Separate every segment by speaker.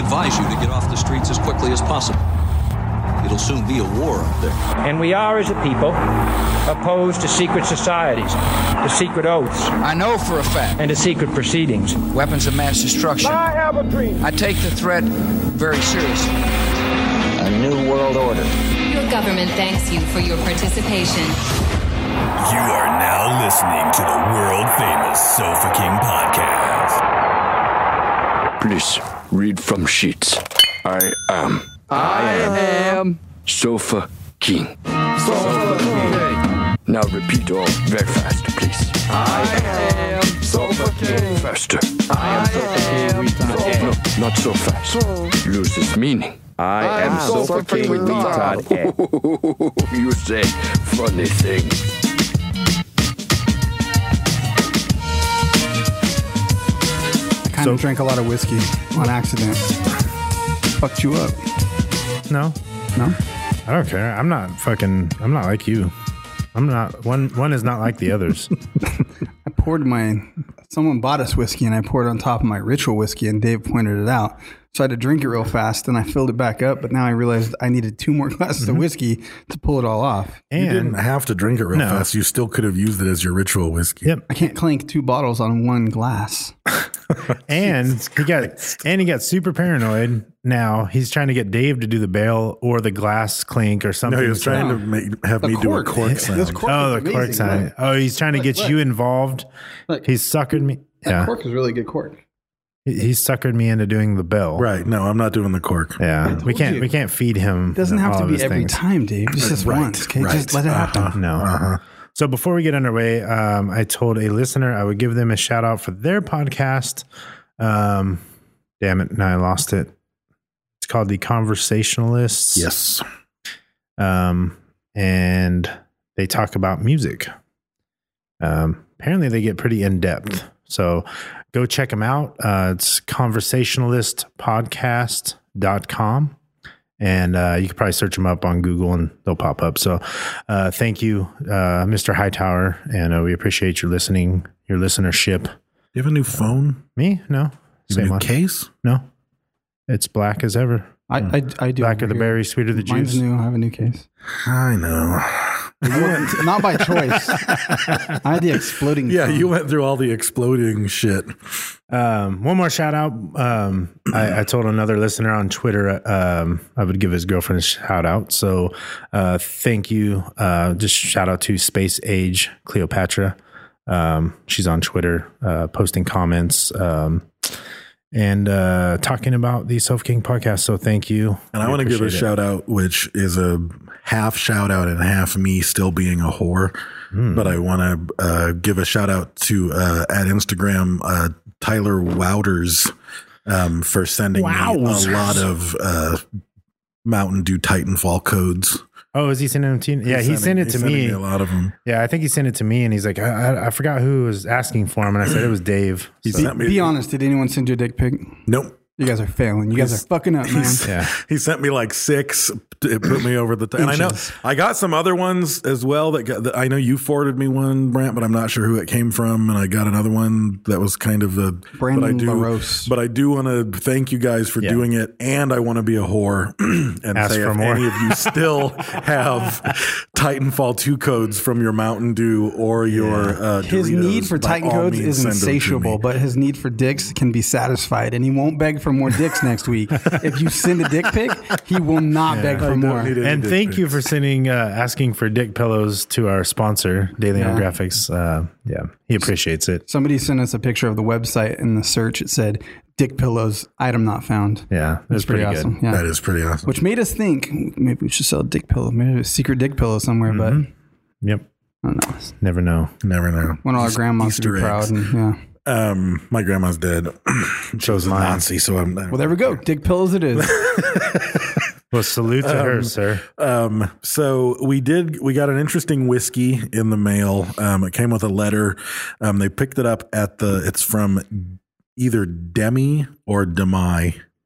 Speaker 1: advise you to get off the streets as quickly as possible. It'll soon be a war up there.
Speaker 2: And we are, as a people, opposed to secret societies, to secret oaths.
Speaker 3: I know for a fact.
Speaker 2: And to secret proceedings.
Speaker 3: Weapons of mass destruction.
Speaker 2: I have a dream.
Speaker 3: I take the threat very seriously.
Speaker 2: A new world order.
Speaker 4: Your government thanks you for your participation.
Speaker 5: You are now listening to the world-famous Sofa King podcast.
Speaker 6: Please read from sheets. I am Sofa King.
Speaker 3: Sofa King.
Speaker 6: Now repeat all very fast, please.
Speaker 3: I am Sofa King.
Speaker 6: Faster.
Speaker 3: I am Sofa King.
Speaker 6: No, not so fast. Loses meaning.
Speaker 7: I am Sofa King retard.
Speaker 6: You say funny things.
Speaker 8: I kind of drank a lot of whiskey on accident. Fucked you up.
Speaker 9: No.
Speaker 8: No?
Speaker 9: I don't care. I'm not like you. I'm not, one is not like the others.
Speaker 8: Someone bought us whiskey and I poured it on top of my ritual whiskey and Dave pointed it out. So I had to drink it real fast and I filled it back up. But now I realized I needed 2 more glasses of whiskey to pull it all off.
Speaker 10: And you didn't have to drink it real fast. You still could have used it as your ritual whiskey.
Speaker 9: Yep.
Speaker 8: I can't clink 2 bottles on 1 glass.
Speaker 9: And he got super paranoid. Now he's trying to get Dave to do the bail or the glass clink or something.
Speaker 10: No, he was trying to have me do a cork sound.
Speaker 8: The
Speaker 9: cork sound.
Speaker 8: Look.
Speaker 9: Oh, he's trying to get you involved.
Speaker 8: Look.
Speaker 9: He's suckered me.
Speaker 8: That cork is really good cork.
Speaker 9: He's suckered me into doing the bell.
Speaker 10: Right. No, I'm not doing the cork.
Speaker 9: Yeah. We can't feed him.
Speaker 8: It doesn't have to be every
Speaker 9: things.
Speaker 8: time, Dave. Just once. Okay. Just let it happen.
Speaker 9: No. So before we get underway, I told a listener I would give them a shout out for their podcast. Damn it. Now I lost it. It's called The Conversationalists.
Speaker 10: Yes.
Speaker 9: And they talk about music. Apparently they get pretty in depth. So go check them out. It's conversationalistpodcast.com. And you can probably search them up on Google and they'll pop up. So thank you, Mr. Hightower. And we appreciate your listenership.
Speaker 10: You have a new phone?
Speaker 9: Me? No.
Speaker 10: You have a new case?
Speaker 9: No. It's black as ever.
Speaker 8: I do.
Speaker 9: Blacker the berry, sweeter the juice.
Speaker 8: Mine's new. I have a new case.
Speaker 10: I know.
Speaker 8: Not by choice. I had the exploding.
Speaker 10: Yeah,
Speaker 8: phone.
Speaker 10: you went through all the exploding shit.
Speaker 9: One more shout out. I told another listener on Twitter I would give his girlfriend a shout out. So thank you. Just shout out to Space Age Cleopatra. She's on Twitter posting comments and talking about the Sofa King podcast. So thank you.
Speaker 10: And I want to give a shout out, which is a half shout out and half me still being a whore. But I want to give a shout out to at Instagram Tyler Wouters for sending me a lot of Mountain Dew Titanfall codes.
Speaker 9: Oh, is he sending them to you? Yeah, he sent it to me.
Speaker 10: A lot of them.
Speaker 9: Yeah, I think he sent it to me, and he's like, I forgot who was asking for him, and I said it was Dave.
Speaker 8: Be honest, did anyone send you a dick pic?
Speaker 10: Nope.
Speaker 8: You guys are failing. You guys are fucking up, man.
Speaker 9: Yeah.
Speaker 10: He sent me like 6. It put me over the top. And I know I got some other ones as well that I know you forwarded me one, Brant, but I'm not sure who it came from. And I got another one that was kind of a
Speaker 8: Brandon LaRose.
Speaker 10: But I do want to thank you guys for doing it. And I want to be a whore and
Speaker 9: ask
Speaker 10: say
Speaker 9: for
Speaker 10: if
Speaker 9: more.
Speaker 10: any of you still have Titanfall 2 codes from your Mountain Dew or your
Speaker 8: his
Speaker 10: Doritos,
Speaker 8: need for
Speaker 10: by
Speaker 8: Titan
Speaker 10: all
Speaker 8: codes
Speaker 10: means,
Speaker 8: is
Speaker 10: send them to
Speaker 8: insatiable,
Speaker 10: me.
Speaker 8: but his need for dicks can be satisfied, and he won't beg for more dicks next week. If you send a dick pic, he will not beg for more.
Speaker 9: And thank you for sending, asking for dick pillows to our sponsor, Daily on Graphics. He appreciates it.
Speaker 8: Somebody sent us a picture of the website. In the search, it said dick pillows, item not found.
Speaker 9: Yeah, that's pretty
Speaker 8: awesome.
Speaker 9: good.
Speaker 8: Yeah.
Speaker 10: That is pretty awesome.
Speaker 8: Which made us think maybe we should sell a dick pillow, maybe a secret dick pillow somewhere, but
Speaker 9: Yep.
Speaker 8: I don't know.
Speaker 9: Never know.
Speaker 10: Never know.
Speaker 8: One of our grandmas would be proud. And,
Speaker 10: my grandma's dead. She was a Nazi, so I'm.
Speaker 8: Well, there we go. Dick pillows it is.
Speaker 9: Well, salute to her, sir.
Speaker 10: So we got an interesting whiskey in the mail. It came with a letter. They picked it up it's from either Demi or Demi.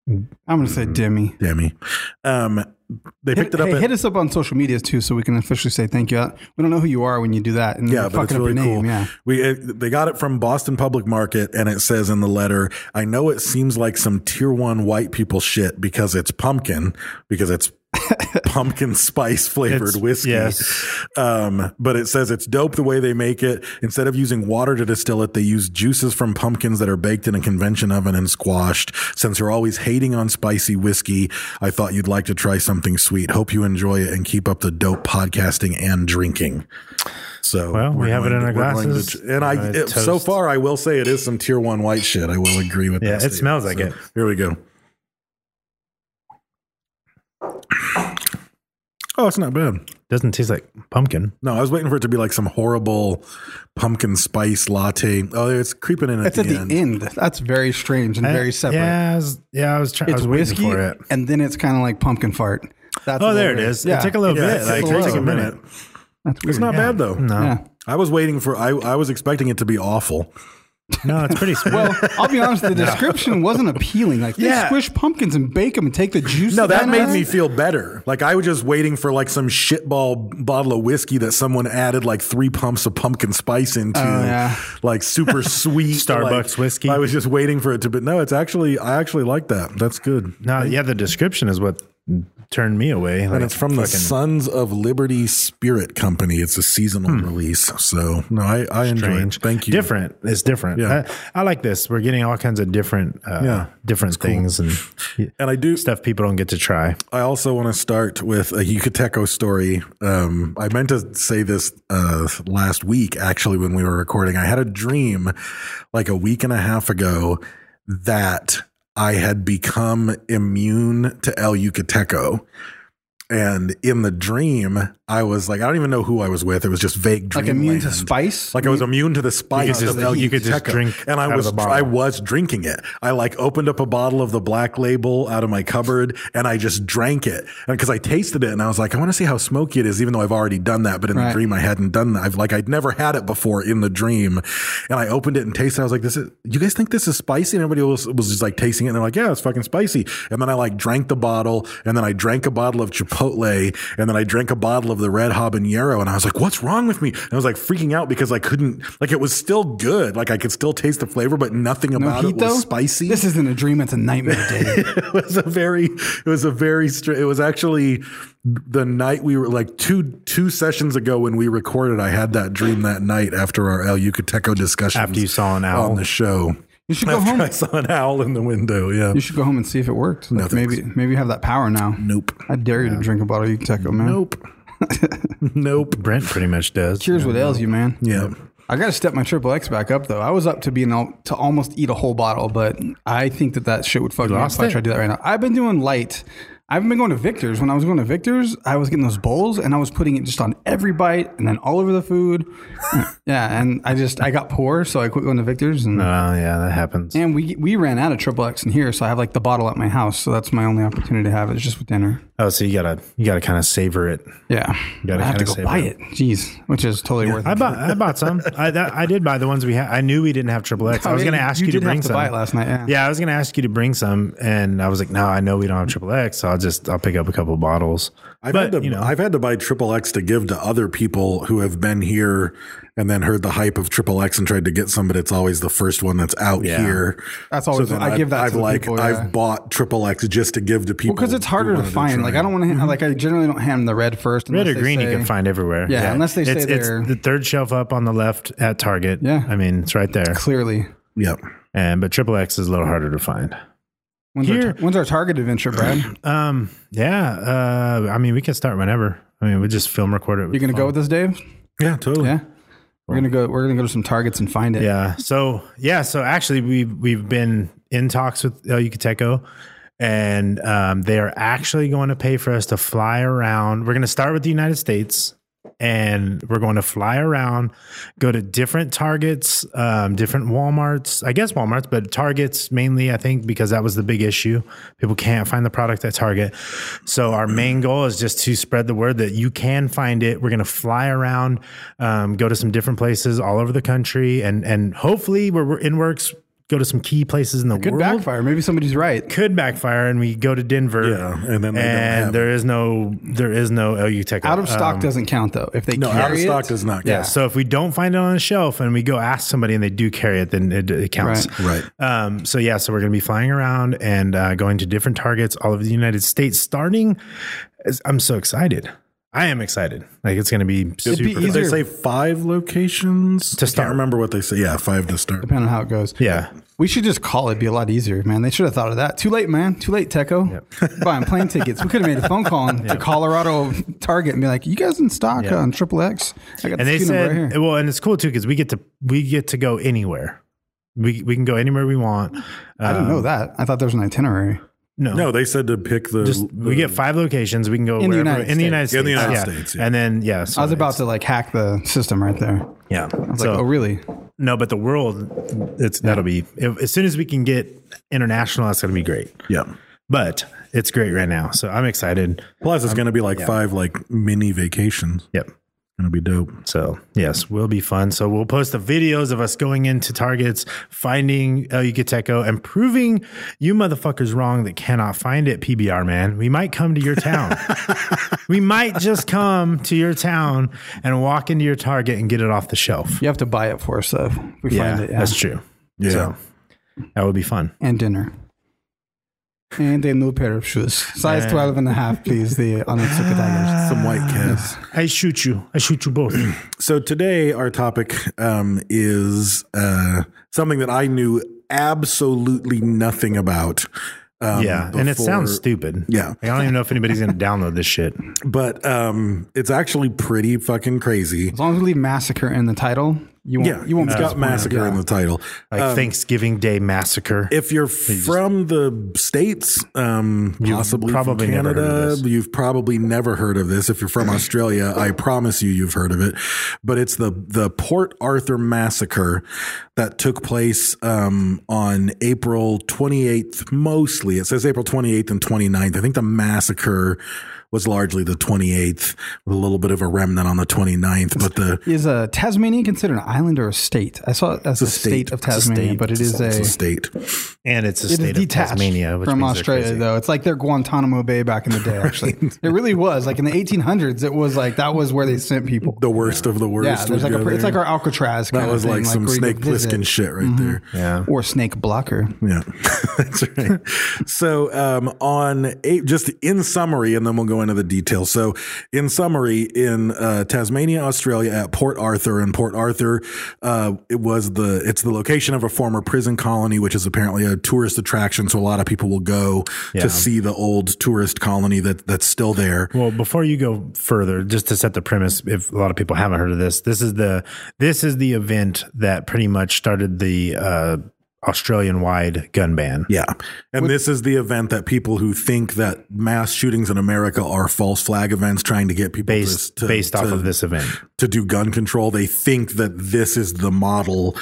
Speaker 8: I'm going to say Demi.
Speaker 10: Demi. They picked it up.
Speaker 8: Hit us up on social medias too, so we can officially say thank you. We don't know who you are when you do that. And
Speaker 10: Yeah, but it's really cool.
Speaker 8: Yeah.
Speaker 10: They got it from Boston Public Market, and it says in the letter, I know it seems like some tier 1 white people shit because it's pumpkin, because it's pumpkin spice flavored whiskey.
Speaker 9: Yes.
Speaker 10: But it says it's dope the way they make it. Instead of using water to distill it, they use juices from pumpkins that are baked in a convention oven and squashed. Since you're always hating on spicy whiskey, I thought you'd like to try something sweet. Hope you enjoy it and keep up the dope podcasting and drinking. So
Speaker 9: well, we have it in our glasses.
Speaker 10: So far, I will say it is some tier 1 white shit. I will agree with that.
Speaker 9: Yeah, it
Speaker 10: statement.
Speaker 9: smells like it.
Speaker 10: Here we go. Oh, it's not bad.
Speaker 9: Doesn't taste like pumpkin.
Speaker 10: No, I was waiting for it to be like some horrible pumpkin spice latte. Oh, it's creeping in
Speaker 8: It's at the end. That's very strange and very separate.
Speaker 9: I was
Speaker 8: It's
Speaker 9: waiting
Speaker 8: whiskey,
Speaker 9: for it.
Speaker 8: and then it's kind of like pumpkin fart. That's
Speaker 9: There it is.
Speaker 8: Yeah.
Speaker 9: It took a little bit.
Speaker 10: It takes a minute.
Speaker 8: That's weird.
Speaker 10: It's not bad though.
Speaker 9: No.
Speaker 8: Yeah.
Speaker 10: I was waiting for. I was expecting it to be awful.
Speaker 9: No, it's pretty sweet.
Speaker 8: Well, I'll be honest. The description wasn't appealing. Like they squish pumpkins and bake them and take the juice.
Speaker 10: No, that
Speaker 8: out
Speaker 10: made
Speaker 8: of
Speaker 10: me
Speaker 8: it.
Speaker 10: feel better. Like I was just waiting for like some shitball bottle of whiskey that someone added like 3 pumps of pumpkin spice into, like super sweet
Speaker 9: Starbucks whiskey.
Speaker 10: I was just waiting for it to. But no, I actually like that. That's good.
Speaker 9: No, yeah, the description is what turned me away.
Speaker 10: And it's from the Sons of Liberty Spirit Company. It's a seasonal release. So no, I enjoy it. Thank you.
Speaker 9: Different. It's different.
Speaker 10: Yeah.
Speaker 9: I like this. We're getting all kinds of different things
Speaker 10: and I do
Speaker 9: stuff people don't get to try.
Speaker 10: I also want to start with a Yucateco story. I meant to say this last week, actually, when we were recording. I had a dream like a week and a half ago that I had become immune to El Yucateco. And in the dream, I was like, I don't even know who I was with. It was just vague dreamland.
Speaker 8: Like immune to spice?
Speaker 10: Like I was immune to the spice of El
Speaker 9: you could just
Speaker 10: Yucateco.
Speaker 9: drink
Speaker 10: and
Speaker 9: out of the bottle.
Speaker 10: I was drinking it. I like opened up a bottle of the Black Label out of my cupboard and I just drank it. And because I tasted it and I was like, I want to see how smoky it is, even though I've already done that. But in the dream, I hadn't done that. I'd never had it before in the dream. And I opened it and tasted it. I was like, you guys think this is spicy? And everybody else was just like tasting it. And they're like, yeah, it's fucking spicy. And then I like drank the bottle and then I drank a bottle of Chipotle. And then I drank a bottle of the Red Habanero and I was like, what's wrong with me? And I was like freaking out because I couldn't, like it was still good. Like I could still taste the flavor, but nothing about it was spicy.
Speaker 8: This isn't a dream. It's a nightmare, Dave.
Speaker 10: It was actually the night we were like two sessions ago when we recorded. I had that dream that night after our El Yucateco discussion.
Speaker 9: After you saw an owl
Speaker 10: on the show.
Speaker 8: You should go home.
Speaker 10: I saw an owl in the window. Yeah.
Speaker 8: You should go home and see if it worked. Like maybe you have that power now.
Speaker 10: Nope.
Speaker 8: I dare you to drink a bottle of Yucateco, man.
Speaker 10: Nope. Nope.
Speaker 9: Brent pretty much does.
Speaker 8: Cures what ails you, man.
Speaker 10: Yeah.
Speaker 8: I got to step my XXX back up though. I was up to almost eat a whole bottle, but I think that shit would fuck me up if I tried to do that right now. I've been doing light. I haven't been going to Victor's. When I was going to Victor's, I was getting those bowls and I was putting it just on every bite and then all over the food. Yeah, and I got poor, so I quit going to Victor's. And
Speaker 9: yeah, that happens.
Speaker 8: And we ran out of XXX in here, so I have like the bottle at my house. So that's my only opportunity to have it. It's just with dinner.
Speaker 9: Oh, so you gotta kind of savor it.
Speaker 8: Yeah, I have to go buy it. Jeez, which is totally worth it.
Speaker 9: I bought some. I did buy the ones we had. I knew we didn't have XXX. I was going to ask you to bring some.
Speaker 8: Buy it last night.
Speaker 9: Yeah, I was going to ask you to bring some, and I was like, no, I know we don't have XXX, so I'll pick up a couple bottles.
Speaker 10: I've had to buy XXX to give to other people who have been here and then heard the hype of XXX and tried to get some, but it's always the first one that's out here.
Speaker 8: That's always I give that to the people.
Speaker 10: I've bought XXX just to give to people
Speaker 8: because it's harder to find. Like I don't want to. Like I generally don't hand them the red first.
Speaker 9: Red or green you can find everywhere.
Speaker 8: Yeah, unless they say
Speaker 9: it's the third shelf up on the left at Target.
Speaker 8: Yeah,
Speaker 9: I mean it's right there
Speaker 8: clearly.
Speaker 10: Yep.
Speaker 9: But XXX is a little harder to find.
Speaker 8: When's our Target adventure, Brad?
Speaker 9: I mean, we can start whenever. I mean, we just film record it.
Speaker 8: You gonna go with us, Dave?
Speaker 10: Yeah, totally.
Speaker 8: Yeah. We're gonna go to some Targets and find it.
Speaker 9: Yeah. So actually we've been in talks with El Yucateco, and they are actually going to pay for us to fly around. We're going to start with the United States. And we're going to fly around, go to different Targets, different Walmarts, I guess Walmarts, but Targets mainly, I think, because that was the big issue. People can't find the product at Target. So our main goal is just to spread the word that you can find it. We're going to fly around, go to some different places all over the country. And hopefully we're in works go to some key places in the
Speaker 8: Could
Speaker 9: world.
Speaker 8: backfire. Maybe somebody's right.
Speaker 9: Could backfire, and we go to Denver.
Speaker 10: Yeah, and then they don't have
Speaker 9: there is no LU Tech
Speaker 8: Out of stock doesn't count though. If they
Speaker 10: No,
Speaker 8: carry
Speaker 10: out of stock
Speaker 8: it,
Speaker 10: does not.
Speaker 9: Yeah. So if we don't find it on a shelf and we go ask somebody and they do carry it, then it counts.
Speaker 10: Right.
Speaker 9: So we're going to be flying around and going to different targets all over the United States. Starting, I'm so excited. I am excited. Like it's going to be super.
Speaker 10: Did they say 5 locations
Speaker 9: To start.
Speaker 10: I can't remember what they say. Yeah, 5 to start.
Speaker 8: depending on how it goes.
Speaker 9: Yeah.
Speaker 8: We should just call it. Be a lot easier, man. They should have thought of that. Too late, man. Too late, Teco. Buying plane tickets. We could have made a phone call to Colorado Target and be like, "You guys in stock on XXX?" I got
Speaker 9: And
Speaker 8: the
Speaker 9: they
Speaker 8: SKU number right
Speaker 9: said,
Speaker 8: here.
Speaker 9: well, and it's cool too because we get to go anywhere. We can go anywhere we want.
Speaker 8: I didn't know that. I thought there was an itinerary.
Speaker 10: No, they said to pick
Speaker 9: we get 5 locations. We can go
Speaker 8: In the
Speaker 9: wherever
Speaker 8: United
Speaker 9: in the United
Speaker 8: States.
Speaker 9: States.
Speaker 10: In the United
Speaker 9: Yeah.
Speaker 10: States, yeah.
Speaker 9: And then so
Speaker 8: I was about
Speaker 9: it's-
Speaker 8: to like hack the system right there.
Speaker 9: Yeah.
Speaker 8: I was like, oh, really?
Speaker 9: No, but the world, that'll be as soon as we can get international, that's going to be great.
Speaker 10: Yeah.
Speaker 9: But it's great right now, so I'm excited.
Speaker 10: Plus, it's going to be like 5 like mini vacations.
Speaker 9: Yep.
Speaker 10: Going to be dope.
Speaker 9: So yes, will be fun. So we'll post the videos of us going into targets, finding El Yucateco, and proving you motherfuckers wrong that cannot find it. PBR, man, we might come to your town. We might just come to your town and walk into your Target and get it off the shelf.
Speaker 8: You have to buy it for us, though. If we find it. Yeah.
Speaker 9: That's true.
Speaker 10: Yeah.
Speaker 9: So that would be fun.
Speaker 8: And dinner. And a new pair of shoes. Size 12 and a half, please. The Onitsuka Tigers.
Speaker 10: Some white kids.
Speaker 9: I shoot you both.
Speaker 10: So today our topic is something that I knew absolutely nothing about.
Speaker 9: And it sounds stupid.
Speaker 10: Yeah.
Speaker 9: I don't even know if anybody's going to download this shit.
Speaker 10: But it's actually pretty fucking crazy.
Speaker 8: As long as we leave massacre in the title, you won't be
Speaker 10: it's got
Speaker 8: disappointed.
Speaker 10: massacre in the title.
Speaker 9: Like Thanksgiving Day Massacre.
Speaker 10: If you're from the States, possibly
Speaker 9: probably
Speaker 10: from
Speaker 9: never heard of
Speaker 10: Canada,
Speaker 9: this.
Speaker 10: you've probably never heard of this. If you're from Australia, I promise you've heard of it. But it's the Port Arthur Massacre that took place on April 28th, mostly. It says April 28th and 29th. I think the massacre was largely the 28th with a little bit of a remnant on the 29th. But
Speaker 8: Is Tasmania considered an island or a state? I saw it as a state of Tasmania, but it is
Speaker 10: it's a state.
Speaker 9: And it's a
Speaker 8: It is
Speaker 9: state of
Speaker 8: detached
Speaker 9: Tasmania, which
Speaker 8: from
Speaker 9: means they're
Speaker 8: Australia,
Speaker 9: crazy.
Speaker 8: though. It's like their Guantanamo Bay back in the day, actually. It really was. Like in the 1800s, it was like that was where they sent people.
Speaker 10: The worst of the worst.
Speaker 8: Yeah, there's
Speaker 10: would
Speaker 8: like
Speaker 10: go
Speaker 8: it's
Speaker 10: there.
Speaker 8: like our Alcatraz kind
Speaker 10: That was
Speaker 8: of thing.
Speaker 10: like some
Speaker 8: where you
Speaker 10: Snake
Speaker 8: go visit.
Speaker 10: Plissken shit right there.
Speaker 9: Yeah.
Speaker 8: Or Snake Blocker.
Speaker 10: Yeah, that's right. So, just in summary, and then we'll go into the details. So, in summary, in Tasmania, Australia, at Port Arthur, and Port Arthur, it's the location of a former prison colony, which is apparently a tourist attraction. So, a lot of people will go to see the old tourist colony that's still there.
Speaker 9: Well, before you go further, just to set the premise, if a lot of people haven't heard of this, this is the event that pretty much started the Australian-wide gun ban.
Speaker 10: Yeah. And this is the event that people who think that mass shootings in America are false flag events trying to get people
Speaker 9: based off of this event
Speaker 10: to do gun control. They think that this is the model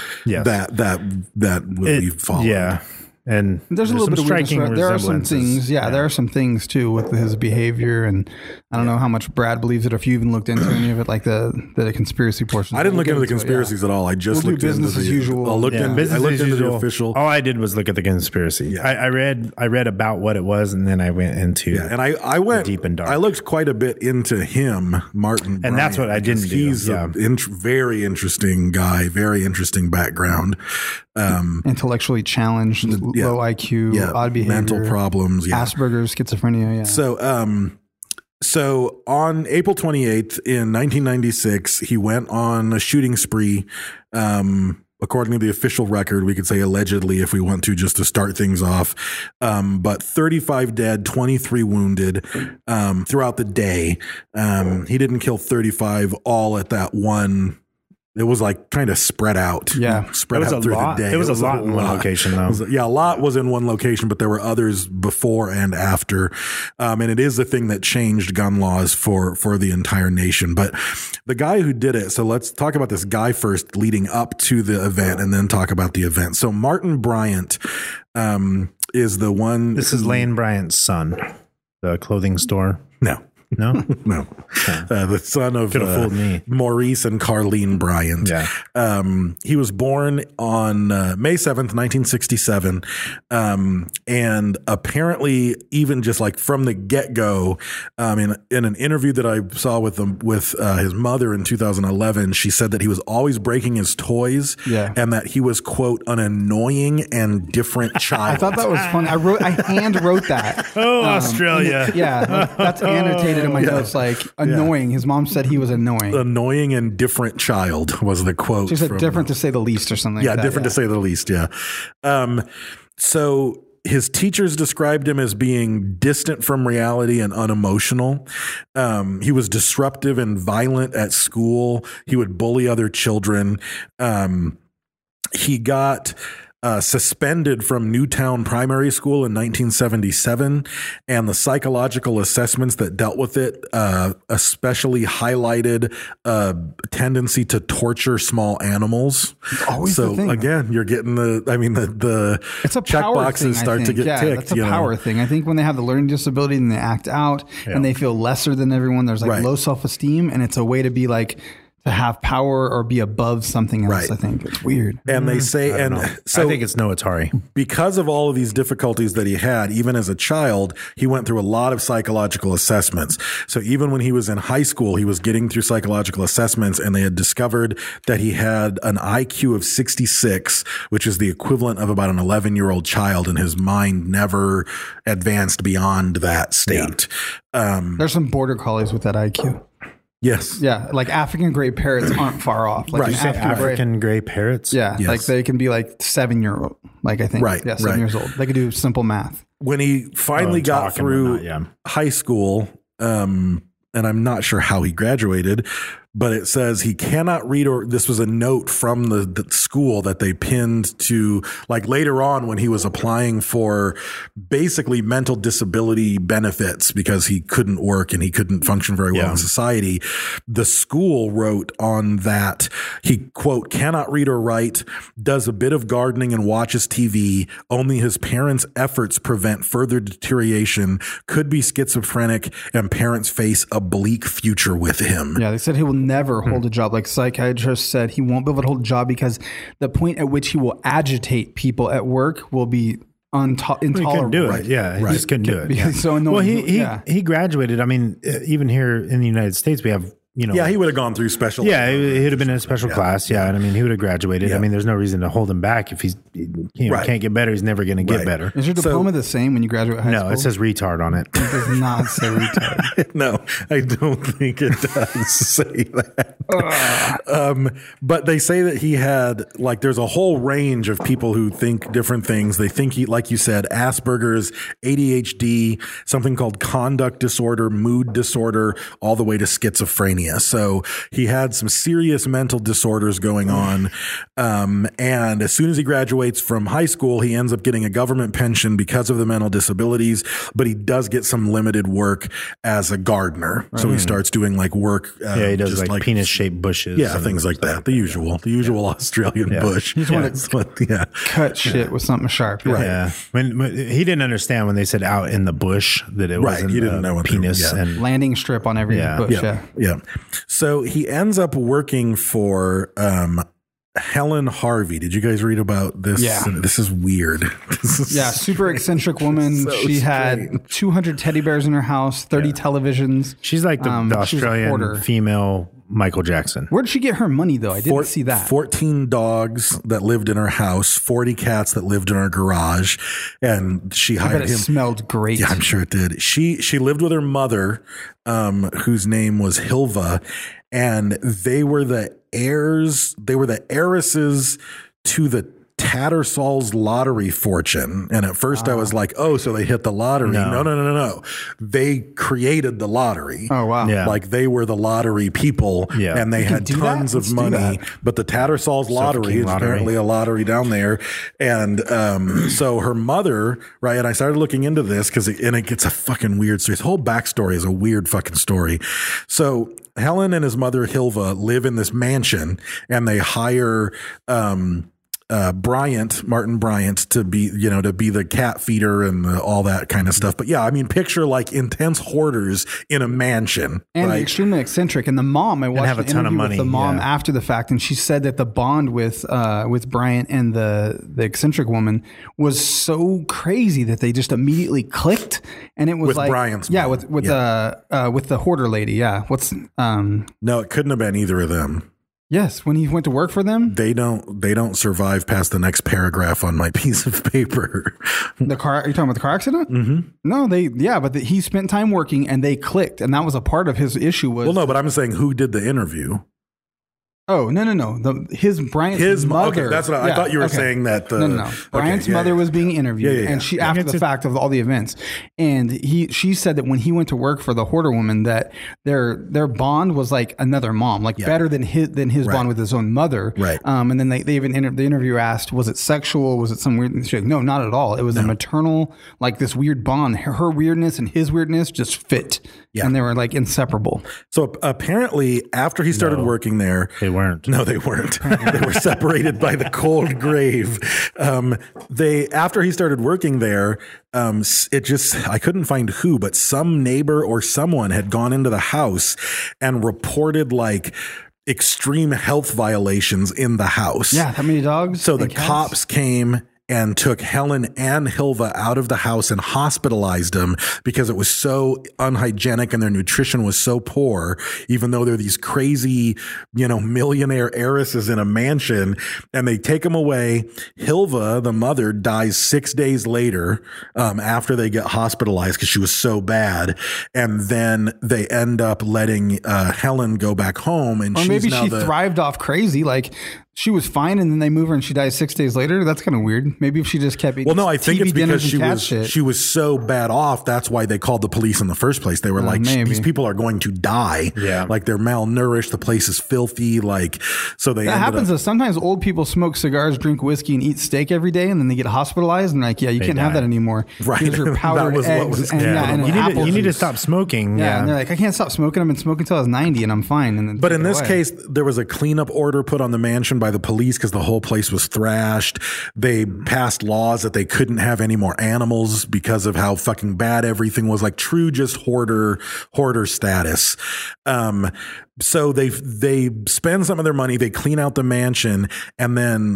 Speaker 10: that will be followed.
Speaker 9: Yeah. And
Speaker 8: There's a little bit of
Speaker 9: striking
Speaker 8: weirdness. There are some
Speaker 9: resemblances.
Speaker 8: things. Yeah, there are some things too with his behavior, and I don't know how much Brad believes it, or if you even looked into any of it, like the conspiracy portion.
Speaker 10: I didn't look
Speaker 8: We'll
Speaker 10: into the
Speaker 8: get
Speaker 10: conspiracies at all. I just
Speaker 8: We'll
Speaker 10: looked
Speaker 8: do business
Speaker 10: into
Speaker 8: as usual.
Speaker 10: I looked into the official.
Speaker 9: All I did was look at the conspiracy.
Speaker 10: Yeah.
Speaker 9: I read about what it was, and then I went into
Speaker 10: Yeah, and I went
Speaker 9: deep and dark.
Speaker 10: I looked quite a bit into him, Martin,
Speaker 9: And that's
Speaker 10: Bryant,
Speaker 9: what I didn't
Speaker 10: because
Speaker 9: do.
Speaker 10: He's
Speaker 9: Yeah.
Speaker 10: a very interesting guy, very interesting background.
Speaker 8: intellectually challenged, low IQ, odd behavior,
Speaker 10: mental problems,
Speaker 8: Asperger's, schizophrenia. Yeah.
Speaker 10: So on April 28th in 1996, he went on a shooting spree. According to the official record, we could say allegedly if we want to, just to start things off. But 35 dead, 23 wounded throughout the day. He didn't kill 35 all at that one. It was like kind of spread out.
Speaker 8: Yeah.
Speaker 10: Spread out through the day.
Speaker 9: It was a lot in one location, though.
Speaker 10: A lot was in one location, but there were others before and after. And it is the thing that changed gun laws for the entire nation. But the guy who did it, so let's talk about this guy first leading up to the event and then talk about the event. So Martin Bryant is the one.
Speaker 9: This is Lane Bryant's son, the clothing store.
Speaker 10: No.
Speaker 9: No?
Speaker 10: No. The son of
Speaker 9: Could've fooled me.
Speaker 10: Maurice and Carlene Bryant.
Speaker 9: Yeah.
Speaker 10: He was born on May 7th, 1967. And apparently, even just like from the get-go, in an interview that I saw with his mother in 2011, she said that he was always breaking his toys and that he was, quote, an annoying and different child.
Speaker 8: I thought that was funny. I hand wrote that.
Speaker 9: Oh, Australia.
Speaker 8: That's annotated in my notes, like annoying. His mom said he was annoying.
Speaker 10: Annoying and different child was the quote.
Speaker 8: She said different to say the least or something like that.
Speaker 10: Different to say the least, So his teachers described him as being distant from reality and unemotional. He was disruptive and violent at school. He would bully other children. He got suspended from Newtown Primary School in 1977, and the psychological assessments that dealt with it especially highlighted a tendency to torture small animals.
Speaker 8: It's always
Speaker 10: so
Speaker 8: the thing.
Speaker 10: Again, you're getting the
Speaker 8: it's a
Speaker 10: check
Speaker 8: power
Speaker 10: boxes
Speaker 8: thing,
Speaker 10: start to get ticked.
Speaker 8: That's a power thing. I think when they have the learning disability and they act out and they feel lesser than everyone, there's like low self-esteem, and it's a way to be like, to have power or be above something else. I think it's weird.
Speaker 10: And they say,
Speaker 9: so I think it's no Atari.
Speaker 10: Because of all of these difficulties that he had, even as a child, he went through a lot of psychological assessments. So even when he was in high school, he was getting through psychological assessments, and they had discovered that he had an IQ of 66, which is the equivalent of about an 11-year-old child, and his mind never advanced beyond that state.
Speaker 8: There's some border collies with that IQ.
Speaker 10: Yes.
Speaker 8: Yeah. Like African gray parrots aren't far off. Like
Speaker 9: Right. African gray parrots?
Speaker 8: Yeah.
Speaker 10: Yes.
Speaker 8: Like they can be like 7-year-old. Like I think.
Speaker 10: Right.
Speaker 8: Yeah. 7 years old. They could do simple math.
Speaker 10: When he finally got through high school, and I'm not sure how he graduated, but it says he cannot read, or this was a note from the school that they pinned to, like, later on when he was applying for basically mental disability benefits because he couldn't work and he couldn't function very well in society. The school wrote on that he, quote, cannot read or write, does a bit of gardening and watches TV. Only his parents' efforts prevent further deterioration, could be schizophrenic, and parents face a bleak future with him.
Speaker 8: Yeah. They said he will never hold a job. Like psychiatrist said, he won't be able to hold a job because the point at which he will agitate people at work will be intolerable.
Speaker 9: He couldn't do it. Yeah, he just couldn't do it.
Speaker 8: Because so annoying.
Speaker 9: Well, he graduated. I mean, even here in the United States, we have, you know.
Speaker 10: Yeah, he would have gone through special.
Speaker 9: Yeah, he'd have been in a special class. Yeah, and I mean, he would have graduated.
Speaker 10: Yeah.
Speaker 9: I mean, there's no reason to hold him back if he's can't get better. He's never going to get better.
Speaker 8: Is your diploma the same when you graduate high school?
Speaker 9: No, it says retard on it.
Speaker 8: It does not say retard.
Speaker 10: No, I don't think it does say that. But they say that he had, like, there's a whole range of people who think different things. They think he, like you said, Asperger's, ADHD, something called conduct disorder, mood disorder, all the way to schizophrenia. So he had some serious mental disorders going on. And as soon as he graduates from high school, he ends up getting a government pension because of the mental disabilities, but he does get some limited work as a gardener. So he starts doing like work.
Speaker 9: He does like penis-shaped bushes.
Speaker 10: Yeah, things like that. The usual Australian bush.
Speaker 8: He's want to cut shit with something sharp.
Speaker 10: Right.
Speaker 9: Yeah. When he didn't understand when they said out in the bush that it wasn't
Speaker 10: he didn't know what
Speaker 9: penis
Speaker 10: and
Speaker 8: landing strip on every bush.
Speaker 10: Yeah. So he ends up working for Helen Harvey. Did you guys read about this?
Speaker 8: Yeah.
Speaker 10: This is weird.
Speaker 8: Super eccentric woman. She had 200 teddy bears in her house, 30 televisions.
Speaker 9: She's like the Australian female Michael Jackson.
Speaker 8: Where'd she get her money, though? I didn't see that.
Speaker 10: 14 dogs that lived in her house, 40 cats that lived in her garage, and she hired him.
Speaker 8: It smelled great.
Speaker 10: Yeah, I'm sure it did. She lived with her mother, whose name was Hilva, and they were the heirs. They were the heiresses to the Tattersall's lottery fortune. And at first I was like, oh, so they hit the lottery. No. They created the lottery.
Speaker 8: Oh, wow.
Speaker 9: Yeah.
Speaker 10: Like they were the lottery people and they had tons of money. But the Tattersall's lottery is apparently a lottery down there. And so her mother, right, and I started looking into this because it gets a fucking weird story. His whole backstory is a weird fucking story. So Helen and his mother, Hilva, live in this mansion and they hire Martin Bryant, to be the cat feeder and all that kind of stuff. But yeah, I mean, picture like intense hoarders in a mansion,
Speaker 8: and
Speaker 10: right?
Speaker 8: extremely eccentric. And the mom, I watched
Speaker 9: have a
Speaker 8: an
Speaker 9: ton of
Speaker 8: interview
Speaker 9: money,
Speaker 8: with the mom
Speaker 9: yeah.
Speaker 8: after the fact, and she said that the bond with Bryant and the eccentric woman was so crazy that they just immediately clicked, and it was
Speaker 10: With
Speaker 8: like
Speaker 10: Bryant's
Speaker 8: yeah,
Speaker 10: mom.
Speaker 8: with the hoarder lady, yeah.
Speaker 10: No, it couldn't have been either of them.
Speaker 8: Yes, when he went to work for them,
Speaker 10: They don't survive past the next paragraph on my piece of paper.
Speaker 8: the car. Are you talking about the car accident? Mm-hmm. No, he spent time working, and they clicked, and that was a part of his issue. Was
Speaker 10: Well, no, but I'm saying who did the interview?
Speaker 8: Oh, no. Bryant's mother.
Speaker 10: Okay, that's what I thought you were saying that.
Speaker 8: No. Bryant's mother was being interviewed, and she after the fact of all the events, and she said that when he went to work for the hoarder woman, that their bond was like another mom, like better than his bond with his own mother.
Speaker 10: Right.
Speaker 8: And then they even the interviewer asked, was it sexual? Was it some weird? She's like, no, not at all. It was a maternal, like this weird bond. Her weirdness and his weirdness just fit, and they were like inseparable.
Speaker 10: So apparently, after he started working there,
Speaker 9: They weren't.
Speaker 10: No, they weren't. They were separated by the cold grave. After he started working there, I couldn't find who, but some neighbor or someone had gone into the house and reported like extreme health violations in the house.
Speaker 8: Yeah, how many dogs?
Speaker 10: So the
Speaker 8: and cats?
Speaker 10: cops came and took Helen and Hilva out of the house and hospitalized them because it was so unhygienic and their nutrition was so poor, even though they're these crazy, millionaire heiresses in a mansion. And they take them away. Hilva, the mother, dies 6 days later after they get hospitalized because she was so bad. And then they end up letting Helen go back home. And
Speaker 8: or maybe she
Speaker 10: now
Speaker 8: thrived off crazy, like she was fine, and then they move her, and she dies 6 days later. That's kind of weird. Maybe if she just kept eating.
Speaker 10: Well, no, I think
Speaker 8: TV
Speaker 10: it's because
Speaker 8: dinners and
Speaker 10: she was so bad off. That's why they called the police in the first place. They were like,
Speaker 8: maybe.
Speaker 10: these people are going to die.
Speaker 9: Yeah.
Speaker 10: Like they're malnourished. The place is filthy. Like, so they
Speaker 8: That happens. Though. Sometimes old people smoke cigars, drink whiskey, and eat steak every day, and then they get hospitalized, and like, yeah, you can't have that anymore.
Speaker 10: Right.
Speaker 8: These are powdered
Speaker 10: That was what
Speaker 8: eggs
Speaker 10: was-
Speaker 8: and,
Speaker 10: yeah.
Speaker 8: and
Speaker 9: You
Speaker 8: apple
Speaker 9: need to
Speaker 8: juice.
Speaker 9: stop smoking.
Speaker 8: Yeah, and they're like, I can't stop smoking. I've been smoking until I was 90, and I'm fine. And then
Speaker 10: But
Speaker 8: take
Speaker 10: in
Speaker 8: it
Speaker 10: this
Speaker 8: away.
Speaker 10: case, there was a cleanup order put on the mansion by the police because the whole place was thrashed. They passed laws that they couldn't have any more animals because of how fucking bad everything was, like true just hoarder status. So they spend some of their money, they clean out the mansion, and then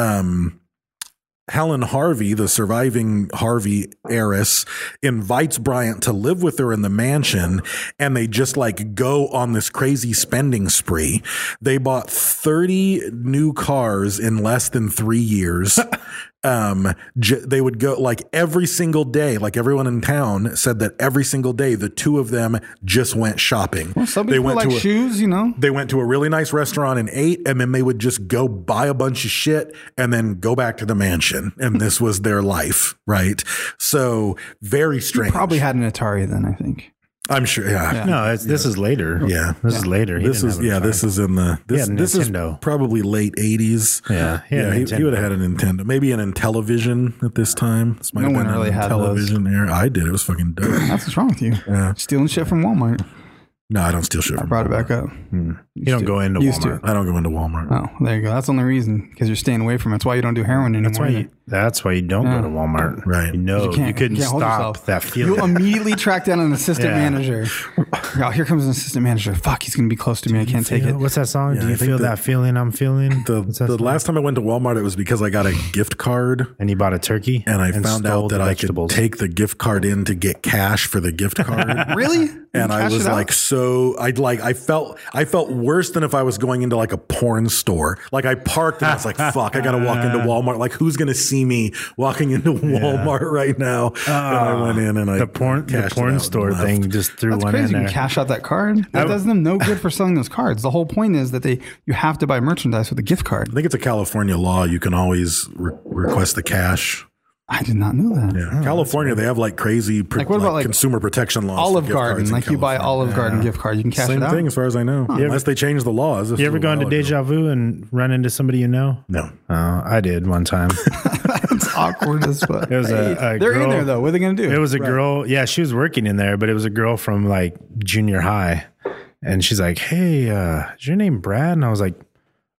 Speaker 10: Helen Harvey, the surviving Harvey heiress, invites Bryant to live with her in the mansion, and they just like go on this crazy spending spree. They bought 30 new cars in less than 3 years. They would go like every single day, like everyone in town said that every single day, the two of them just went shopping.
Speaker 8: Well, some
Speaker 10: They
Speaker 8: people
Speaker 10: went
Speaker 8: like
Speaker 10: to a-
Speaker 8: shoes,
Speaker 10: They went to a really nice restaurant and ate, and then they would just go buy a bunch of shit and then go back to the mansion. And this was their life, right? So very strange.
Speaker 8: Probably had an Atari then, I think.
Speaker 10: I'm sure. Yeah.
Speaker 9: No, this is later.
Speaker 10: Yeah.
Speaker 9: This is later. He
Speaker 10: This
Speaker 9: didn't
Speaker 10: is
Speaker 9: have a
Speaker 10: this is in the this
Speaker 9: had a
Speaker 10: this is
Speaker 9: Nintendo.
Speaker 10: probably late 80s.
Speaker 9: Yeah, he had a
Speaker 10: he
Speaker 9: Nintendo.
Speaker 10: would have had a Nintendo, maybe an Intellivision at this time. This might
Speaker 8: No
Speaker 10: have
Speaker 8: one
Speaker 10: been
Speaker 8: really
Speaker 10: an
Speaker 8: had those.
Speaker 10: Intellivision era. I did. It was fucking dope.
Speaker 8: That's what's wrong with you.
Speaker 10: Yeah.
Speaker 8: Stealing shit from Walmart.
Speaker 10: No, I don't steal shit
Speaker 8: I
Speaker 10: from
Speaker 8: brought it back up.
Speaker 9: You don't go into
Speaker 8: Used to.
Speaker 9: Walmart.
Speaker 10: I don't go into Walmart.
Speaker 8: Oh, there you go. That's the only reason, because you're staying away from it. That's why you don't do heroin anymore.
Speaker 9: That's why you don't go to Walmart.
Speaker 10: Right.
Speaker 9: You know, you couldn't
Speaker 8: hold
Speaker 9: stop
Speaker 8: yourself.
Speaker 9: that feeling.
Speaker 8: You'll immediately track down an assistant
Speaker 9: Yeah.
Speaker 8: manager. Oh, here comes an assistant manager. Fuck, he's going to be close to me. I can't take it.
Speaker 9: What's that song?
Speaker 10: Yeah,
Speaker 9: Do
Speaker 10: I
Speaker 9: you
Speaker 10: think
Speaker 9: feel that feeling I'm feeling? What's that
Speaker 10: The
Speaker 9: song?
Speaker 10: last time I went to Walmart, it was because I got a gift card.
Speaker 9: And you bought a turkey?
Speaker 10: And I found
Speaker 9: stole
Speaker 10: out
Speaker 9: the
Speaker 10: that I
Speaker 9: vegetables.
Speaker 10: could take the gift card in to get cash for the gift card.
Speaker 8: Really?
Speaker 10: And I
Speaker 8: Cash
Speaker 10: was
Speaker 8: it out?
Speaker 10: like, I felt worse than if I was going into like a porn store. Like I parked and I was like, fuck, I got to walk into Walmart. Like who's going to see me walking into Walmart right now? And I went in and I
Speaker 9: the porn
Speaker 10: cashed it out and
Speaker 9: store
Speaker 10: left.
Speaker 9: thing just threw
Speaker 8: That's
Speaker 9: one
Speaker 8: crazy.
Speaker 9: in
Speaker 8: You
Speaker 9: there.
Speaker 8: can cash out that card. That does them no good for selling those cards. The whole point is that you have to buy merchandise with a gift card.
Speaker 10: I think it's a California law. You can always request the cash.
Speaker 8: I did not know that.
Speaker 10: Yeah. California, they have like crazy
Speaker 8: Like, what about, like,
Speaker 10: consumer protection laws. for
Speaker 8: Olive
Speaker 10: gift
Speaker 8: Garden,
Speaker 10: cards in
Speaker 8: like you buy
Speaker 10: California.
Speaker 8: Olive Garden gift card, you can cash
Speaker 10: Same
Speaker 8: it out.
Speaker 10: thing as far as I know. Unless they change the laws. This
Speaker 9: You ever
Speaker 10: was a
Speaker 9: gone to
Speaker 10: while ago.
Speaker 9: Deja Vu and run into somebody you know?
Speaker 10: No.
Speaker 9: Oh, I did one time.
Speaker 8: It's awkward as fuck.
Speaker 9: It was a
Speaker 8: They're
Speaker 9: girl,
Speaker 8: in there though. What are they going to do?
Speaker 9: It was a girl. Yeah, she was working in there, but it was a girl from like junior high. And she's like, hey, is your name Brad? And I was like,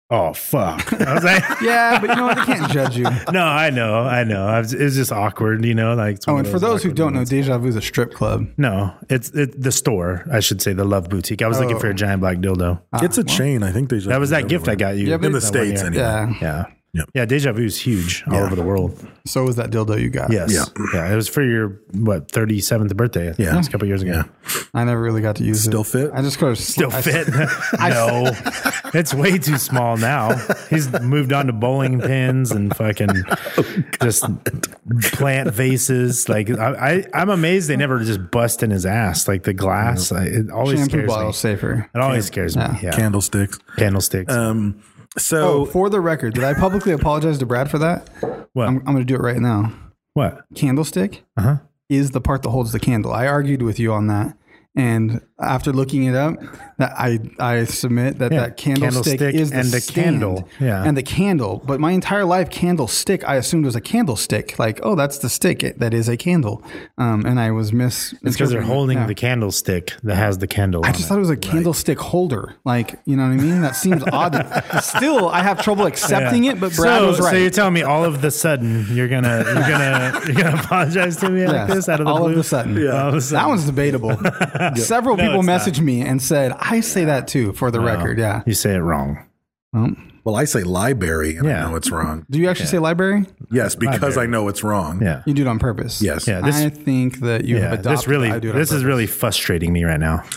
Speaker 9: Oh, fuck. I was like,
Speaker 8: Yeah, but you know what? They can't judge you.
Speaker 9: no, I know. It was just awkward, Like, it's one
Speaker 8: Oh,
Speaker 9: of
Speaker 8: and for those who
Speaker 9: awkward
Speaker 8: don't know,
Speaker 9: moments.
Speaker 8: Deja Vu is a strip club.
Speaker 9: No, it's the store. I should say the Love Boutique. I was looking for a giant black dildo.
Speaker 10: It's a chain. I think
Speaker 9: That was that gift I got you.
Speaker 8: Yeah, but
Speaker 10: in the
Speaker 8: it's-
Speaker 10: States
Speaker 9: one year.
Speaker 10: anyway.
Speaker 8: Yeah.
Speaker 9: Yeah.
Speaker 10: Yep.
Speaker 9: Yeah, Deja Vu is huge all over the world.
Speaker 8: So was that dildo you got?
Speaker 9: Yes.
Speaker 10: Yeah.
Speaker 9: Yeah. It was for your 37th birthday.
Speaker 10: Yeah.
Speaker 9: It was a couple years ago.
Speaker 8: I never really got to use it.
Speaker 10: Still fit?
Speaker 8: I just got to
Speaker 9: Still fit? No. It's way too small now. He's moved on to bowling pins and fucking just plant vases. Like I'm amazed they never just bust in his ass. Like the glass. It always
Speaker 8: Shampoo
Speaker 9: scares
Speaker 8: bottle
Speaker 9: me.
Speaker 8: safer.
Speaker 9: It always scares me.
Speaker 8: Yeah.
Speaker 9: Yeah.
Speaker 10: Candlesticks.
Speaker 9: Candlesticks.
Speaker 10: So
Speaker 8: For the record, did I publicly apologize to Brad for that?
Speaker 9: What?
Speaker 8: I'm going to do it right now.
Speaker 9: What?
Speaker 8: Candlestick is the part that holds the candle. I argued with you on that. And after looking it up, that I submit that that candlestick is the
Speaker 9: and the
Speaker 8: stand
Speaker 9: candle. Yeah.
Speaker 8: and the candle. But my entire life, candlestick, I assumed was a candlestick. Like, oh, that's the stick that is a candle. And I was
Speaker 9: It's because they're holding the candlestick that has the candle
Speaker 8: I
Speaker 9: on
Speaker 8: just
Speaker 9: it.
Speaker 8: thought it was a candlestick holder. Like, you know what I mean? That seems odd. Still, I have trouble accepting it, but Brad was right.
Speaker 9: So you're telling me all of the sudden you're gonna apologize to me like this out of the
Speaker 8: all
Speaker 9: blue?
Speaker 8: of a sudden.
Speaker 9: All of a sudden.
Speaker 8: That one's debatable. Several
Speaker 9: No,
Speaker 8: people
Speaker 9: it's not.
Speaker 8: messaged me and said, I say that too, for the record. Yeah.
Speaker 9: You say it wrong.
Speaker 10: well, I say library, and
Speaker 9: Yeah.
Speaker 10: I know it's wrong.
Speaker 8: Do you actually say library?
Speaker 10: Yes, because
Speaker 9: Library.
Speaker 10: I know it's wrong.
Speaker 9: Yeah.
Speaker 8: You do it on purpose.
Speaker 10: Yes.
Speaker 9: Yeah.
Speaker 8: I think that you have
Speaker 9: Yeah.
Speaker 8: adopted. I do it on
Speaker 9: This is
Speaker 8: purpose.
Speaker 9: really frustrating me right now.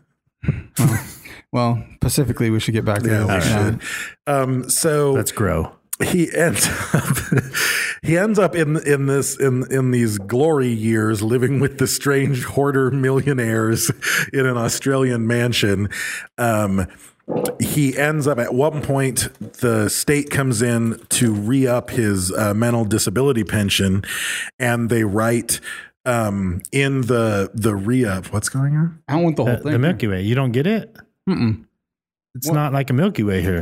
Speaker 8: Well, specifically, we should get back to
Speaker 10: Yeah,
Speaker 8: this.
Speaker 10: we should. So
Speaker 9: Let's grow.
Speaker 10: he ends up in these glory years living with the strange hoarder millionaires in an Australian mansion. He ends up at one point, the state comes in to re-up his mental disability pension, and they write in the re-up. What's going on?
Speaker 8: I don't want the whole thing.
Speaker 9: The Milky Way. You don't get it? It's not like a Milky Way here.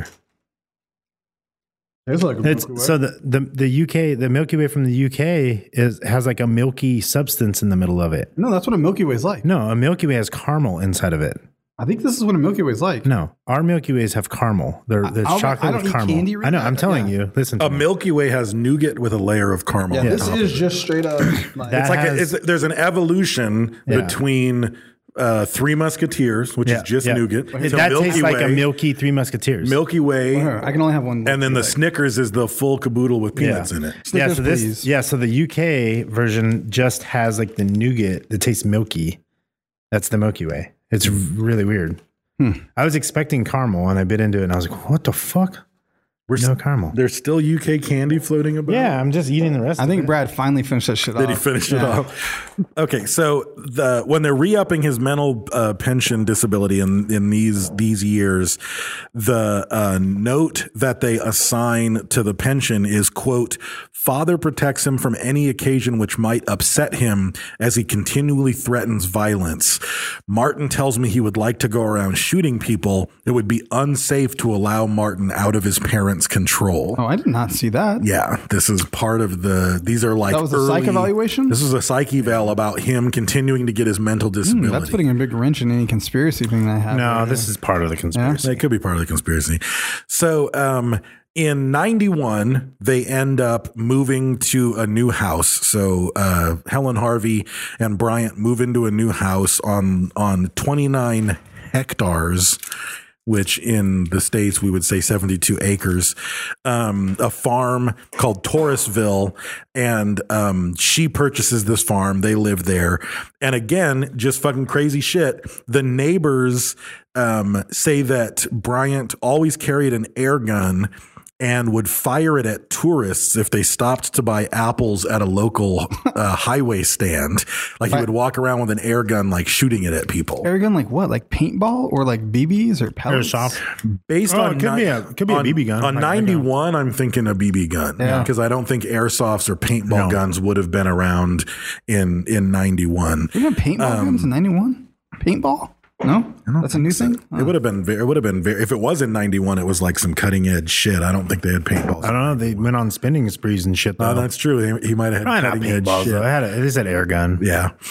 Speaker 8: There's like a
Speaker 9: It's so the UK, the Milky Way from the UK has like a milky substance in the middle of it.
Speaker 8: No, that's what a Milky Way is like.
Speaker 9: No, a Milky Way has caramel inside of it.
Speaker 8: I think this is what a Milky Way is like.
Speaker 9: No, our Milky Ways have caramel. There's
Speaker 8: I don't
Speaker 9: chocolate with
Speaker 8: eat
Speaker 9: caramel.
Speaker 8: candy,
Speaker 9: I know.
Speaker 8: Reed.
Speaker 9: I'm telling
Speaker 8: Yeah.
Speaker 9: you. Listen to
Speaker 10: A
Speaker 9: me.
Speaker 10: Milky Way has nougat with a layer of caramel.
Speaker 8: Yeah,
Speaker 10: on
Speaker 8: this
Speaker 10: top
Speaker 8: is
Speaker 10: of it.
Speaker 8: just straight up. Like,
Speaker 9: That
Speaker 10: It's like
Speaker 9: has-
Speaker 10: there's an evolution
Speaker 9: Yeah.
Speaker 10: between Three Musketeers, which is just nougat. So
Speaker 9: That
Speaker 10: Milky
Speaker 9: tastes like a
Speaker 10: Way-
Speaker 9: Milky Three Musketeers.
Speaker 10: Milky Way,
Speaker 8: I can only have one.
Speaker 10: and then the
Speaker 8: Milky Way.
Speaker 10: Snickers is the full caboodle with peanuts in it.
Speaker 9: Yeah,
Speaker 8: Snickers,
Speaker 9: so this,
Speaker 8: please.
Speaker 9: yeah, so the UK version just has like the nougat that tastes milky. That's the Milky Way. It's really weird. I was expecting caramel and I bit into it and I was like, what the fuck? No caramel.
Speaker 10: There's still UK candy floating about.
Speaker 9: Yeah, I'm just eating the rest
Speaker 8: I
Speaker 9: of
Speaker 8: think
Speaker 9: it.
Speaker 8: Brad finally finished that shit off.
Speaker 10: Did he finish it off? Okay, so when they're re-upping his mental pension disability in these years, the note that they assign to the pension is, quote, "Father protects him from any occasion which might upset him as he continually threatens violence. Martin tells me he would like to go around shooting people. It would be unsafe to allow Martin out of his parents' control."
Speaker 8: Oh, I did not see that.
Speaker 10: Yeah, this is part of these are like
Speaker 8: That was a psych
Speaker 10: early-
Speaker 8: evaluation?
Speaker 10: This is a psych eval about him continuing to get his mental disability.
Speaker 8: That's putting a big wrench in any conspiracy thing that I have.
Speaker 9: No,
Speaker 8: right
Speaker 9: this
Speaker 8: here.
Speaker 9: is part of the conspiracy.
Speaker 10: It could be part of the conspiracy. So, in 91, they end up moving to a new house. So, Helen Harvey and Bryant move into a new house on 29 hectares, which in the States we would say 72 acres, a farm called Torresville. And she purchases this farm. They live there. And again, just fucking crazy shit. The neighbors say that Bryant always carried an air gun and would fire it at tourists if they stopped to buy apples at a local highway stand. Like he would walk around with an air gun, like shooting it at people.
Speaker 8: Air gun, like what? Like paintball or like BBs or pellets?
Speaker 9: Airsoft.
Speaker 10: Based
Speaker 9: Oh,
Speaker 10: on
Speaker 9: it could be a BB gun.
Speaker 10: On
Speaker 9: Like
Speaker 10: 91, I'm thinking a BB gun
Speaker 8: Yeah.
Speaker 10: because I don't think airsoffts or paintball
Speaker 9: No.
Speaker 10: guns would have been around in 91.
Speaker 8: You have paintball guns in 91? Paintball? No? That's a new thing?
Speaker 10: It would have been very, if it was in 91, it was like some cutting edge shit. I don't think they had paintballs.
Speaker 9: I don't know. They went on spending sprees and shit.
Speaker 10: No,
Speaker 9: Though.
Speaker 10: that's true. He might have had
Speaker 9: Probably not
Speaker 10: cutting edge
Speaker 9: paintballs
Speaker 10: shit.
Speaker 9: though. It is an air gun.
Speaker 10: Yeah.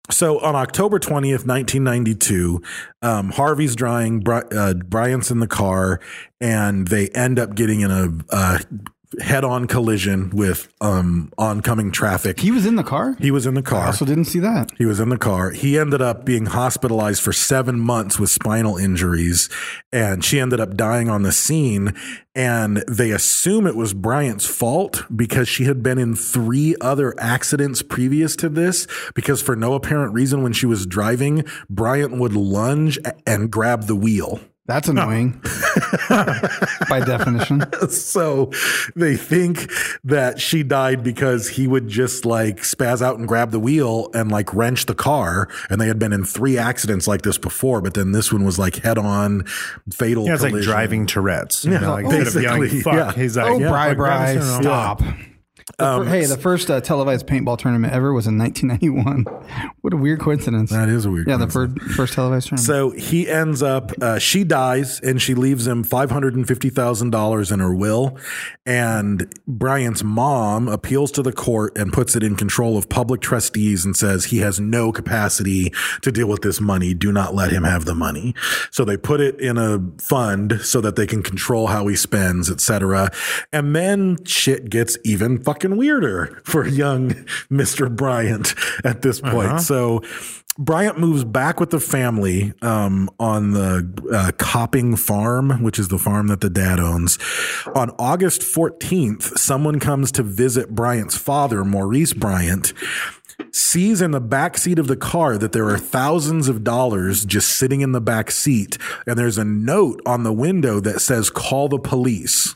Speaker 10: So on October 20th, 1992, Harvey's driving, Bryant's in the car, and they end up getting in a head-on collision with oncoming traffic.
Speaker 8: He was in the car?
Speaker 10: He was in the car.
Speaker 8: I also didn't see that.
Speaker 10: He was in the car. He ended up being hospitalized for 7 months with spinal injuries, and she ended up dying on the scene. And they assume it was Bryant's fault because she had been in 3 other accidents previous to this, because for no apparent reason when she was driving, Bryant would lunge and grab the wheel.
Speaker 8: That's annoying by definition.
Speaker 10: So they think that she died because he would just like spaz out and grab the wheel and like wrench the car. And they had been in 3 accidents like this before, but then this one was like head on fatal.
Speaker 9: Yeah, it's
Speaker 10: collision.
Speaker 9: like driving Tourette's. You know, like
Speaker 10: basically,
Speaker 9: instead of yelling, fuck,
Speaker 10: yeah.
Speaker 9: he's like,
Speaker 8: Bri, stop. The first televised paintball tournament ever was in 1991. What a weird coincidence.
Speaker 10: That is a weird coincidence.
Speaker 8: The first televised tournament.
Speaker 10: So he ends up, she dies and she leaves him $550,000 in her will. And Bryant's mom appeals to the court and puts it in control of public trustees and says he has no capacity to deal with this money. Do not let him have the money. So they put it in a fund so that they can control how he spends, etc. And then shit gets even fucking weirder for young Mr. Bryant at this point. So Bryant moves back with the family on the Copping Farm, which is the farm that the dad owns. On August 14th, someone comes to visit Bryant's father, Maurice Bryant, sees in the back seat of the car that there are thousands of dollars just sitting in the back seat. And there's a note on the window that says, "Call the police."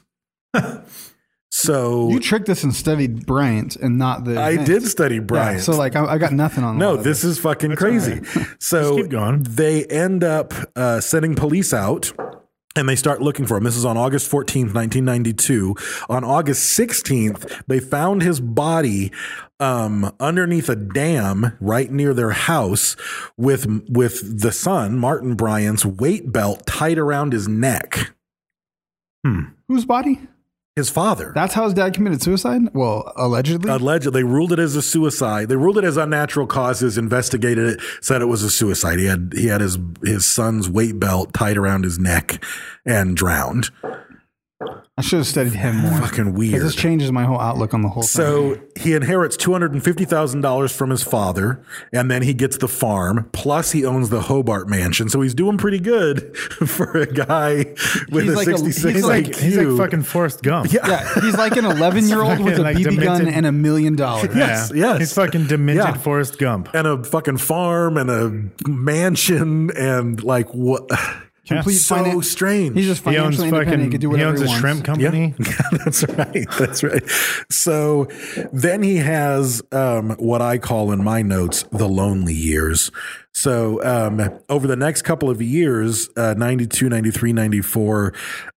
Speaker 10: So
Speaker 8: you tricked us and studied Bryant and not the.
Speaker 10: I did study Bryant.
Speaker 8: Yeah, so like I got nothing on.
Speaker 10: No, this is fucking crazy. So
Speaker 9: keep going.
Speaker 10: They end up sending police out. And they start looking for him. This is on August 14th, 1992. On August 16th, they found his body underneath a dam right near their house with the son, Martin Bryant's, weight belt tied around his neck.
Speaker 8: Whose body?
Speaker 10: His father.
Speaker 8: That's how his dad committed suicide? Well, allegedly.
Speaker 10: Allegedly. They ruled it as a suicide. They ruled it as unnatural causes, investigated it, said it was a suicide. He had his son's weight belt tied around his neck and drowned.
Speaker 8: I should have studied him more.
Speaker 10: Fucking weird.
Speaker 8: This changes my whole outlook on the whole thing.
Speaker 10: So he inherits $250,000 from his father, and then he gets the farm. Plus, he owns the Hobart Mansion. So he's doing pretty good for a guy with a 66 IQ.
Speaker 9: He's like fucking Forrest Gump.
Speaker 8: Yeah, he's like an 11-year-old with a
Speaker 9: like
Speaker 8: BB gun and $1 million.
Speaker 10: Yes.
Speaker 9: He's fucking demented Forrest Gump.
Speaker 10: And a fucking farm and a mansion and like what...
Speaker 8: Complete
Speaker 10: so strange.
Speaker 8: He's just financially independent. He could do whatever
Speaker 9: he owns a shrimp company.
Speaker 10: Yeah, that's right. That's right. So then he has what I call in my notes the lonely years. So over the next couple of years, 92, 93, 94,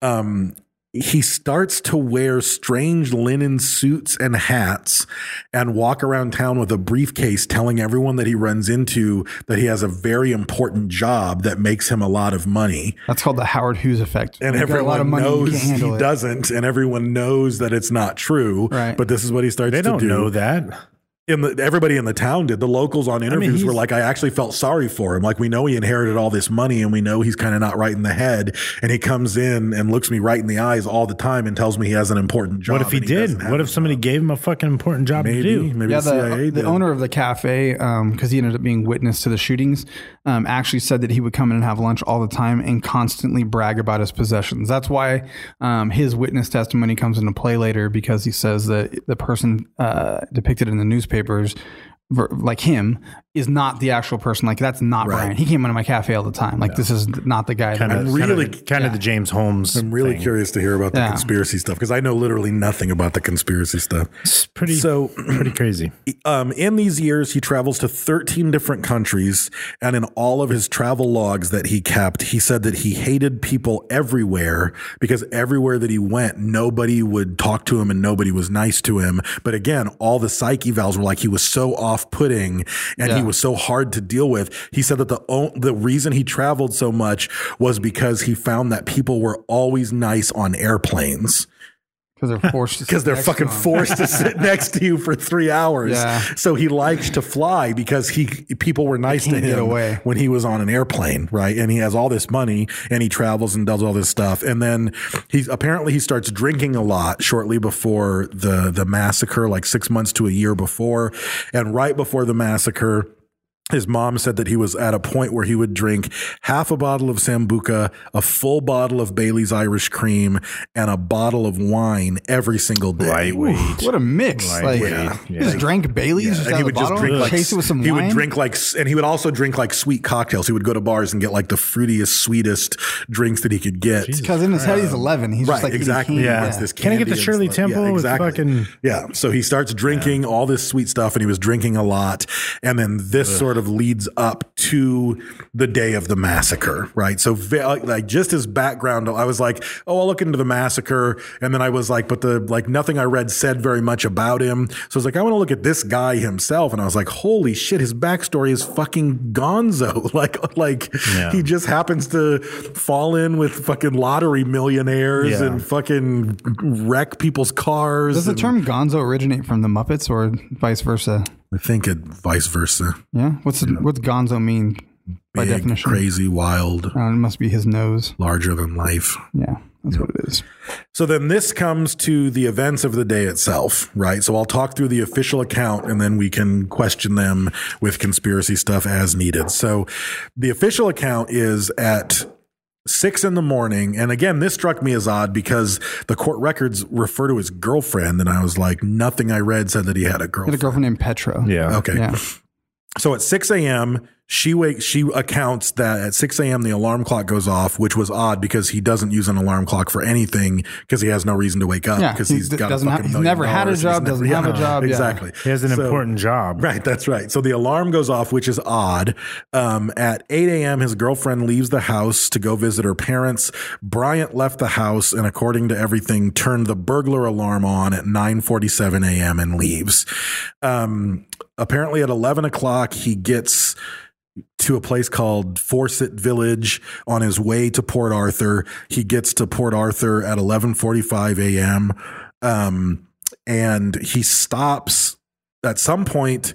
Speaker 10: he starts to wear strange linen suits and hats and walk around town with a briefcase telling everyone that he runs into that he has a very important job that makes him a lot of money.
Speaker 8: That's called the Howard Hughes effect.
Speaker 10: And
Speaker 8: You've got a lot of
Speaker 10: everyone
Speaker 8: money,
Speaker 10: knows he doesn't, and everyone knows that it's not true.
Speaker 8: Right.
Speaker 10: But this is what he starts to do.
Speaker 9: They don't know that.
Speaker 10: Everybody in the town did. The locals on interviews were like, I actually felt sorry for him. Like, we know he inherited all this money and we know he's kind of not right in the head. And he comes in and looks me right in the eyes all the time and tells me he has an important job.
Speaker 9: What if he did? What if somebody gave him a fucking important job to do?
Speaker 10: Maybe the CIA
Speaker 8: the owner of the cafe, because he ended up being witness to the shootings, actually said that he would come in and have lunch all the time and constantly brag about his possessions. That's why his witness testimony comes into play later, because he says that the person depicted in the newspapers, like him, is not the actual person. Like, that's not Brian. He came into my cafe all the time. Like, this is not the guy.
Speaker 9: Kind of the James Holmes.
Speaker 10: I'm really
Speaker 9: thing.
Speaker 10: curious to hear about the conspiracy stuff, because I know literally nothing about the conspiracy stuff.
Speaker 9: It's pretty crazy.
Speaker 10: In these years, he travels to 13 different countries, and in all of his travel logs that he kept, he said that he hated people everywhere, because everywhere that he went, nobody would talk to him and nobody was nice to him. But again, all the psyche valves were like, he was so off-putting and he was so hard to deal with. He said that the reason he traveled so much was because he found that people were always nice on airplanes.
Speaker 8: Because they're forced to
Speaker 10: because they're fucking forced to sit next to you for 3 hours.
Speaker 8: Yeah.
Speaker 10: So he likes to fly because people were nice to
Speaker 8: can't get
Speaker 10: him
Speaker 8: away.
Speaker 10: when he was on an airplane, right? And he has all this money and he travels and does all this stuff. And then he starts drinking a lot shortly before the massacre, like 6 months to a year before. And right before the massacre, his mom said that he was at a point where he would drink half a bottle of Sambuca, a full bottle of Bailey's Irish Cream, and a bottle of wine every single day.
Speaker 9: Lightweight.
Speaker 8: What a mix! He just drank Bailey's just out of the bottle, chase it with some
Speaker 10: he
Speaker 8: wine.
Speaker 10: would drink and he would also drink like sweet cocktails. He would go to bars and get like the fruitiest, sweetest drinks that he could get.
Speaker 8: Because in his head he's 11. He's just like
Speaker 10: exactly.
Speaker 8: eating
Speaker 10: He
Speaker 8: candy.
Speaker 10: wants this
Speaker 9: Can I get
Speaker 10: candy
Speaker 9: the
Speaker 10: and
Speaker 9: Shirley
Speaker 10: stuff.
Speaker 9: Temple
Speaker 10: Yeah,
Speaker 9: with
Speaker 10: exactly.
Speaker 9: fucking?
Speaker 10: Yeah. So he starts drinking all this sweet stuff, and he was drinking a lot, and then this sort of leads up to the day of the massacre, right? So like just his background, I was like, oh, I'll look into the massacre, and then I was like, but nothing I read said very much about him. So I was like, I want to look at this guy himself, and I was like, holy shit, his backstory is fucking gonzo. Like he just happens to fall in with fucking lottery millionaires and fucking wreck people's cars.
Speaker 8: Does the term gonzo originate from the Muppets or vice versa?
Speaker 10: I think it vice versa.
Speaker 8: Yeah. What's gonzo mean by
Speaker 10: Big,
Speaker 8: definition?
Speaker 10: crazy, wild.
Speaker 8: It must be his nose.
Speaker 10: Larger than life.
Speaker 8: Yeah, that's what it is.
Speaker 10: So then this comes to the events of the day itself, right? So I'll talk through the official account and then we can question them with conspiracy stuff as needed. So the official account is at 6 a.m. And again, this struck me as odd because the court records refer to his girlfriend. And I was like, nothing I read said that he had a
Speaker 8: He
Speaker 10: girlfriend.
Speaker 8: had a girlfriend named Petra.
Speaker 9: Yeah.
Speaker 10: Okay.
Speaker 8: Yeah.
Speaker 10: So at 6 a.m., she accounts that at 6 a.m. the alarm clock goes off, which was odd because he doesn't use an alarm clock for anything because he has no reason to wake up
Speaker 8: Yeah,
Speaker 10: because
Speaker 8: he
Speaker 10: he's got
Speaker 8: doesn't
Speaker 10: a
Speaker 8: have-
Speaker 10: fucking
Speaker 8: he's
Speaker 10: $1 million.
Speaker 8: never had a job,
Speaker 10: He's
Speaker 8: doesn't have a job, yeah.
Speaker 10: Exactly.
Speaker 9: He has an important job.
Speaker 10: Right. That's right. So the alarm goes off, which is odd. At 8 a.m., his girlfriend leaves the house to go visit her parents. Bryant left the house and according to everything, turned the burglar alarm on at 9:47 a.m. and leaves. Apparently at 11 o'clock, he gets to a place called Fawcett Village on his way to Port Arthur. He gets to Port Arthur at 11:45 a.m. And he stops at some point.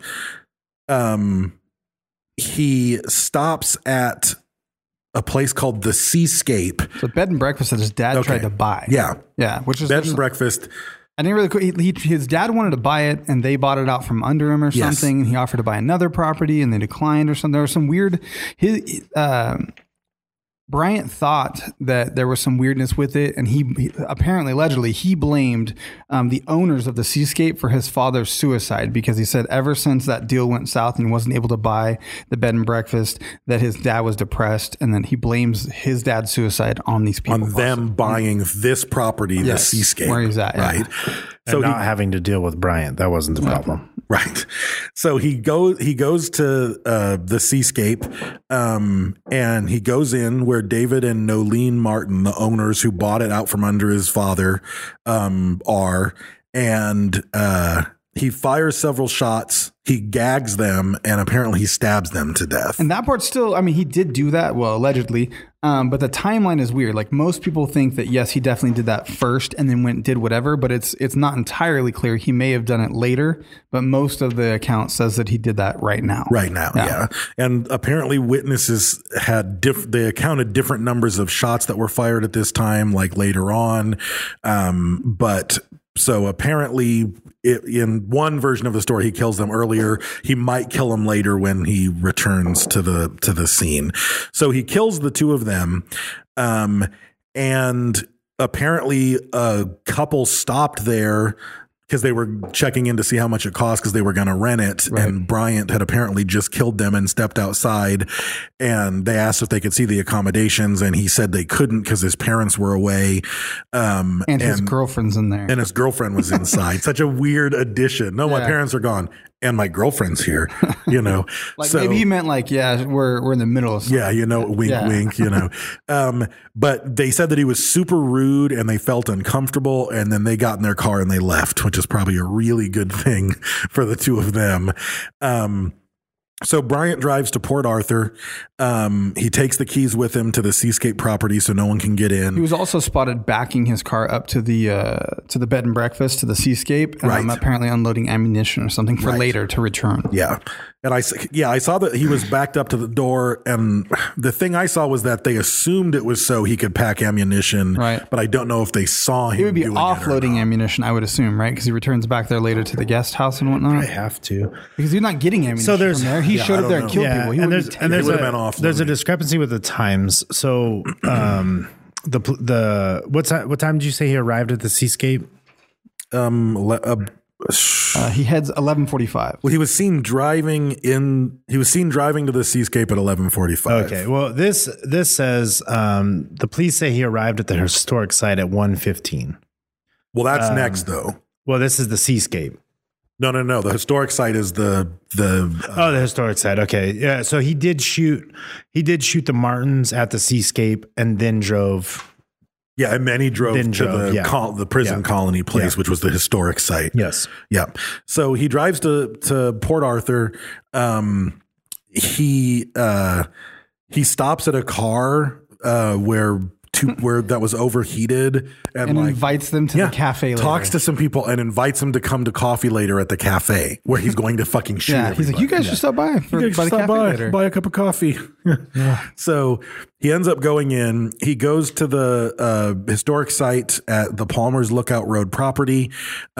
Speaker 10: He stops at a place called the Seascape.
Speaker 8: So bed and breakfast that his dad tried to buy.
Speaker 10: Yeah.
Speaker 8: Yeah. Which is
Speaker 10: Bed and breakfast.
Speaker 8: I didn't really. His dad wanted to buy it, and they bought it out from under him or
Speaker 10: Yes.
Speaker 8: something. And he offered to buy another property, and they declined or something. There was some weird. Bryant thought that there was some weirdness with it, and he apparently, allegedly, he blamed the owners of the Seascape for his father's suicide because he said ever since that deal went south and he wasn't able to buy the bed and breakfast, that his dad was depressed, and then he blames his dad's suicide on these people.
Speaker 10: On them buying this property,
Speaker 8: Yes,
Speaker 10: the Seascape.
Speaker 8: where he's at, yeah.
Speaker 10: Right.
Speaker 9: And not having to deal with Bryant. That wasn't the problem.
Speaker 10: Right. So he goes to the Seascape, and he goes in where David and Nolene Martin, the owners who bought it out from under his father, are, and he fires several shots. He gags them, and apparently he stabs them to death.
Speaker 8: And that part still, I mean, he did do that, well, allegedly, but the timeline is weird. Like most people think that, yes, he definitely did that first and then went and did whatever, but it's not entirely clear. He may have done it later, but most of the account says that he did that right now.
Speaker 10: Right now, yeah. And apparently witnesses had they accounted different numbers of shots that were fired at this time, like later on. But so apparently in one version of the story, he kills them earlier. He might kill them later when he returns to the scene. So he kills the two of them. And apparently a couple stopped there because they were checking in to see how much it cost because they were going to rent it. Right. And Bryant had apparently just killed them and stepped outside. And they asked if they could see the accommodations. And he said they couldn't because his parents were away.
Speaker 8: And his girlfriend's in there.
Speaker 10: And his girlfriend was inside. Such a weird addition. No, my parents are gone. And my girlfriend's here, you know.
Speaker 8: Like maybe he meant like, yeah, we're in the middle of something.
Speaker 10: Yeah, you know, wink, wink, you know. But they said that he was super rude and they felt uncomfortable. And then they got in their car and they left, which is probably a really good thing for the two of them. So Bryant drives to Port Arthur. He takes the keys with him to the Seascape property so no one can get in.
Speaker 8: He was also spotted backing his car up to the bed and breakfast, to the Seascape, apparently unloading ammunition or something for later to return.
Speaker 10: Yeah. And I saw that he was backed up to the door, and the thing I saw was that they assumed it was so he could pack ammunition, but I don't know if they saw him.
Speaker 8: He would be offloading ammunition, I would assume, right? Because he returns back there later to the guest house and whatnot.
Speaker 9: I have to,
Speaker 8: because you're not getting ammunition. So from there. He showed up there and killed people. He
Speaker 9: there's a discrepancy with the times. So what time did you say he arrived at the Seascape?
Speaker 8: He heads 11:45.
Speaker 10: Well, he was seen driving to the Seascape at 11:45.
Speaker 9: Okay. Well, this says the police say he arrived at the historic site at 1:15.
Speaker 10: Well, that's next though.
Speaker 9: Well, this is the Seascape.
Speaker 10: No. The historic site is the
Speaker 9: historic site. Okay. Yeah. So he did shoot the Martins at the Seascape and then drove.
Speaker 10: Yeah, and then he drove to the prison colony place, which was the historic site.
Speaker 9: Yes.
Speaker 10: Yeah. So he drives to Port Arthur. He stops at a car where that was overheated and
Speaker 8: invites them to the cafe later.
Speaker 10: Talks to some people and invites them to come to coffee later at the cafe where he's going to fucking shoot everybody.
Speaker 8: He's like, you guys should stop by later.
Speaker 10: Buy a cup of coffee. So he ends up going in. He goes to the historic site at the Palmer's Lookout Road property.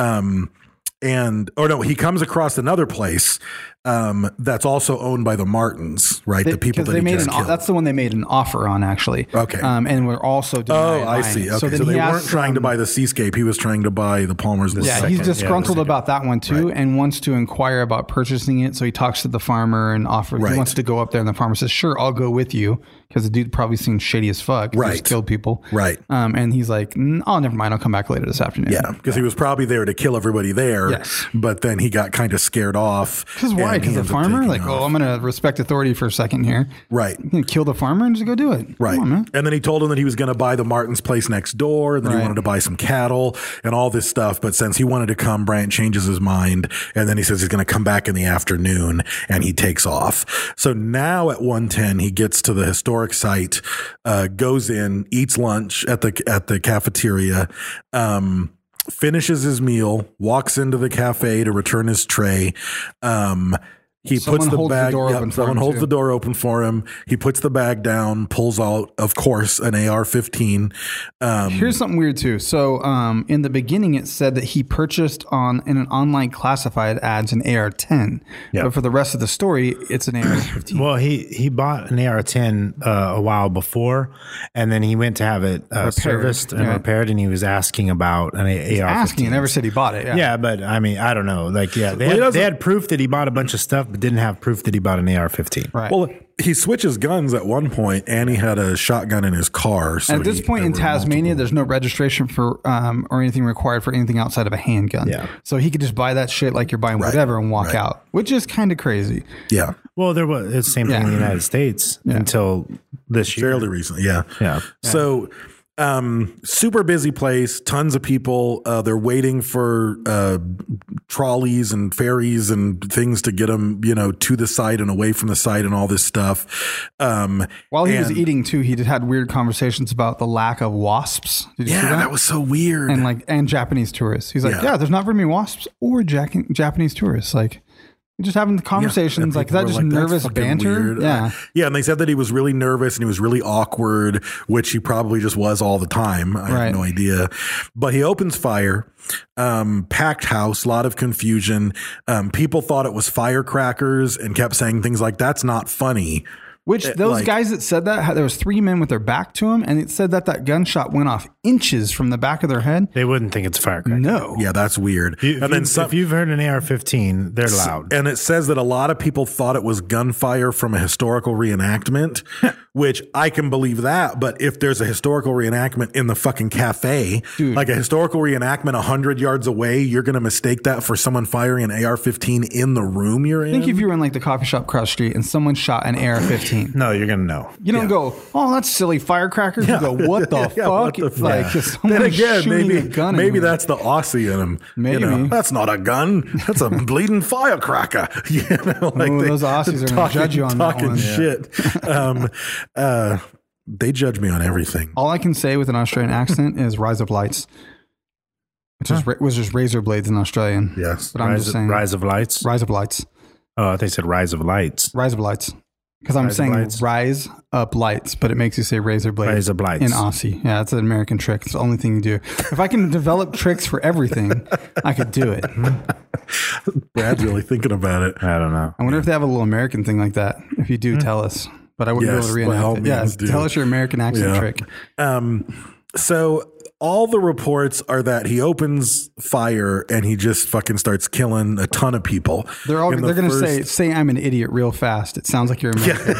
Speaker 10: He comes across another place that's also owned by the Martins, right? The people that he just killed.
Speaker 8: That's the one they made an offer on, actually.
Speaker 10: Okay.
Speaker 8: And we're also denied.
Speaker 10: I see. Okay. So they weren't trying to buy the Seascape. He was trying to buy the Palmer's.
Speaker 8: He's disgruntled about that one too, and wants to inquire about purchasing it. So he talks to the farmer and offers. He wants to go up there, and the farmer says, "Sure, I'll go with you," because the dude probably seems shady as fuck. Right. He's killed people.
Speaker 10: Right.
Speaker 8: And he's like, "Oh, never mind. I'll come back later this afternoon."
Speaker 10: Yeah, because he was probably there to kill everybody there. Yes. But then he got kind of scared off.
Speaker 8: Because why? Because the farmer, I'm going to respect authority for a second here.
Speaker 10: Right.
Speaker 8: I'm going to kill the farmer and just go do it.
Speaker 10: Right.
Speaker 8: Come on, man.
Speaker 10: And then he told him that he was going to buy the Martins place next door, and then he wanted to buy some cattle and all this stuff. But since he wanted to come, Bryant changes his mind, and then he says he's going to come back in the afternoon, and he takes off. So now at 1:10, he gets to the historic site, goes in, eats lunch at the cafeteria, finishes his meal, walks into the cafe to return his tray. Someone holds the door open for him. He puts the bag down, pulls out, of course, an AR-15.
Speaker 8: Here's something weird too. So in the beginning, it said that he purchased in an online classified ads an AR-10. Yep. But for the rest of the story, it's an AR-15.
Speaker 9: Well, he bought an AR-10 a while before, and then he went to have it serviced and repaired, and he was asking about an AR-15.
Speaker 8: Asking, he never said he bought it.
Speaker 9: Yeah, but I mean, I don't know. They had proof that he bought a bunch of stuff, but didn't have proof that he bought an AR-15.
Speaker 8: Right.
Speaker 10: Well, he switches guns at one point, and he had a shotgun in his car. So
Speaker 8: and at this point in Tasmania, there's no registration for or anything required for anything outside of a handgun.
Speaker 9: Yeah.
Speaker 8: So he could just buy that shit like you're buying whatever and walk out, which is kind of crazy.
Speaker 10: Yeah.
Speaker 9: Well, it's the same thing in the United States until this year.
Speaker 10: Fairly recently, yeah.
Speaker 9: Yeah.
Speaker 10: So super busy place, tons of people. They're waiting for trolleys and ferries and things to get them, to the site and away from the site and all this stuff.
Speaker 8: While he was eating too, he had weird conversations about the lack of wasps. Did you see that?
Speaker 10: That was so weird.
Speaker 8: And Japanese tourists. He's like, there's not very many wasps or Japanese tourists. Like, just having the conversations, like, is that just nervous banter?
Speaker 10: Weird.
Speaker 8: Yeah.
Speaker 10: Yeah. And they said that he was really nervous and he was really awkward, which he probably just was all the time. I have no idea. But he opens fire, packed house, a lot of confusion. People thought it was firecrackers and kept saying things like, "That's not funny."
Speaker 8: Which those guys that said that, there was 3 men with their back to him, and it said that gunshot went off inches from the back of their head.
Speaker 9: They wouldn't think it's a firecracker.
Speaker 8: No.
Speaker 10: Yeah, that's weird.
Speaker 9: If you've heard an AR-15, they're loud.
Speaker 10: And it says that a lot of people thought it was gunfire from a historical reenactment, which I can believe that. But if there's a historical reenactment in the fucking cafe, like a historical reenactment 100 yards away, you're going to mistake that for someone firing an AR-15 in the room you're in?
Speaker 8: Think if you were in like the coffee shop across the street and someone shot an AR-15.
Speaker 9: No, you're going to know.
Speaker 8: You don't go, oh, that's silly firecrackers. You go, what the fuck?
Speaker 10: What the fuck?
Speaker 8: Like,
Speaker 10: then again,
Speaker 8: shooting a gun
Speaker 10: maybe that's the Aussie in him.
Speaker 8: Maybe.
Speaker 10: You know, that's not a gun. That's a bleeding firecracker. You know, like
Speaker 8: those Aussies are going to judge you on that one.
Speaker 10: Shit. They judge me on everything.
Speaker 8: All I can say with an Australian accent is Rise of Lights, which was just razor blades in Australian.
Speaker 10: Yes.
Speaker 8: But I'm just saying.
Speaker 9: Rise of Lights?
Speaker 8: Rise of Lights.
Speaker 9: Oh, I think they said Rise of Lights.
Speaker 8: Rise of Lights. Because I'm saying rise up lights, but it makes you say razor blades.
Speaker 9: Razor blades.
Speaker 8: In Aussie. Yeah, it's an American trick. It's the only thing you do. If I can develop tricks for everything, I could do it.
Speaker 10: Brad's really thinking about it.
Speaker 9: I don't know.
Speaker 8: I wonder if they have a little American thing like that. If you do, tell us. But I wouldn't be able to reenact it. Yeah, tell us your American accent trick.
Speaker 10: So all the reports are that he opens fire and he just fucking starts killing a ton of people.
Speaker 8: They're going to say I'm an idiot real fast. It sounds like you're American.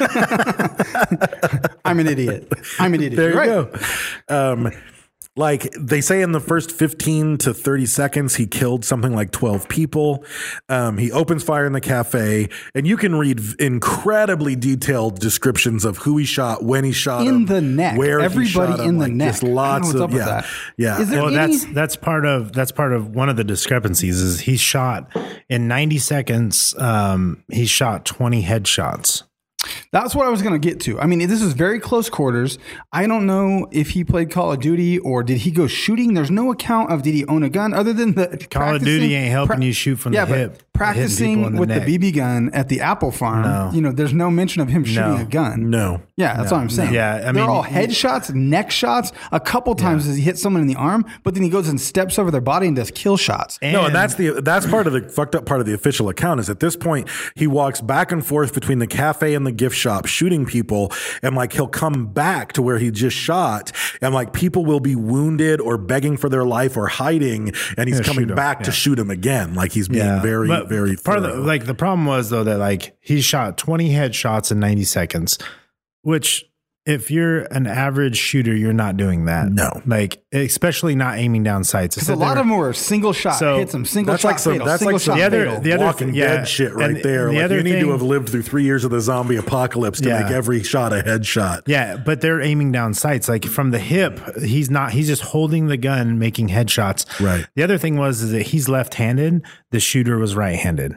Speaker 8: I'm an idiot. I'm an idiot.
Speaker 10: There you go. Like they say in the first 15 to 30 seconds, he killed something like 12 people. He opens fire in the cafe, and you can read incredibly detailed descriptions of who he shot, when he shot
Speaker 8: in
Speaker 10: him,
Speaker 8: the neck,
Speaker 10: where
Speaker 8: everybody
Speaker 10: he shot him,
Speaker 8: in the
Speaker 10: like,
Speaker 8: neck.
Speaker 10: Just lots of
Speaker 8: that.
Speaker 10: Yeah.
Speaker 8: Is there
Speaker 9: that's part of one of the discrepancies. Is he shot in 90 seconds? He shot 20 headshots.
Speaker 8: That's what I was going to get to. I mean, this is very close quarters. I don't know if he played Call of Duty or did he go shooting. There's no account of did he own a gun other than the
Speaker 9: Call of Duty ain't helping you shoot from the hip.
Speaker 8: Practicing with the BB gun at the Apple farm, you know, there's no mention of him shooting a gun.
Speaker 10: No.
Speaker 8: Yeah, that's what I'm saying.
Speaker 9: Yeah, I mean,
Speaker 8: they're all headshots, neck shots. A couple times does he hit someone in the arm, but then he goes and steps over their body and does kill shots.
Speaker 10: And that's part of the fucked up part of the official account is at this point he walks back and forth between the cafe and the gift shop shooting people, and like he'll come back to where he just shot, and like people will be wounded or begging for their life or hiding, and he's coming back to shoot him again. Like he's being very
Speaker 9: part of the problem was though that like he shot 20 headshots in 90 seconds, which if you're an average shooter, you're not doing that.
Speaker 10: No.
Speaker 9: Like, especially not aiming down sights.
Speaker 8: Because a lot of them were single shot, hits them, single shot, fatal, single shot, fatal.
Speaker 10: The other Walking Dead shit right there. Like you need to have lived through 3 years of the zombie apocalypse to make every shot a headshot.
Speaker 9: Yeah, but they're aiming down sights. Like from the hip, he's just holding the gun, making headshots.
Speaker 10: Right.
Speaker 9: The other thing is that he's left-handed. The shooter was right-handed.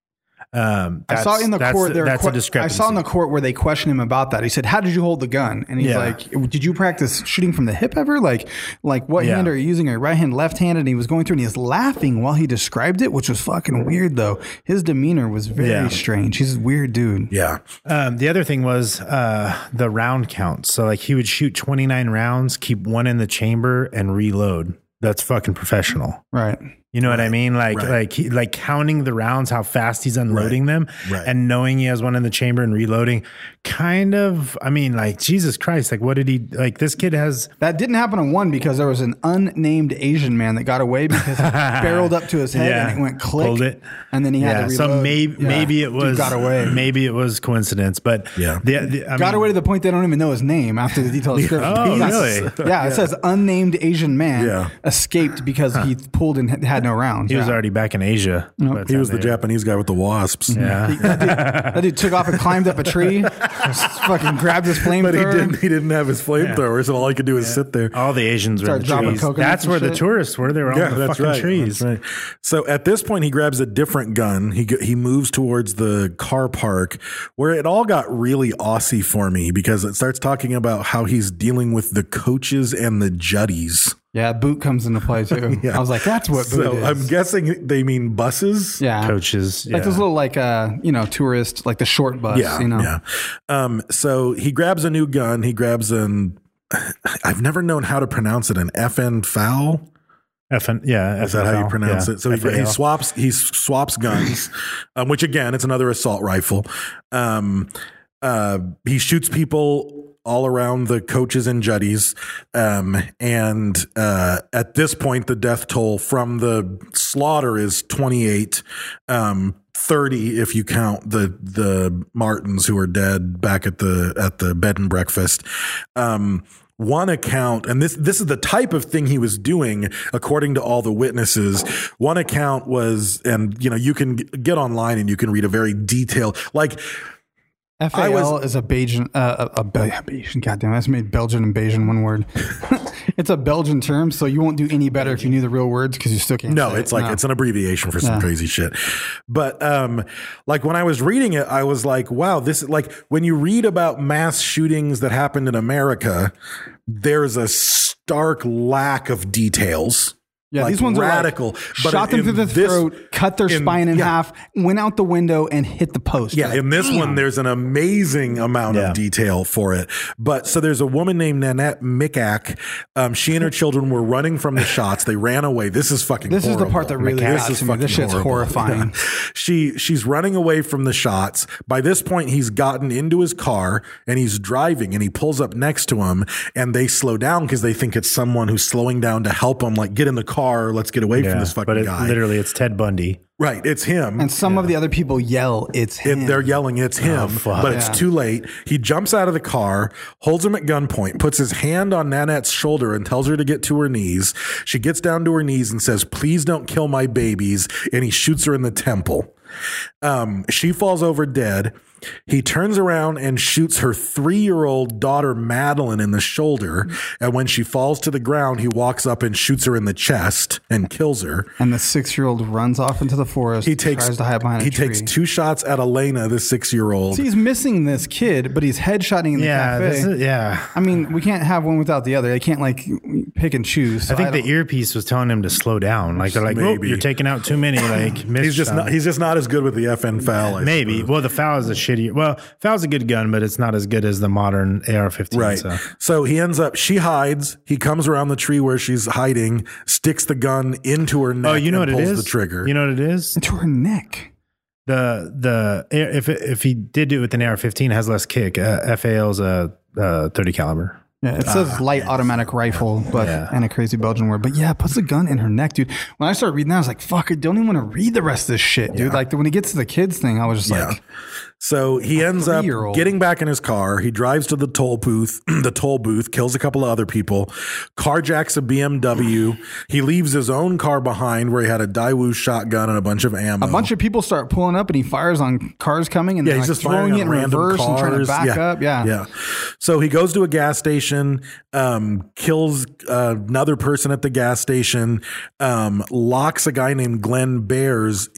Speaker 8: I saw in the court
Speaker 9: that's a discrepancy.
Speaker 8: I saw in the court where they questioned him about that. He said, "How did you hold the gun?" And he's like, "Did you practice shooting from the hip ever? Like what hand are you using? Are you right hand, left hand?" And he was going through and he was laughing while he described it, which was fucking weird though. His demeanor was very strange. He's a weird dude.
Speaker 10: Yeah.
Speaker 9: The other thing was the round count. So like he would shoot 29 rounds, keep one in the chamber, and reload. That's fucking professional.
Speaker 8: Right.
Speaker 9: You know what I mean? Like counting the rounds, how fast he's unloading them, and knowing he has one in the chamber and reloading. Kind of, I mean, like Jesus Christ, like what did he like? This kid has
Speaker 8: that didn't happen on one because there was an unnamed Asian man that got away because he barreled up to his head and it went click,
Speaker 9: pulled it,
Speaker 8: and then he had to reload.
Speaker 9: So maybe it was
Speaker 8: got away.
Speaker 9: Maybe it was coincidence, but
Speaker 8: got away to the point they don't even know his name after the detailed description.
Speaker 9: Oh, really?
Speaker 8: Yeah, it says unnamed Asian man escaped because he pulled and had no rounds.
Speaker 9: He was already back in Asia.
Speaker 10: He was the Japanese guy with the wasps.
Speaker 9: Yeah,
Speaker 8: that dude took off and climbed up a tree, fucking grabbed his flamethrower.
Speaker 10: But he didn't have his flamethrower, so all he could do is sit there.
Speaker 9: All the Asians were in the trees. That's where the tourists were. They were on the fucking trees.
Speaker 10: That's right. So at this point, he grabs a different gun. He moves towards the car park, where it all got really Aussie for me because it starts talking about how he's dealing with the coaches and the juddies.
Speaker 8: Yeah, boot comes into play too. I was like, that's what boot is.
Speaker 10: I'm guessing they mean buses.
Speaker 8: Yeah.
Speaker 9: Coaches.
Speaker 8: Like those little tourist, like the short bus.
Speaker 10: Yeah. So he grabs a new gun. He grabs I've never known how to pronounce it, an FN FAL.
Speaker 9: FN, yeah.
Speaker 10: Is that how you pronounce it? So he swaps guns, which again, it's another assault rifle. He shoots people all around the coaches and juddies. And at this point, the death toll from the slaughter is 28. 30 if you count the Martins who are dead back at the bed and breakfast. One account, and this is the type of thing he was doing, according to all the witnesses. One account was, and you can get online and you can read a very detailed, like.
Speaker 8: FAL is a Bayesian, Bayesian, goddamn, I just made Belgian and Bayesian one word. It's a Belgian term, so you won't do any better if you knew the real words because you still can't.
Speaker 10: No,
Speaker 8: say
Speaker 10: it's like it's an abbreviation for some crazy shit. But like when I was reading it, I was like, wow, this is like when you read about mass shootings that happened in America, there's a stark lack of details.
Speaker 8: Yeah,
Speaker 10: like
Speaker 8: these ones
Speaker 10: radical.
Speaker 8: Are like, shot them through the throat, cut their spine in half, went out the window, and hit the post.
Speaker 10: Yeah,
Speaker 8: like,
Speaker 10: in this one, there's an amazing amount of detail for it. But so there's a woman named Nanette Mikak. She and her children were running from the shots. They ran away. This is fucking.
Speaker 8: This
Speaker 10: horrible.
Speaker 8: is the part that really got to me. This shit's horrifying.
Speaker 10: She's running away from the shots. By this point, he's gotten into his car and he's driving. And he pulls up next to him, and they slow down because they think it's someone who's slowing down to help him. Like, get in the car. Let's get away from this fucking guy.
Speaker 9: Literally, it's Ted Bundy.
Speaker 10: Right, it's him.
Speaker 8: And some of the other people yell, it's him.
Speaker 10: They're yelling, it's him, but it's too late. He jumps out of the car, holds him at gunpoint, puts his hand on Nanette's shoulder and tells her to get to her knees. She gets down to her knees and says, please don't kill my babies. And he shoots her in the temple. She falls over dead. He turns around and shoots her 3-year-old daughter, Madeline, in the shoulder. And when she falls to the ground, he walks up and shoots her in the chest and kills her.
Speaker 8: And the 6-year-old runs off into the forest. Tries to hide behind a tree.
Speaker 10: He takes 2 shots at Elena, the 6-year-old.
Speaker 8: See, he's missing this kid, but he's headshotting in the cafe. I mean, we can't have one without the other. They can't like pick and choose. So
Speaker 9: I think the earpiece was telling him to slow down. Like they're like, oh, you're taking out too many. Like
Speaker 10: he's just not as good with the FN FAL.
Speaker 9: Maybe. Well, the FAL is a shitty. Well, FAL's a good gun, but it's not as good as the modern AR-15.
Speaker 10: Right. So he ends up. She hides. He comes around the tree where she's hiding, sticks the gun into her neck.
Speaker 9: Oh, you know
Speaker 10: and
Speaker 9: what it
Speaker 10: pulls
Speaker 9: is?
Speaker 10: The trigger.
Speaker 9: You know what it is?
Speaker 8: Into her neck.
Speaker 9: If he did do it with an AR-15, it has less kick. FAL's a 30 caliber.
Speaker 8: Yeah, it says light automatic rifle, but and a crazy Belgian word. But yeah, puts the gun in her neck, dude. When I started reading that, I was like, fuck, I don't even want to read the rest of this shit, dude. Like when he gets to the kids thing, I was just like.
Speaker 10: So he ends up getting back in his car. He drives to the toll booth, kills a couple of other people, carjacks a BMW. He leaves his own car behind where he had a Daewoo shotgun and a bunch of ammo.
Speaker 8: A bunch of people start pulling up and he fires on cars coming and
Speaker 10: he's
Speaker 8: like
Speaker 10: just
Speaker 8: throwing it in reverse and trying to back up. Yeah.
Speaker 10: So he goes to a gas station, kills another person at the gas station, locks a guy named Glenn Pears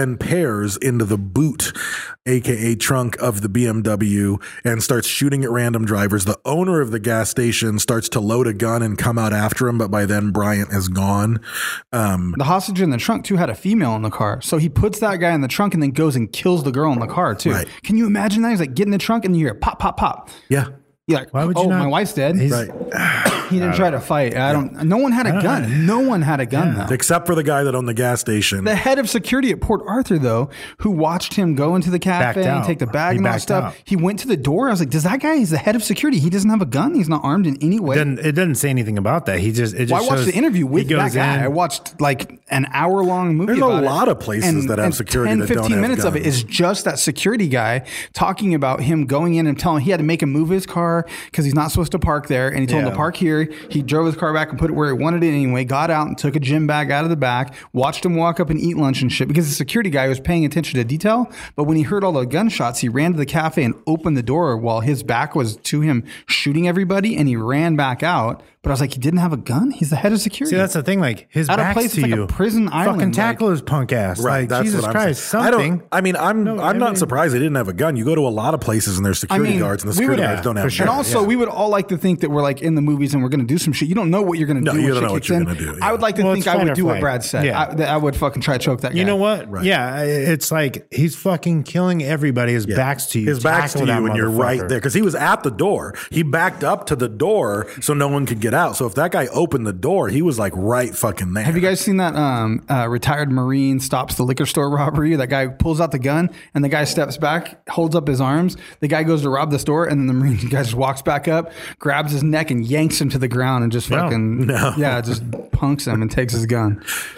Speaker 10: into the boot, aka trunk of the BMW, and starts shooting at random drivers. The owner of the gas station starts to load a gun and come out after him, but by then Bryant is gone.
Speaker 8: The hostage in the trunk too had a female in the car, so he puts that guy in the trunk and then goes and kills the girl in the car too. Right. Can you imagine that? He's like, get in the trunk and you hear pop, pop, pop.
Speaker 10: Yeah.
Speaker 8: You're like, my wife's dead.
Speaker 10: Right.
Speaker 8: He didn't try to fight. No one had a gun. No one had a gun though.
Speaker 10: Except for the guy that owned the gas station.
Speaker 8: The head of security at Port Arthur though, who watched him go into the cafe and take the bag and all that stuff. He went to the door. I was like, he's the head of security. He doesn't have a gun. He's not armed in any way.
Speaker 9: It doesn't say anything about that. I
Speaker 8: watched the interview with that guy. I watched like an hour-long movie.
Speaker 10: There's a lot of places that have security that don't have
Speaker 8: 15 minutes
Speaker 10: guns.
Speaker 8: of it is just that security guy talking about him going in and telling he had to make him move his car because he's not supposed to park there, and he told him to park here. He drove his car back and put it where he wanted it anyway, got out and took a gym bag out of the back, watched him walk up and eat lunch and shit because the security guy was paying attention to detail. But when he heard all the gunshots, he ran to the cafe and opened the door while his back was to him shooting everybody, and he ran back out. But I was like, he didn't have a gun? He's the head of security.
Speaker 9: See, that's the thing. Like, his back's
Speaker 8: place,
Speaker 9: to
Speaker 8: it's
Speaker 9: you.
Speaker 8: Like a prison island.
Speaker 9: Fucking tackle his punk ass.
Speaker 10: Right.
Speaker 9: Like,
Speaker 10: That's
Speaker 9: Jesus
Speaker 10: what I'm
Speaker 9: Christ.
Speaker 10: saying.
Speaker 9: Something.
Speaker 10: I'm not surprised they didn't have a gun. You go to a lot of places and there's security guards, and the security guards don't have guns.
Speaker 8: And also, we would all like to think that we're like in the movies and we're going to do some shit. You don't know what you're going to do.
Speaker 10: No, you
Speaker 8: when
Speaker 10: don't know
Speaker 8: shit
Speaker 10: what you're
Speaker 8: kicks
Speaker 10: going to
Speaker 8: in.
Speaker 10: do. Yeah.
Speaker 8: I would like to think I would do what Brad said.
Speaker 9: Yeah.
Speaker 8: I would fucking try to choke that guy.
Speaker 9: You know what?
Speaker 10: Right.
Speaker 9: Yeah, it's like he's fucking killing everybody. His back's to you.
Speaker 10: His back's to you, and you're right there because he was at the door. He backed up to the door so no one could get out. So if that guy opened the door, he was like right fucking there.
Speaker 8: Have you guys seen that retired Marine stops the liquor store robbery? That guy pulls out the gun and the guy steps back, holds up his arms. The guy goes to rob the store, and then the Marine guy just walks back up, grabs his neck, and yanks him to the ground and just just punks him and takes his gun.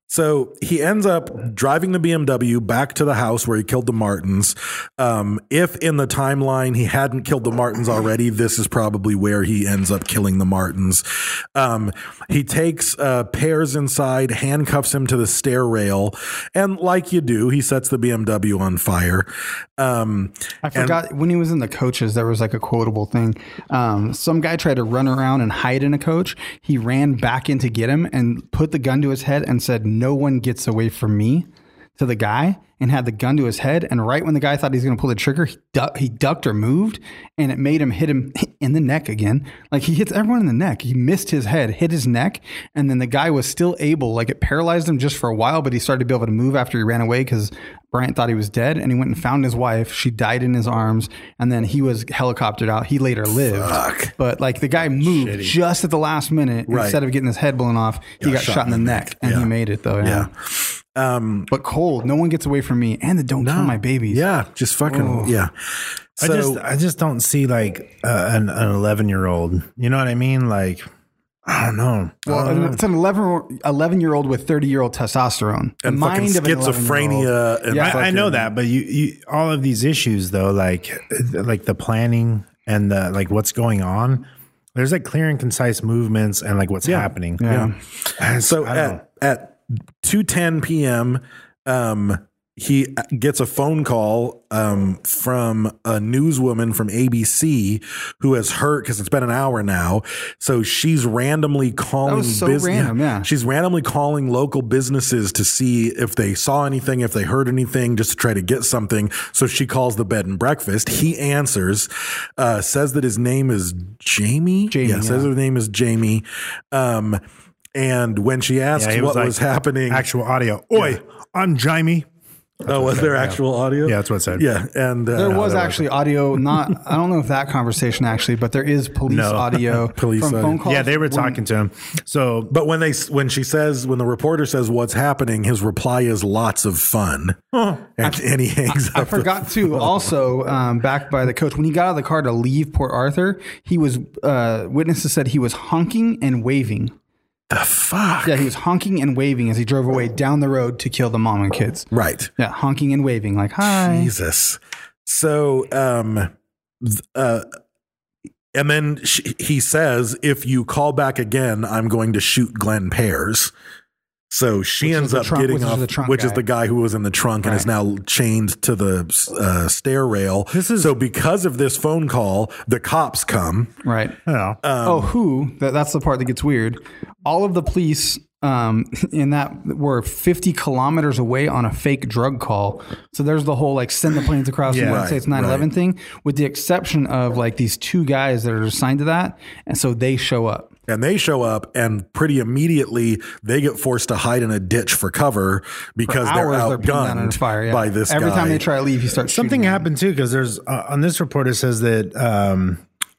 Speaker 10: So he ends up driving the BMW back to the house where he killed the Martins. If in the timeline he hadn't killed the Martins already, this is probably where he ends up killing the Martins. He takes Pears inside, handcuffs him to the stair rail, and like you do, he sets the BMW on fire.
Speaker 8: I forgot when he was in the coaches, there was like a quotable thing. Some guy tried to run around and hide in a coach. He ran back in to get him and put the gun to his head and said, "No one gets away from me," to the guy, and had the gun to his head. And right when the guy thought he was going to pull the trigger, he ducked or moved, and it made him hit him in the neck again. Like he hits everyone in the neck. He missed his head, hit his neck, and then the guy was still able, like it paralyzed him just for a while, but he started to be able to move after he ran away because Bryant thought he was dead, and he went and found his wife. She died in his arms, and then he was helicoptered out. He later lived. But like the guy moved just at the last minute. Right. Instead of getting his head blown off, he got shot in the neck. And he made it though. Yeah. But cold, no one gets away from me, and don't kill my babies.
Speaker 10: Yeah, just fucking So,
Speaker 9: I just don't see like an 11-year-old. You know what I mean? Like, I don't know.
Speaker 8: Well, it's an 11-year-old with 30-year-old testosterone.
Speaker 10: And fucking schizophrenia. And
Speaker 9: I know that, but you all of these issues though, like the planning and the like what's going on. There's like clear and concise movements and like what's happening.
Speaker 10: Yeah. So at 2:10 p.m., he gets a phone call from a newswoman from ABC who has heard, because it's been an hour now. So she's randomly calling.
Speaker 8: That was so random,
Speaker 10: She's randomly calling local businesses to see if they saw anything, if they heard anything, just to try to get something. So she calls the bed and breakfast. He answers, says that his name is Jamie. Says his name is Jamie. And when she asked what was happening,
Speaker 9: actual audio. Oi, I'm Jamie.
Speaker 10: Was there actual audio?
Speaker 9: Yeah, that's what it said.
Speaker 10: Yeah, and
Speaker 8: there was actually audio. Not, I don't know if that conversation actually, but there is police audio from phone calls.
Speaker 9: Yeah, they were talking to him. So,
Speaker 10: but when the reporter says what's happening, his reply is lots of fun, and he hangs up.
Speaker 8: I forgot to also back by the coach when he got out of the car to leave Port Arthur. He was witnesses said he was honking and waving.
Speaker 10: The fuck?
Speaker 8: Yeah, he was honking and waving as he drove away down the road to kill the mom and kids.
Speaker 10: Right.
Speaker 8: Yeah, honking and waving like, hi.
Speaker 10: Jesus. So, and then he says, if you call back again, I'm going to shoot Glenn Pears. So she ends up getting off, which is the guy who was in the trunk and is now chained to the stair rail. So because of this phone call, the cops come.
Speaker 8: Right. Yeah. That's the part that gets weird. All of the police in that were 50 kilometers away on a fake drug call. So there's the whole like send the planes across the United States 9/11 thing, with the exception of like these two guys that are assigned to that. And so they show up.
Speaker 10: And they show up, and pretty immediately they get forced to hide in a ditch for cover because they're outgunned by this guy.
Speaker 8: Every time they try to leave, he starts shooting.
Speaker 9: Something happened too, because there's on this report it says that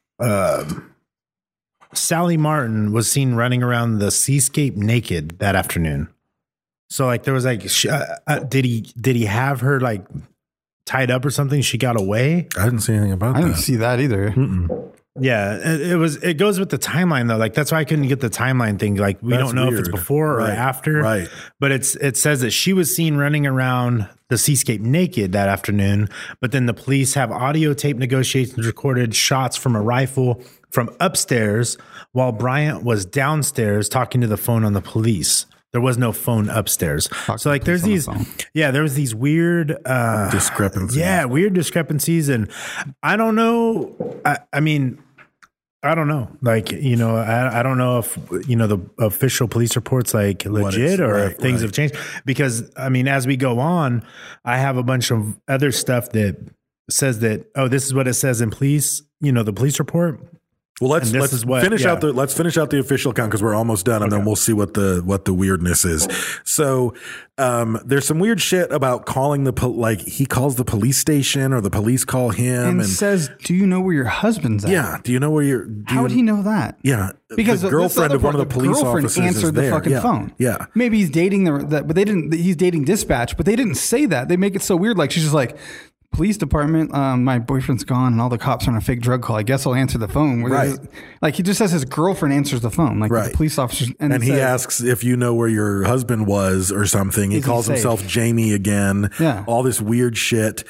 Speaker 9: Sally Martin was seen running around the seascape naked that afternoon. So like there was like, did he have her like tied up or something? She got away.
Speaker 10: I didn't see anything about that.
Speaker 8: I didn't see that either.
Speaker 9: Yeah, it goes with the timeline though. Like that's why I couldn't get the timeline thing. Like we don't know if it's before or after.
Speaker 10: Right.
Speaker 9: But it says that she was seen running around the seascape naked that afternoon. But then the police have audio tape negotiations recorded shots from a rifle from upstairs while Bryant was downstairs talking to the phone on the police. There was no phone upstairs. So like there's these, there was these weird
Speaker 10: discrepancies.
Speaker 9: Yeah, weird discrepancies. And I don't know. I mean, I don't know. Like, you know, I don't know if, you know, the official police report's like legit or if things have changed. Because, I mean, as we go on, I have a bunch of other stuff that says that, this is what it says in police, you know, the police report.
Speaker 10: Well, let's finish out the official count because we're almost done, and then we'll see what the weirdness is. So there's some weird shit about calling he calls the police station or the police call him and
Speaker 8: says, "Do you know where your husband's at?"
Speaker 10: Yeah. Do you know where
Speaker 8: How would he know that?
Speaker 10: Yeah,
Speaker 8: because
Speaker 10: the girlfriend of one of the police officers
Speaker 8: answered the fucking phone.
Speaker 10: Yeah,
Speaker 8: maybe he's dating but they didn't. He's dating dispatch, but they didn't say that. They make it so weird. Like she's just like, police department. My boyfriend's gone and all the cops are on a fake drug call. I guess I'll answer the phone.
Speaker 10: Right.
Speaker 8: Like he just says his girlfriend answers the phone. Like the police officers.
Speaker 10: And he asks if you know where your husband was or something. He calls himself Jamie again.
Speaker 8: Yeah.
Speaker 10: All this weird shit.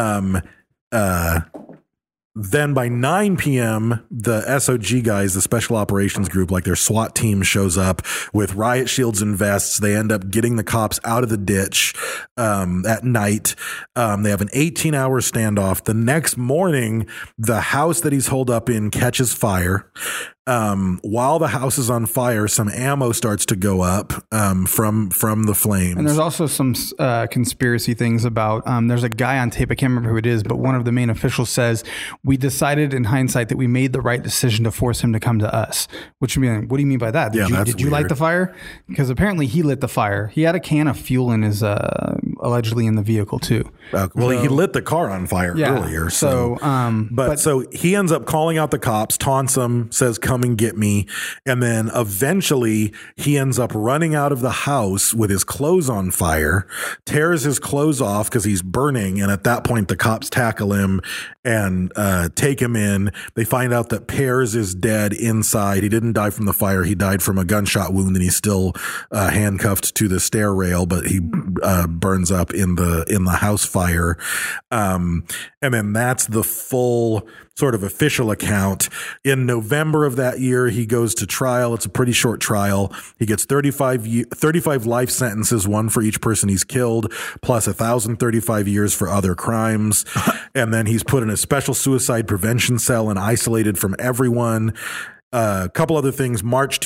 Speaker 10: Then by 9 p.m., the SOG guys, the Special Operations Group, like their SWAT team shows up with riot shields and vests. They end up getting the cops out of the ditch at night. They have an 18-hour standoff. The next morning, the house that he's holed up in catches fire. While the house is on fire, some ammo starts to go up from the flames.
Speaker 8: And there's also some conspiracy things about there's a guy on tape, I can't remember who it is, but one of the main officials says, we decided in hindsight that we made the right decision to force him to come to us. Which I mean, what do you mean by that? Did you light the fire? Because apparently he lit the fire. He had a can of fuel in his allegedly in the vehicle too.
Speaker 10: He lit the car on fire earlier. So he ends up calling out the cops, taunts them, says, come and get me. And then eventually he ends up running out of the house with his clothes on fire, tears his clothes off because he's burning. And at that point, the cops tackle him and take him in. They find out that Pears is dead inside. He didn't die from the fire. He died from a gunshot wound, and he's still handcuffed to the stair rail, but he burns up in the house fire. And then that's the full sort of official account. In November of that year, he goes to trial. It's a pretty short trial. He gets 35 life sentences, one for each person he's killed, plus 1,035 years for other crimes. And then he's put in a special suicide prevention cell and isolated from everyone. A couple other things. March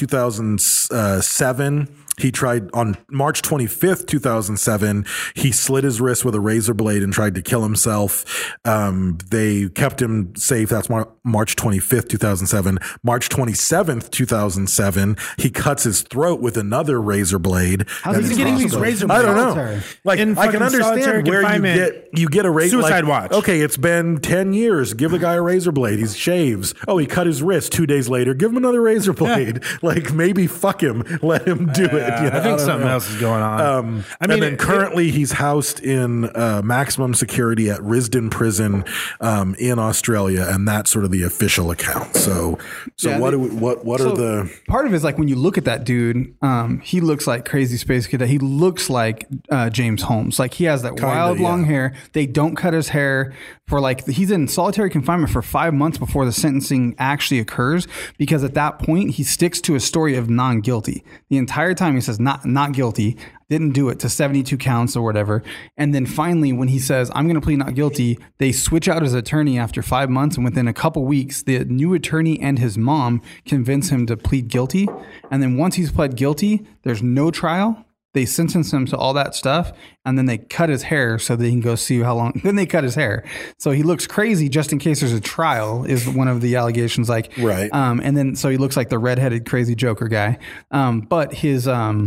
Speaker 10: 2007, he tried on March 25th, 2007, he slit his wrist with a razor blade and tried to kill himself. They kept him safe. That's March 25th, 2007. March 27th, 2007, he cuts his throat with another razor blade.
Speaker 9: How's he getting these razor blades?
Speaker 10: I don't know. Like, I can understand where you get a razor.
Speaker 9: Suicide watch.
Speaker 10: Okay, it's been 10 years. Give the guy a razor blade. He shaves. Oh, he cut his wrist 2 days later. Give him another razor blade. Like, maybe fuck him. Let him do it.
Speaker 9: I think something else is going on.
Speaker 10: And then currently he's housed in maximum security at Risdon Prison in Australia, and that's sort of the official account. So part
Speaker 8: of it is like when you look at that dude, he looks like Crazy Space Cadet. He looks like James Holmes. Like he has that wild long hair. They don't cut his hair for he's in solitary confinement for 5 months before the sentencing actually occurs, because at that point he sticks to a story of non-guilty. The entire time he says not guilty, didn't do it, to 72 counts or whatever. And then finally, when he says, I'm going to plead not guilty, they switch out his attorney after 5 months. And within a couple weeks, the new attorney and his mom convince him to plead guilty. And then once he's pled guilty, there's no trial. They sentence him to all that stuff, and then they cut his hair so that he can go see how long. Then they cut his hair. So he looks crazy just in case there's a trial, is one of the allegations.
Speaker 10: Right.
Speaker 8: And then so he looks like the redheaded crazy Joker guy. But his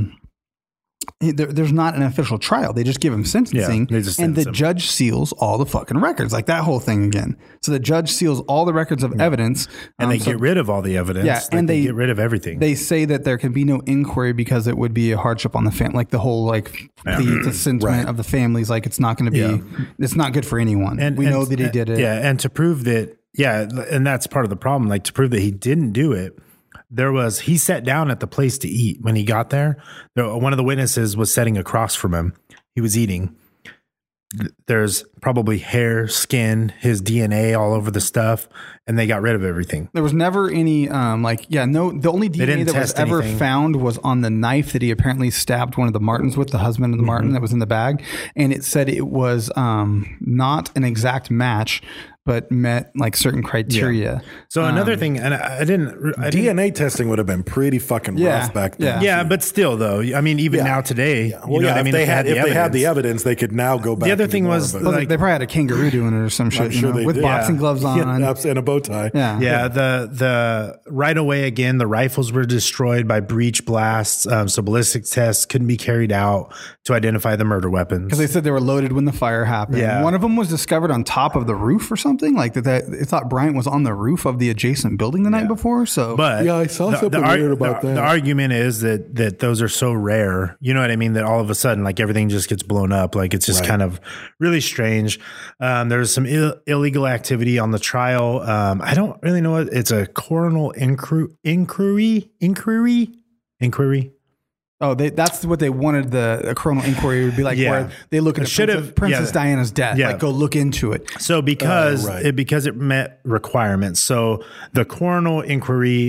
Speaker 8: there's not an official trial. They just give him sentencing, and the judge seals all the fucking records, like that whole thing again. So the judge seals all the records of evidence,
Speaker 9: and they get rid of all the evidence.
Speaker 8: Yeah, and they
Speaker 9: get rid of everything.
Speaker 8: They say that there can be no inquiry because it would be a hardship on the family, like the whole the sentiment of the families. Like it's not going to be, it's not good for anyone. And we know that he did it.
Speaker 9: Yeah, and to prove that, and that's part of the problem. Like to prove that he didn't do it. He sat down at the place to eat when he got there. One of the witnesses was sitting across from him. He was eating. There's probably hair, skin, his DNA all over the stuff, and they got rid of everything.
Speaker 8: There was never any, the only DNA that was ever found was on the knife that he apparently stabbed one of the Martins with, the husband of the Martin that was in the bag. And it said it was not an exact match, but met certain criteria.
Speaker 9: Yeah. So another thing, and I didn't
Speaker 10: DNA testing would have been pretty fucking rough back then.
Speaker 9: Yeah, but still though, I mean, even now today,
Speaker 10: if they had the evidence, they could now go back.
Speaker 9: The other thing was
Speaker 8: they probably had a kangaroo doing it or some shit, with boxing gloves on
Speaker 10: and a bow tie.
Speaker 9: Yeah. The right away again, the rifles were destroyed by breech blasts, so ballistic tests couldn't be carried out to identify the murder weapons
Speaker 8: because they said they were loaded when the fire happened.
Speaker 9: Yeah.
Speaker 8: One of them was discovered on top of the roof or something. something, like that it thought Bryant was on the roof of the adjacent building the night before. So
Speaker 9: But
Speaker 10: Yeah, I saw something weird about that.
Speaker 9: The argument is that those are so rare. You know what I mean? That all of a sudden, like everything just gets blown up. Like it's just kind of really strange. There's some illegal activity on the trial. I don't really know what it's a coronal inquiry.
Speaker 8: Oh, that's what they wanted. The coronal inquiry would be like, where they look at Princess Diana's death. Like, go look into it.
Speaker 9: So because it met requirements. So the coronal inquiry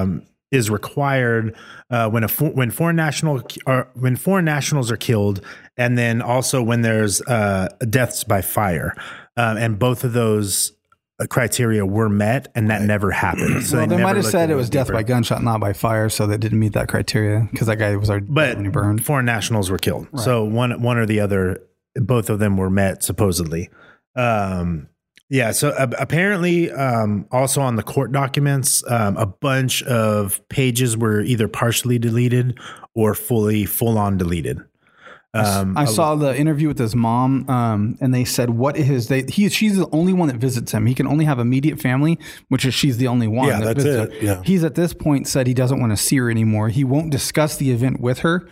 Speaker 9: is required when foreign nationals are killed, and then also when there's deaths by fire, and both of those criteria were met, and that never happened. So
Speaker 8: they might have said it was death by gunshot, not by fire, so they didn't meet that criteria because that guy was already when he burned.
Speaker 9: Foreign nationals were killed, so one or the other, both of them were met supposedly. So apparently, also on the court documents, a bunch of pages were either partially deleted or full on deleted.
Speaker 8: I saw the interview with his mom, and they said, she's the only one that visits him. He can only have immediate family, which is she's the only one.
Speaker 10: Yeah, that's it. Yeah.
Speaker 8: He's at this point said he doesn't want to see her anymore. He won't discuss the event with her.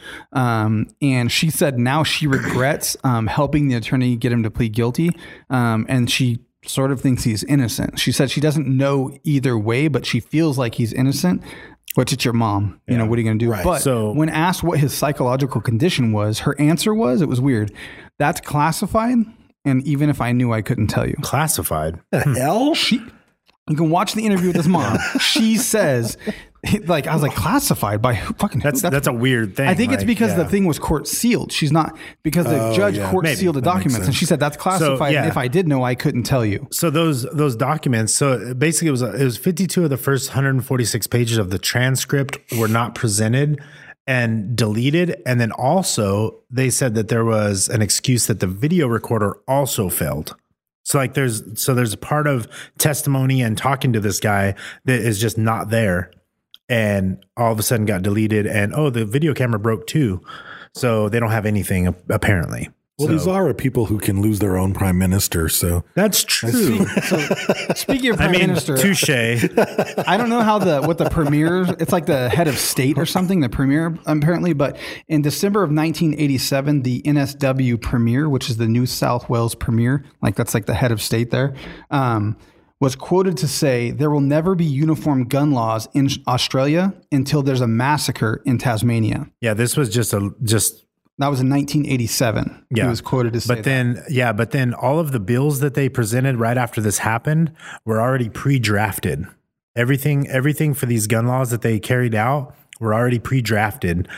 Speaker 8: And she said now she regrets helping the attorney get him to plead guilty. And she sort of thinks he's innocent. She said she doesn't know either way, but she feels like he's innocent. Which it's your mom, you know, what are you going to do? Right. But when asked what his psychological condition was, her answer was, it was weird. That's classified. And even if I knew, I couldn't tell you.
Speaker 9: Classified?
Speaker 10: Hell?
Speaker 8: You can watch the interview with his mom. She says, like, I was like, classified by fucking who?
Speaker 9: That's a weird thing.
Speaker 8: I think it's because the thing was court sealed. She's not, because the judge court sealed the documents. And she said, that's classified. And if I did know, I couldn't tell you.
Speaker 9: So those documents, so basically it was 52 of the first 146 pages of the transcript were not presented and deleted. And then also they said that there was an excuse that the video recorder also failed. So like there's a part of testimony and talking to this guy that is just not there, and all of a sudden got deleted, and the video camera broke too. So they don't have anything apparently.
Speaker 10: Well, these are people who can lose their own prime minister. So
Speaker 9: that's true.
Speaker 8: Speaking of prime minister,
Speaker 9: touche.
Speaker 8: I don't know how what the premier, it's like the head of state or something, the premier apparently. But in December of 1987, the NSW premier, which is the New South Wales premier, like that's like the head of state there, was quoted to say, there will never be uniform gun laws in Australia until there's a massacre in Tasmania.
Speaker 9: Yeah, this was just
Speaker 8: that was in 1987.
Speaker 9: Yeah.
Speaker 8: He was quoted to say
Speaker 9: but then all of the bills that they presented right after this happened were already pre-drafted. Everything for these gun laws that they carried out were already pre-drafted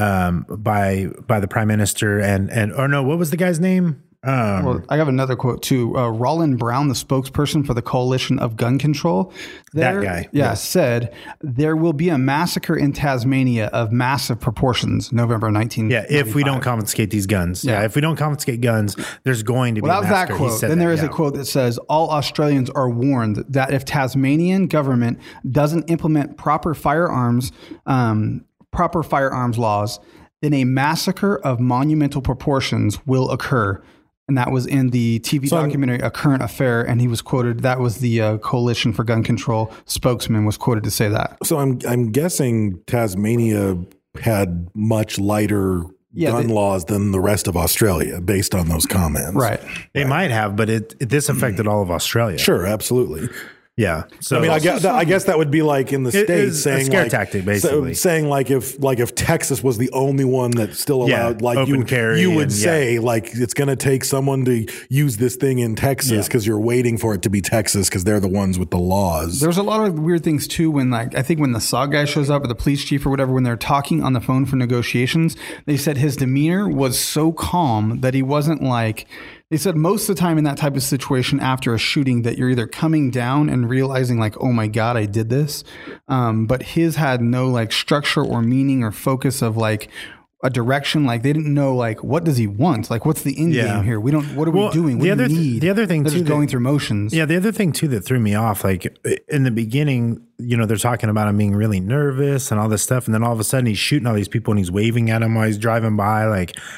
Speaker 9: by the prime minister what was the guy's name?
Speaker 8: Well, I have another quote too. Roland Brown, the spokesperson for the Coalition of Gun Control,
Speaker 9: that guy,
Speaker 8: said there will be a massacre in Tasmania of massive proportions, November 19.
Speaker 9: If we don't confiscate these guns. If we don't confiscate guns, there's going to be.
Speaker 8: Well, that was that quote. Then there is a quote that says, "All Australians are warned that if Tasmanian government doesn't implement proper firearms laws, then a massacre of monumental proportions will occur." And that was in the TV documentary, A Current Affair. And he was quoted, that was the Coalition for Gun Control spokesman was quoted to say that.
Speaker 10: So I'm guessing Tasmania had much lighter gun laws than the rest of Australia based on those comments.
Speaker 8: Right.
Speaker 9: They might have, but this affected all of Australia.
Speaker 10: Sure, absolutely.
Speaker 9: Yeah.
Speaker 10: So I mean, I guess that would be like in the States saying
Speaker 9: a scare tactic, basically.
Speaker 10: Saying like if Texas was the only one that still allowed
Speaker 9: open carry,
Speaker 10: you would say like it's going to take someone to use this thing in Texas because you're waiting for it to be Texas because they're the ones with the laws.
Speaker 8: There's a lot of weird things too when I think when the SOG guy shows up or the police chief or whatever, when they're talking on the phone for negotiations, they said his demeanor was so calm that he wasn't like. They said most of the time in that type of situation after a shooting that you're either coming down and realizing like, oh my God, I did this. But his had no like structure or meaning or focus of like a direction. Like they didn't know like, what does he want? Like, what's the end game here? What are we doing? What do we need?
Speaker 9: The other thing
Speaker 8: too, just going through motions.
Speaker 9: Yeah. The other thing too, that threw me off, like in the beginning, they're talking about him being really nervous and all this stuff. And then all of a sudden he's shooting all these people and he's waving at him while he's driving by. Like,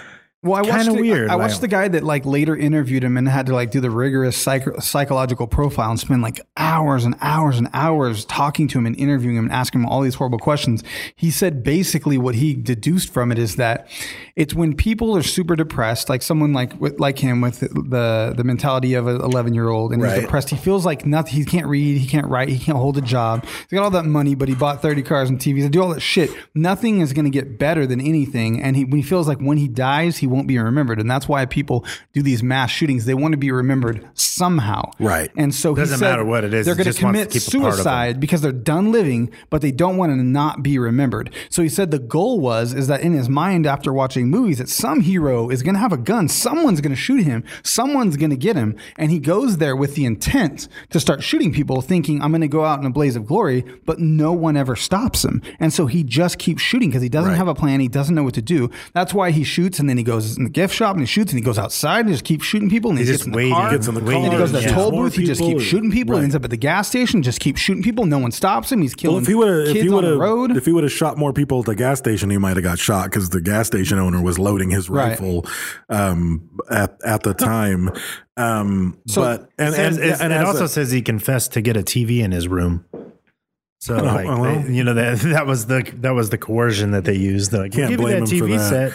Speaker 8: Well, I watched
Speaker 9: weird.
Speaker 8: I watched the guy that like later interviewed him and had to like do the rigorous psychological profile and spend like hours and hours and hours talking to him and interviewing him and asking him all these horrible questions. He said basically what he deduced from it is that it's when people are super depressed, like someone like him with the mentality of an 11-year-old and he's depressed. He feels like nothing. He can't read. He can't write. He can't hold a job. He's got all that money, but he bought 30 cars and TVs. He do all that shit. Nothing is going to get better than anything. And when he feels like when he dies, he won't be remembered. And that's why people do these mass shootings. They want to be remembered somehow.
Speaker 10: Right.
Speaker 8: And so
Speaker 9: doesn't matter what it is.
Speaker 8: They're going to commit suicide because they're done living, but they don't want to not be remembered. So he said the goal is that in his mind after watching movies that some hero is going to have a gun. Someone's going to shoot him. Someone's going to get him. And he goes there with the intent to start shooting people thinking I'm going to go out in a blaze of glory, but no one ever stops him. And so he just keeps shooting because he doesn't have a plan. He doesn't know what to do. That's why he shoots and then he goes in the gift shop and he shoots and he goes outside and just keeps shooting people and he gets in the car.
Speaker 10: Gets in the car.
Speaker 8: And he goes to the toll booth. He just keeps shooting people.
Speaker 10: Right.
Speaker 8: Ends up at the gas station, just keeps shooting people. No one stops him. He's killing kids on the road.
Speaker 10: If he would have shot more people at the gas station, he might have got shot because the gas station owner was loading his rifle at the time. But it
Speaker 9: also says he confessed to get a TV in his room. So that was the coercion that they used. They're like,
Speaker 10: can't blame him
Speaker 9: TV
Speaker 10: for that.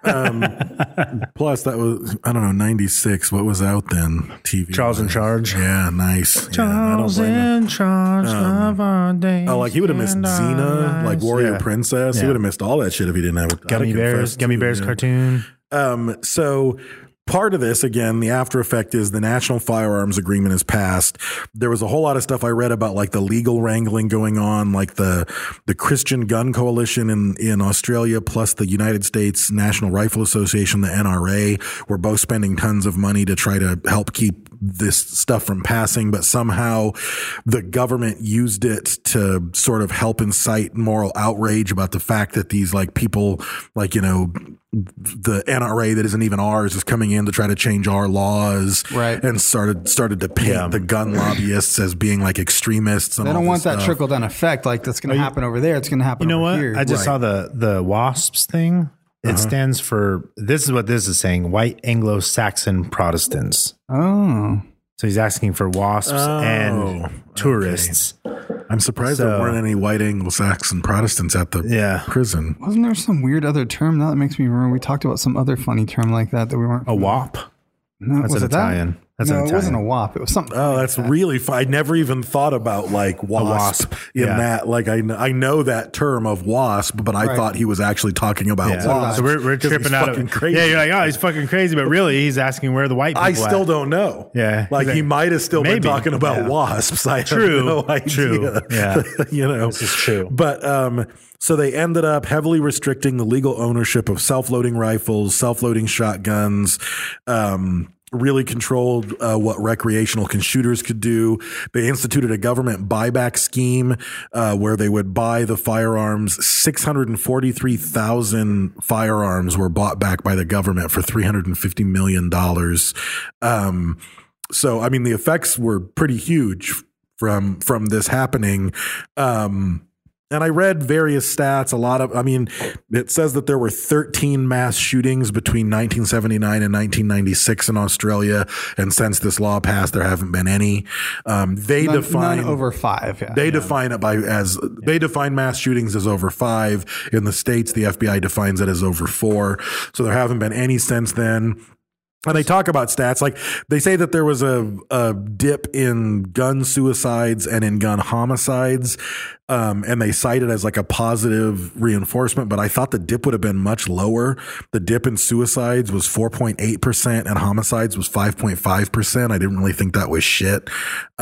Speaker 9: set.
Speaker 10: Plus, that was 96. What was out then? TV.
Speaker 9: Charles in Charge.
Speaker 10: Yeah, nice.
Speaker 9: Charles in Charge of our days.
Speaker 10: Oh, like he would have missed Xena, like Warrior Princess.
Speaker 9: Yeah.
Speaker 10: He would have missed all that shit if he didn't have
Speaker 9: Gummy Bears cartoon.
Speaker 10: So part of this, again, the after effect is the National Firearms Agreement is passed. There was a whole lot of stuff I read about like the legal wrangling going on, like the Christian Gun Coalition in Australia, plus the United States National Rifle Association, the NRA, were both spending tons of money to try to help keep this stuff from passing, but somehow the government used it to sort of help incite moral outrage about the fact that these like people like, the NRA that isn't even ours is coming in to try to change our laws,
Speaker 8: right? And
Speaker 10: started to paint the gun lobbyists as being like extremists. And
Speaker 8: they don't want that trickle down effect like that's going to happen over there. It's going to happen. Over here.
Speaker 9: I just saw the WASPs thing. It stands for, this is what this is saying, White Anglo-Saxon Protestants.
Speaker 8: Oh.
Speaker 9: So he's asking for WASPs and tourists.
Speaker 10: Okay. I'm surprised there weren't any white Anglo-Saxon Protestants at the prison.
Speaker 8: Wasn't there some weird other term? Now that makes me remember. We talked about some other funny term like that we weren't.
Speaker 9: A WAP?
Speaker 8: No,
Speaker 9: that's
Speaker 8: was
Speaker 9: an Italian. That's
Speaker 8: no, it wasn't a WAP. It was something.
Speaker 10: Oh, that's really fun. I never even thought about like wasp in that. Like I know that term of wasp, but I thought he was actually talking about wasp.
Speaker 9: So we're tripping out of
Speaker 10: crazy.
Speaker 9: Yeah, you're like, oh, he's fucking crazy, but really he's asking where the white people
Speaker 10: I still don't know.
Speaker 9: Yeah.
Speaker 10: Like he might have still been talking about wasps. I have no idea.
Speaker 9: True. Yeah.
Speaker 10: This
Speaker 9: is true.
Speaker 10: But so they ended up heavily restricting the legal ownership of self-loading rifles, self-loading shotguns, really controlled what recreational shooters could do. They instituted a government buyback scheme where they would buy the firearms. 643,000 firearms were bought back by the government for $350 million. So, I mean, the effects were pretty huge from this happening. And I read various stats, it says that there were 13 mass shootings between 1979 and 1996 in Australia. And since this law passed, there haven't been any.
Speaker 8: None over 5. Yeah.
Speaker 10: They define it they define mass shootings as over 5. In the States, the FBI defines it as over 4. So there haven't been any since then. And they talk about stats, like they say that there was a dip in gun suicides and in gun homicides. And they cite it as like a positive reinforcement, but I thought the dip would have been much lower. The dip in suicides was 4.8% and homicides was 5.5%. I didn't really think that was shit.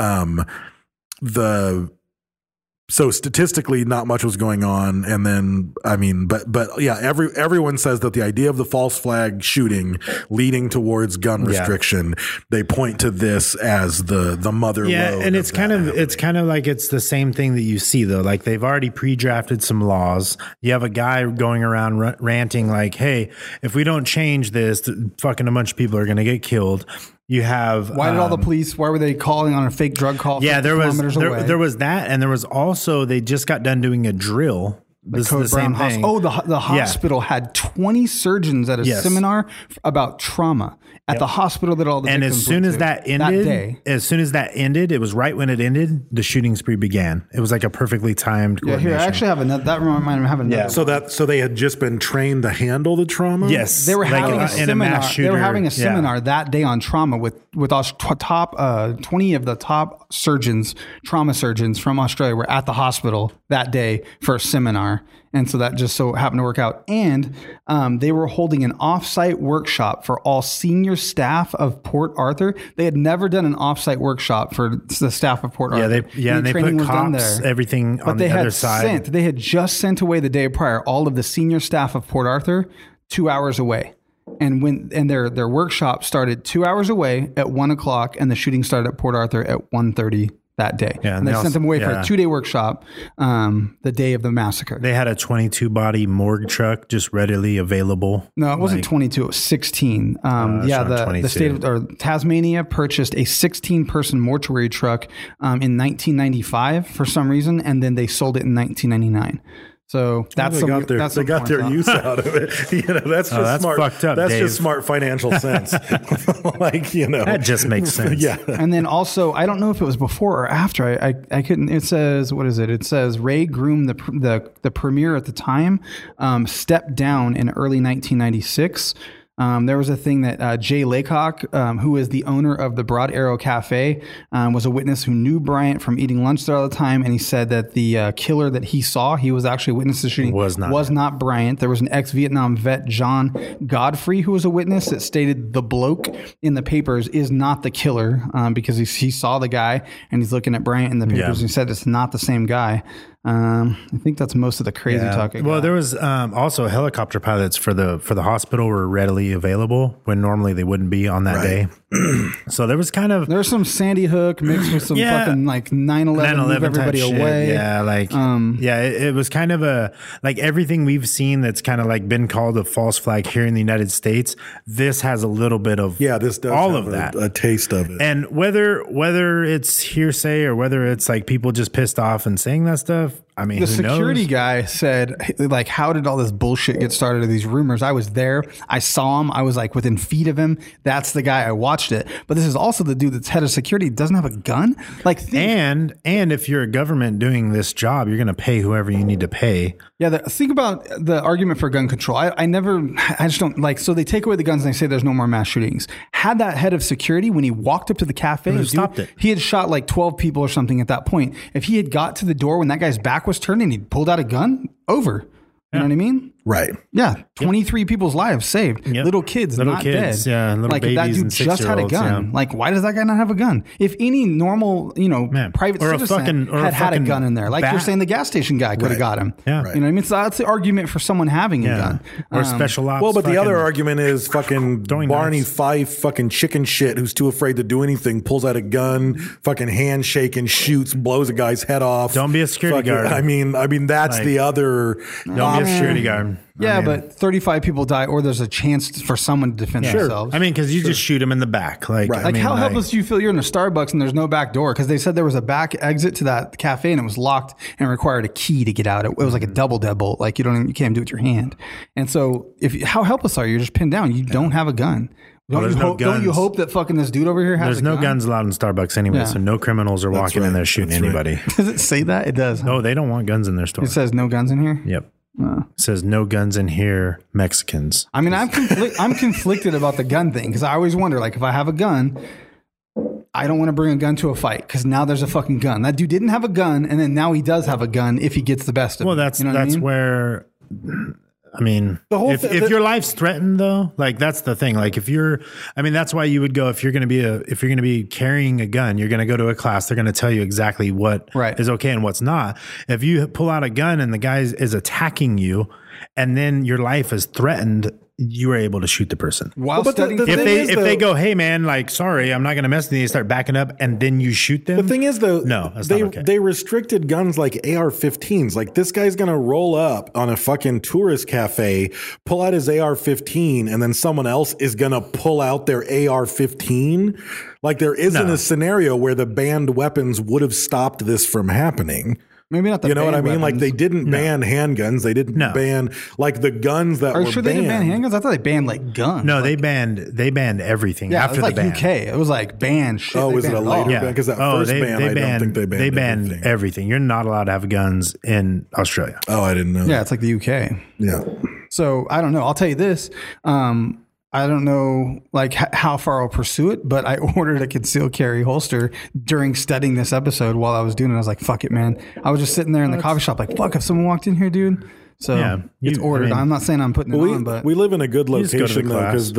Speaker 10: So statistically, not much was going on. And then, but yeah, everyone says that the idea of the false flag shooting leading towards gun restriction, they point to this as the mother lode.
Speaker 9: Yeah. And it's kind of like it's the same thing that you see though. Like they've already pre-drafted some laws. You have a guy going around ranting like, hey, if we don't change this, fucking a bunch of people are going to get killed. You have
Speaker 8: why did all the police? Why were they calling on a fake drug call?
Speaker 9: Yeah, there was that, and there was also they just got done doing a drill This
Speaker 8: Code
Speaker 9: is the same
Speaker 8: Brown
Speaker 9: thing.
Speaker 8: Oh, the hospital had 20 surgeons at a seminar about trauma at the hospital that all the
Speaker 9: and as
Speaker 8: victims
Speaker 9: soon
Speaker 8: went
Speaker 9: as
Speaker 8: to
Speaker 9: that ended, it was right when it ended, the shooting spree began. It was like a perfectly timed
Speaker 8: Yeah, here I actually have another. That reminded me of having another.
Speaker 10: So they had just been trained to handle the trauma.
Speaker 9: Yes,
Speaker 8: They were
Speaker 9: like
Speaker 8: having a
Speaker 9: in
Speaker 8: seminar.
Speaker 9: mass
Speaker 8: They were
Speaker 9: shooter.
Speaker 8: having a seminar that day on trauma with us top 20 of the top surgeons, trauma surgeons from Australia were at the hospital that day for a seminar. And so that just so happened to work out. And they were holding an offsite workshop for all senior staff of Port Arthur. They had never done an offsite workshop for the staff of Port Arthur.
Speaker 9: And they
Speaker 8: training
Speaker 9: put
Speaker 8: was done
Speaker 9: cops, everything on the other side.
Speaker 8: They had just sent away the day prior all of the senior staff of Port Arthur 2 hours away. And their workshop started 2 hours away at 1 o'clock, and the shooting started at Port Arthur at 1:30 that day.
Speaker 9: Yeah,
Speaker 8: and they sent them away for a 2-day workshop the day of the massacre.
Speaker 9: They had a 22-body morgue truck just readily available.
Speaker 8: No, it wasn't 22. It was 16. The state of Tasmania purchased a 16-person mortuary truck in 1995 for some reason, and then they sold it in 1999. So that's
Speaker 10: they got their use out of it. That's just smart.
Speaker 9: Fucked up,
Speaker 10: that's
Speaker 9: Dave.
Speaker 10: just smart financial sense.
Speaker 9: That just makes sense.
Speaker 10: Yeah.
Speaker 8: And then also, I don't know if it was before or after. I couldn't. It says, what is it? It says Ray Groom, the premier at the time, stepped down in early 1996. There was a thing that Jay Laycock, who is the owner of the Broad Arrow Cafe, was a witness who knew Bryant from eating lunch there all the time. And he said that the killer that he saw, he was actually a witness to the shooting, was not Bryant. There was an ex-Vietnam vet, John Godfrey, who was a witness that stated the bloke in the papers is not the killer because he saw the guy and he's looking at Bryant in the papers and he said it's not the same guy. I think that's most of the crazy talk.
Speaker 9: Well, there was also helicopter pilots for the hospital were readily available when normally they wouldn't be on that day. So there was
Speaker 8: there's some Sandy Hook mixed with some fucking like 9/11 move everybody away.
Speaker 9: It was kind of everything we've seen that's kind of like been called a false flag here in the United States. This has a little bit of
Speaker 10: this does
Speaker 9: all
Speaker 10: have
Speaker 9: of that,
Speaker 10: a taste of it.
Speaker 9: And whether it's hearsay or whether it's like people just pissed off and saying that stuff. I mean,
Speaker 8: the security guy said, like, how did all this bullshit get started of these rumors? I was there. I saw him. I was like within feet of him. That's the guy. I watched it. But this is also the dude that's head of security. Doesn't have a gun. And
Speaker 9: if you're a government doing this job, you're going to pay whoever you need to pay.
Speaker 8: Yeah. Think about the argument for gun control. I just don't like, so they take away the guns and they say there's no more mass shootings. Had that head of security, when he walked up to the cafe,
Speaker 9: stopped it.
Speaker 8: He had shot like 12 people or something at that point. If he had got to the door when that guy's back was turned and he pulled out a gun, over. You know what I mean?
Speaker 10: Right.
Speaker 8: Yeah. 23 people's lives saved.
Speaker 9: Yep.
Speaker 8: Little kids not dead.
Speaker 9: Yeah. Little
Speaker 8: like
Speaker 9: babies
Speaker 8: if that dude
Speaker 9: and
Speaker 8: just had a gun.
Speaker 9: Yeah.
Speaker 8: Like, why does that guy not have a gun? If any normal, private citizen had a gun in there, like you're saying, the gas station guy could have got him.
Speaker 9: Yeah.
Speaker 8: You know what I mean? So that's the argument for someone having a gun.
Speaker 9: Or special ops.
Speaker 10: Well, but the other argument is fucking Barney Fife, fucking chicken shit, who's too afraid to do anything, pulls out a gun, fucking handshake and shoots, blows a guy's head off.
Speaker 9: Don't be a security guard.
Speaker 10: I mean, that's the other.
Speaker 9: Don't be a security guard.
Speaker 8: Yeah, but 35 people die, or there's a chance for someone to defend themselves.
Speaker 9: I mean, because you just shoot them in the back. Like,
Speaker 8: how helpless do you feel? You're in a Starbucks and there's no back door because they said there was a back exit to that cafe and it was locked and required a key to get out. It was like a double deadbolt. Like you can't do it with your hand. And so, how helpless are you? You're just pinned down. You don't have a gun. Don't you hope that fucking this dude over here has
Speaker 9: There's
Speaker 8: a
Speaker 9: no
Speaker 8: gun?
Speaker 9: guns allowed in Starbucks anyway, so no criminals are walking in there shooting anybody.
Speaker 8: Does it say that? It does.
Speaker 9: No, they don't want guns in their store.
Speaker 8: It says no guns in here?
Speaker 9: Yep. It says no guns in here, Mexicans.
Speaker 8: I mean, I'm conflicted about the gun thing because I always wonder, like, if I have a gun, I don't want to bring a gun to a fight because now there's a fucking gun. That dude didn't have a gun, and then now he does have a gun if he gets the best of it.
Speaker 9: Well, that's where. I mean, if your life's threatened though, like that's the thing. Like that's why you would go, if you're going to be carrying a gun, you're going to go to a class. They're going to tell you exactly what is okay and what's not. If you pull out a gun and the guy is attacking you and then your life is threatened, you were able to shoot the person. If they go, hey man, like, sorry, I'm not going to mess with you, they start backing up and then you shoot them.
Speaker 10: The thing is though,
Speaker 9: no, that's not okay.
Speaker 10: They restricted guns like AR-15s. Like this guy's going to roll up on a fucking tourist cafe, pull out his AR-15 and then someone else is going to pull out their AR-15. Like there isn't a scenario where the banned weapons would have stopped this from happening.
Speaker 8: Maybe not the
Speaker 10: You know what I
Speaker 8: banned
Speaker 10: mean? Like
Speaker 8: weapons.
Speaker 10: they didn't ban handguns. They didn't ban like the guns that
Speaker 8: Are
Speaker 10: were
Speaker 8: you sure they didn't ban
Speaker 10: banned.
Speaker 8: handguns? I thought they banned like guns.
Speaker 9: No,
Speaker 8: like,
Speaker 9: they banned everything
Speaker 8: yeah,
Speaker 9: after
Speaker 8: it was
Speaker 9: the
Speaker 8: like
Speaker 9: ban.
Speaker 8: UK. It was like banned shit.
Speaker 10: Oh,
Speaker 8: They
Speaker 10: was it a
Speaker 8: banned
Speaker 10: later
Speaker 8: all.
Speaker 10: ban? Because that first ban, I don't think they banned everything.
Speaker 9: everything. You're not allowed to have guns in Australia.
Speaker 10: Oh, I didn't know.
Speaker 8: Yeah, it's like the UK.
Speaker 10: Yeah.
Speaker 8: So I don't know. I'll tell you this. I don't know like how far I'll pursue it, but I ordered a concealed carry holster during studying this episode while I was doing it. I was like, fuck it, man. I was just sitting there in the coffee shop like, fuck, if someone walked in here, dude. So
Speaker 9: Yeah,
Speaker 8: it's ordered. I'm not saying I'm putting it on, but
Speaker 10: we live in a good
Speaker 9: just go to the
Speaker 10: location though, because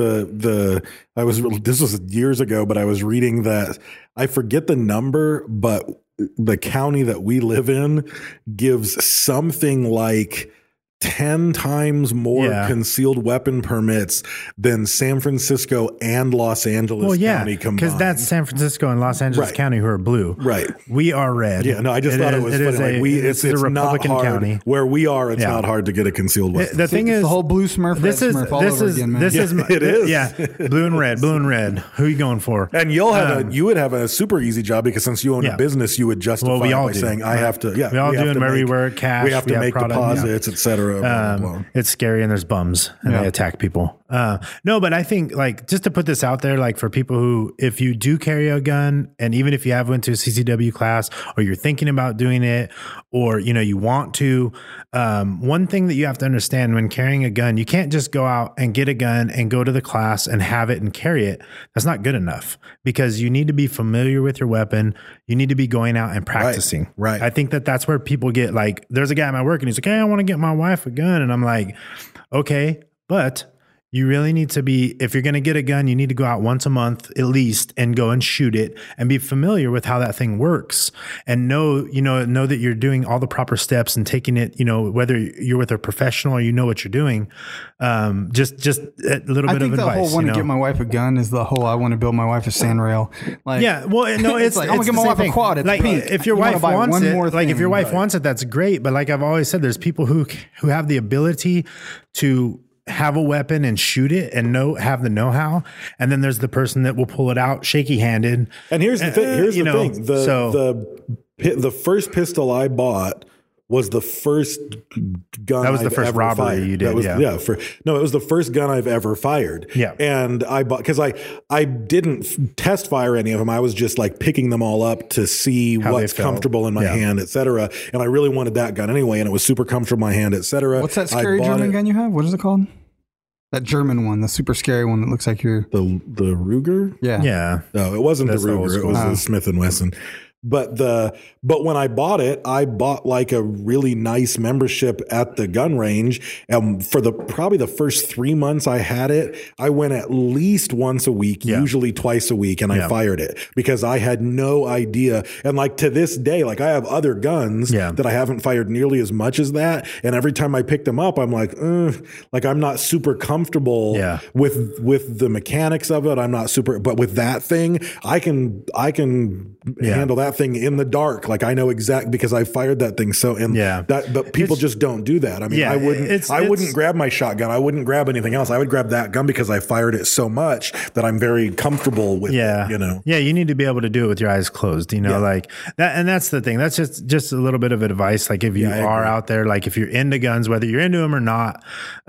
Speaker 10: this was years ago, but I was reading that I forget the number, but the county that we live in gives something like 10 times more concealed weapon permits than San Francisco and Los Angeles County combined.
Speaker 9: Because that's San Francisco and Los Angeles County who are blue.
Speaker 10: Right.
Speaker 9: We are red.
Speaker 10: Yeah, no, I just thought it was funny. Like it's
Speaker 9: a
Speaker 10: not
Speaker 9: Republican
Speaker 10: hard.
Speaker 9: county.
Speaker 10: Where we are, it's not hard to get a concealed weapon.
Speaker 9: The thing is,
Speaker 8: the whole blue Smurf, red Smurf all over again, man.
Speaker 9: This is
Speaker 10: it is.
Speaker 9: Yeah, blue and red. Who are you going for?
Speaker 10: And you would have a super easy job because since you own a business, you would justify
Speaker 9: we all
Speaker 10: by
Speaker 9: do.
Speaker 10: saying, I have to,
Speaker 9: we all do, and where we work, cash.
Speaker 10: We have to make
Speaker 9: product,
Speaker 10: deposits, etc. Blah, blah, blah.
Speaker 9: It's scary, and there's bums, and they attack people. No, but I think like just to put this out there, like for people who, if you do carry a gun, and even if you have went to a CCW class, or you're thinking about doing it, or you want to, one thing that you have to understand when carrying a gun, you can't just go out and get a gun and go to the class and have it and carry it. That's not good enough, because you need to be familiar with your weapon. You need to be going out and practicing.
Speaker 10: Right.
Speaker 9: I think that's where people get like, there's a guy at my work and he's like, hey, I want to get my wife a gun. And I'm like, okay, but you really need to be, if you're going to get a gun, you need to go out once a month at least and go and shoot it and be familiar with how that thing works, and know that you're doing all the proper steps and taking it, whether you're with a professional or what you're doing. Just a little bit of advice. I think
Speaker 8: the whole want to get my wife a gun is the whole I want to build my wife a sand rail. Like,
Speaker 9: yeah, well, no, it's
Speaker 8: like I'm gonna get my wife a quad. It's
Speaker 9: like
Speaker 8: pink.
Speaker 9: if your wife wants it, like if your wife wants it, that's great. But like I've always said, there's people who have the ability to have a weapon and shoot it and have the know-how, and then there's the person that will pull it out shaky handed.
Speaker 10: And here's the thing. The first pistol I bought was the first gun.
Speaker 9: That was the first robbery
Speaker 10: fired.
Speaker 9: you did.
Speaker 10: It was the first gun I've ever fired.
Speaker 9: Yeah.
Speaker 10: And I bought, because I didn't test fire any of them. I was just like picking them all up to see what's comfortable in my hand, etc. And I really wanted that gun anyway, and it was super comfortable in my hand, etc.
Speaker 8: What's that scary German gun you have? What is it called? That German one, the super scary one that looks like the
Speaker 10: Ruger.
Speaker 8: Yeah.
Speaker 9: Yeah.
Speaker 10: No, it wasn't the Ruger. It was the Smith & Wesson. But when I bought it, I bought like a really nice membership at the gun range. And for probably the first 3 months I had it, I went at least once a week, usually twice a week, and I fired it because I had no idea. And like to this day, like I have other guns that I haven't fired nearly as much as that. And every time I pick them up, I'm like I'm not super comfortable with the mechanics of it. I'm not super, but with that thing, I can handle that thing in the dark. Like I know exactly because I fired that thing. So, but people just don't do that. I mean, I wouldn't grab my shotgun. I wouldn't grab anything else. I would grab that gun because I fired it so much that I'm very comfortable with it,
Speaker 9: Yeah. You need to be able to do it with your eyes closed, like that. And that's the thing. That's just a little bit of advice. Like if you are out there, like if you're into guns, whether you're into them or not,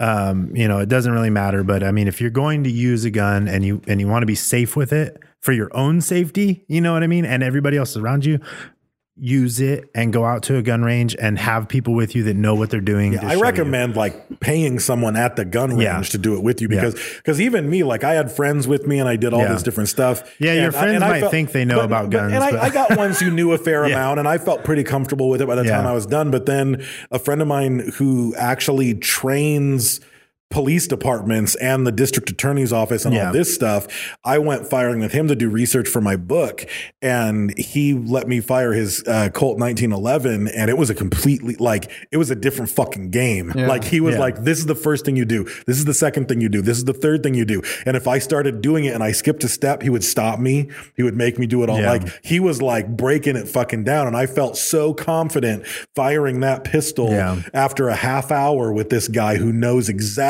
Speaker 9: it doesn't really matter. But I mean, if you're going to use a gun and you want to be safe with it, for your own safety, you know what I mean? And everybody else around you, use it and go out to a gun range and have people with you that know what they're doing.
Speaker 10: I recommend like paying someone at the gun range to do it with you because even me, like I had friends with me and I did all this different stuff.
Speaker 9: Yeah, your friends might think they know about guns.
Speaker 10: And I got ones who knew a fair amount and I felt pretty comfortable with it by the time I was done. But then a friend of mine who actually trains police departments and the district attorney's office and all this stuff, I went firing with him to do research for my book, and he let me fire his Colt 1911, and it was it was a different fucking game. Like he was like, this is the first thing you do, this is the second thing you do, this is the third thing you do, and if I started doing it and I skipped a step, he would stop me, he would make me do it all. Like he was like breaking it fucking down, and I felt so confident firing that pistol after a half hour with this guy who knows exactly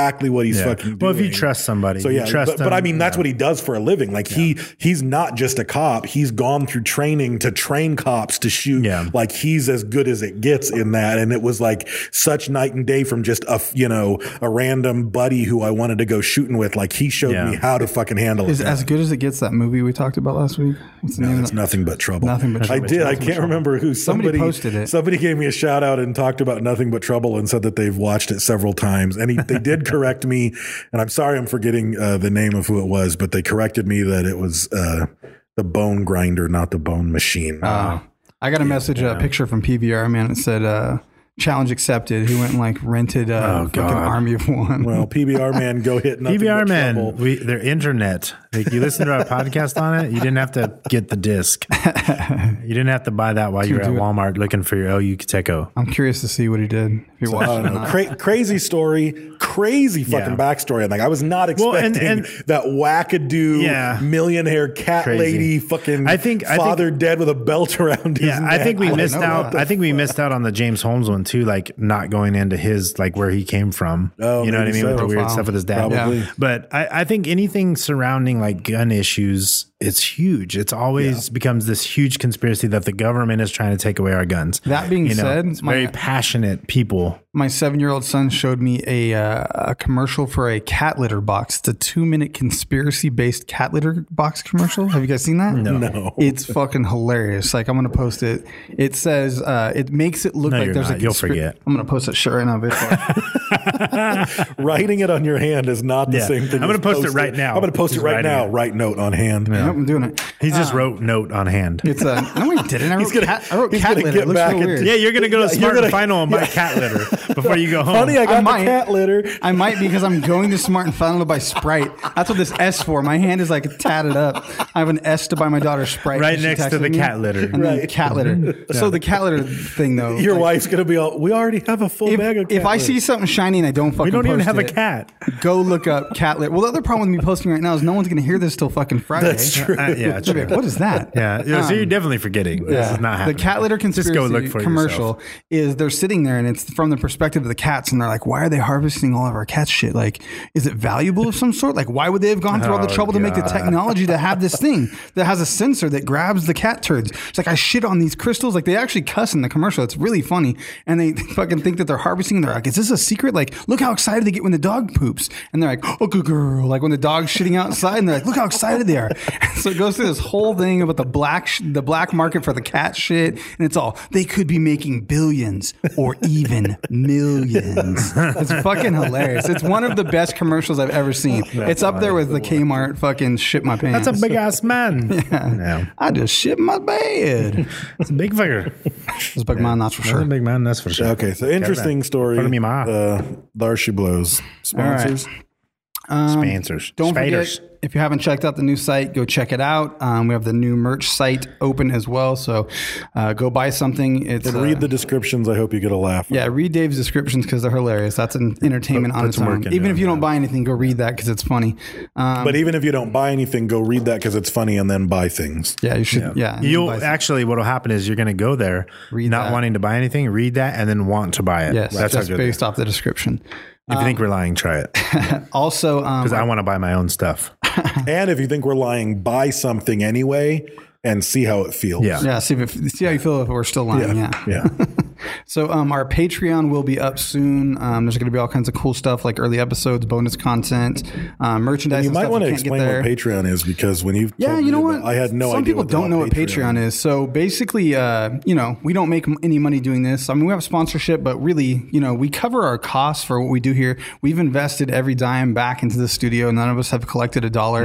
Speaker 10: exactly what he's fucking doing.
Speaker 9: Well, if you trust somebody,
Speaker 10: so
Speaker 9: you
Speaker 10: yeah,
Speaker 9: trust
Speaker 10: but I
Speaker 9: them,
Speaker 10: mean, that's what he does for a living. Like he's not just a cop. He's gone through training to train cops to shoot.
Speaker 9: Yeah.
Speaker 10: Like he's as good as it gets in that. And it was like such night and day from just a random buddy who I wanted to go shooting with. Like he showed me how to fucking handle it.
Speaker 8: Is As Good as It Gets, that movie we talked about last week? What's the name of
Speaker 10: It's
Speaker 8: that?
Speaker 10: Nothing But Trouble.
Speaker 8: Nothing But Trouble.
Speaker 10: I did. I can't remember who.
Speaker 8: Somebody posted it.
Speaker 10: Somebody gave me a shout out and talked about Nothing But Trouble and said that they've watched it several times. And they did correct me. And I'm sorry I'm forgetting the name of who it was, but they corrected me that it was the Bone Grinder, not the Bone Machine.
Speaker 8: I got a picture from PBR, man. It said, challenge accepted. He went and like rented a fucking army of one.
Speaker 10: Well, PBR man, go hit Nothing
Speaker 9: PBR
Speaker 10: But
Speaker 9: man,
Speaker 10: Trouble.
Speaker 9: their internet. Like you listen to our podcast on it, you didn't have to get the disc. You didn't have to buy that while you were at Walmart looking for your OU Kateco.
Speaker 8: I'm curious to see what he did. If you watched it or not.
Speaker 10: Crazy story, crazy fucking backstory. And like I was not expecting that wackadoo millionaire cat lady fucking father dead with a belt around his neck.
Speaker 9: I think we missed out. I think we missed out on the James Holmes one too, like not going into his like where he came from.
Speaker 10: Oh,
Speaker 9: you know what I mean? With the weird stuff with his dad.
Speaker 10: Probably.
Speaker 9: But I think anything surrounding like gun issues, it's huge. It's always becomes this huge conspiracy that the government is trying to take away our guns.
Speaker 8: That being said,
Speaker 9: it's very passionate people.
Speaker 8: My 7-year-old son showed me a commercial for a cat litter box. It's a 2-minute conspiracy-based cat litter box commercial. Have you guys seen that?
Speaker 10: No.
Speaker 8: It's fucking hilarious. Like, I'm going to post it. It says, it makes it look like there's
Speaker 9: You'll forget.
Speaker 8: I'm going to post it right now.
Speaker 10: Writing it on your hand is not the same thing.
Speaker 9: I'm going to post it right now.
Speaker 10: I'm going to post it right now. Write note on hand.
Speaker 8: Nope, I'm doing it.
Speaker 9: He just wrote note on hand.
Speaker 8: It's no, he didn't. I wrote cat litter. It looks real weird.
Speaker 9: Yeah, you're going to go to Smart and Final and buy cat litter before you go home.
Speaker 10: Honey, I got the cat litter.
Speaker 8: I might because I'm going to Smart and Final to buy Sprite. That's what this S for. My hand is like tatted up. I have an S to buy my daughter Sprite.
Speaker 9: Right next to the cat litter.
Speaker 8: And then cat litter. So the cat litter thing though.
Speaker 10: Your wife's going to be all, we already have a full bag of cat
Speaker 8: If I
Speaker 10: litter.
Speaker 8: see something shiny and I don't fucking
Speaker 9: We don't even
Speaker 8: post
Speaker 9: have a
Speaker 8: it,
Speaker 9: cat.
Speaker 8: Go look up cat litter. Well, the other problem with me posting right now is no one's going to hear this till fucking Friday.
Speaker 10: That's true.
Speaker 9: Yeah,
Speaker 8: They'll be like, what is that?
Speaker 9: Yeah. So you're definitely forgetting. This is not happening.
Speaker 8: The cat litter conspiracy
Speaker 9: Just go look for
Speaker 8: commercial
Speaker 9: yourself.
Speaker 8: is they're sitting there and it's from the perspective of the cats and they're like, why are they harvesting all of our cat shit? Like, is it valuable of some sort? Like, why would they have gone through all the trouble to make the technology to have this thing that has a sensor that grabs the cat turds? It's like, I shit on these crystals. Like, they actually cuss in the commercial. It's really funny. And they fucking think that they're harvesting. And they're like, is this a secret? Like, look how excited they get when the dog poops. And they're like, oh, good girl. Like when the dog's shitting outside and they're like, look how excited they are. And so it goes through this whole thing about the black market for the cat shit. And it's all, they could be making billions or even millions. It's fucking hilarious. It's one of the best commercials I've ever seen. It's up there with the Kmart fucking shit my pants.
Speaker 9: That's a big ass man.
Speaker 8: Yeah. I just shit my bed.
Speaker 9: It's a big fucker.
Speaker 8: It's a big man, that's for
Speaker 9: That's a
Speaker 8: sure.
Speaker 9: big man, that's for sure.
Speaker 10: Okay, so interesting story.
Speaker 9: Front of me, ma.
Speaker 10: Larshy Blows sponsors.
Speaker 9: Sponsors.
Speaker 8: Don't
Speaker 9: Spiders.
Speaker 8: forget, if you haven't checked out the new site, go check it out. We have the new merch site open as well. So go buy something. It's
Speaker 10: And read the descriptions. I hope you get a laugh.
Speaker 8: Yeah, read Dave's descriptions because they're hilarious. That's an entertainment on
Speaker 10: Put
Speaker 8: its
Speaker 10: some
Speaker 8: own.
Speaker 10: work into
Speaker 8: Even
Speaker 10: it,
Speaker 8: if you don't buy anything, go read that because it's funny.
Speaker 10: But even if you don't buy anything, go read that because it's funny and then buy things.
Speaker 8: Yeah, you should. Yeah, and
Speaker 9: You'll
Speaker 8: buy some.
Speaker 9: actually, what'll happen is you're going to go there,
Speaker 8: Read
Speaker 9: not
Speaker 8: that.
Speaker 9: wanting to buy anything, read that, and then want to buy it.
Speaker 8: Yes,
Speaker 9: That's how
Speaker 8: just
Speaker 9: good
Speaker 8: based off the description.
Speaker 9: If you think we're lying, try it.
Speaker 8: Also,
Speaker 9: Because I want to buy my own stuff.
Speaker 10: And if you think we're lying, buy something anyway and see how it feels.
Speaker 9: Yeah.
Speaker 8: see how you feel if we're still lying. Yeah. So our Patreon will be up soon. There's going to be all kinds of cool stuff like early episodes, bonus content, merchandise.
Speaker 10: You
Speaker 8: and
Speaker 10: might
Speaker 8: stuff
Speaker 10: want to
Speaker 8: you can't get
Speaker 10: explain
Speaker 8: there.
Speaker 10: what Patreon is because when you've
Speaker 8: Yeah,
Speaker 10: told
Speaker 8: you know
Speaker 10: me
Speaker 8: what?
Speaker 10: about- I had no
Speaker 8: Some
Speaker 10: idea.
Speaker 8: people don't know what Patreon is. So basically, we don't make any money doing this. I mean, we have sponsorship, but really, we cover our costs for what we do here. We've invested every dime back into the studio. None of us have collected a dollar.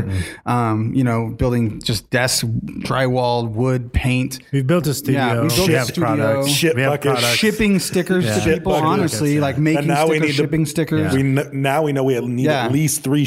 Speaker 8: Building just desks, drywall, wood, paint.
Speaker 9: We've built a studio.
Speaker 8: Yeah, we built
Speaker 9: we
Speaker 8: a
Speaker 9: have
Speaker 8: studio.
Speaker 9: products.
Speaker 10: Shit
Speaker 9: we have
Speaker 10: buckets.
Speaker 9: products.
Speaker 8: Shipping stickers to
Speaker 10: Shit
Speaker 8: people,
Speaker 10: buckets.
Speaker 8: honestly, like making
Speaker 10: And now we
Speaker 8: stickers,
Speaker 10: need
Speaker 8: shipping stickers.
Speaker 10: Now we know we need
Speaker 8: Yeah.
Speaker 10: at least 3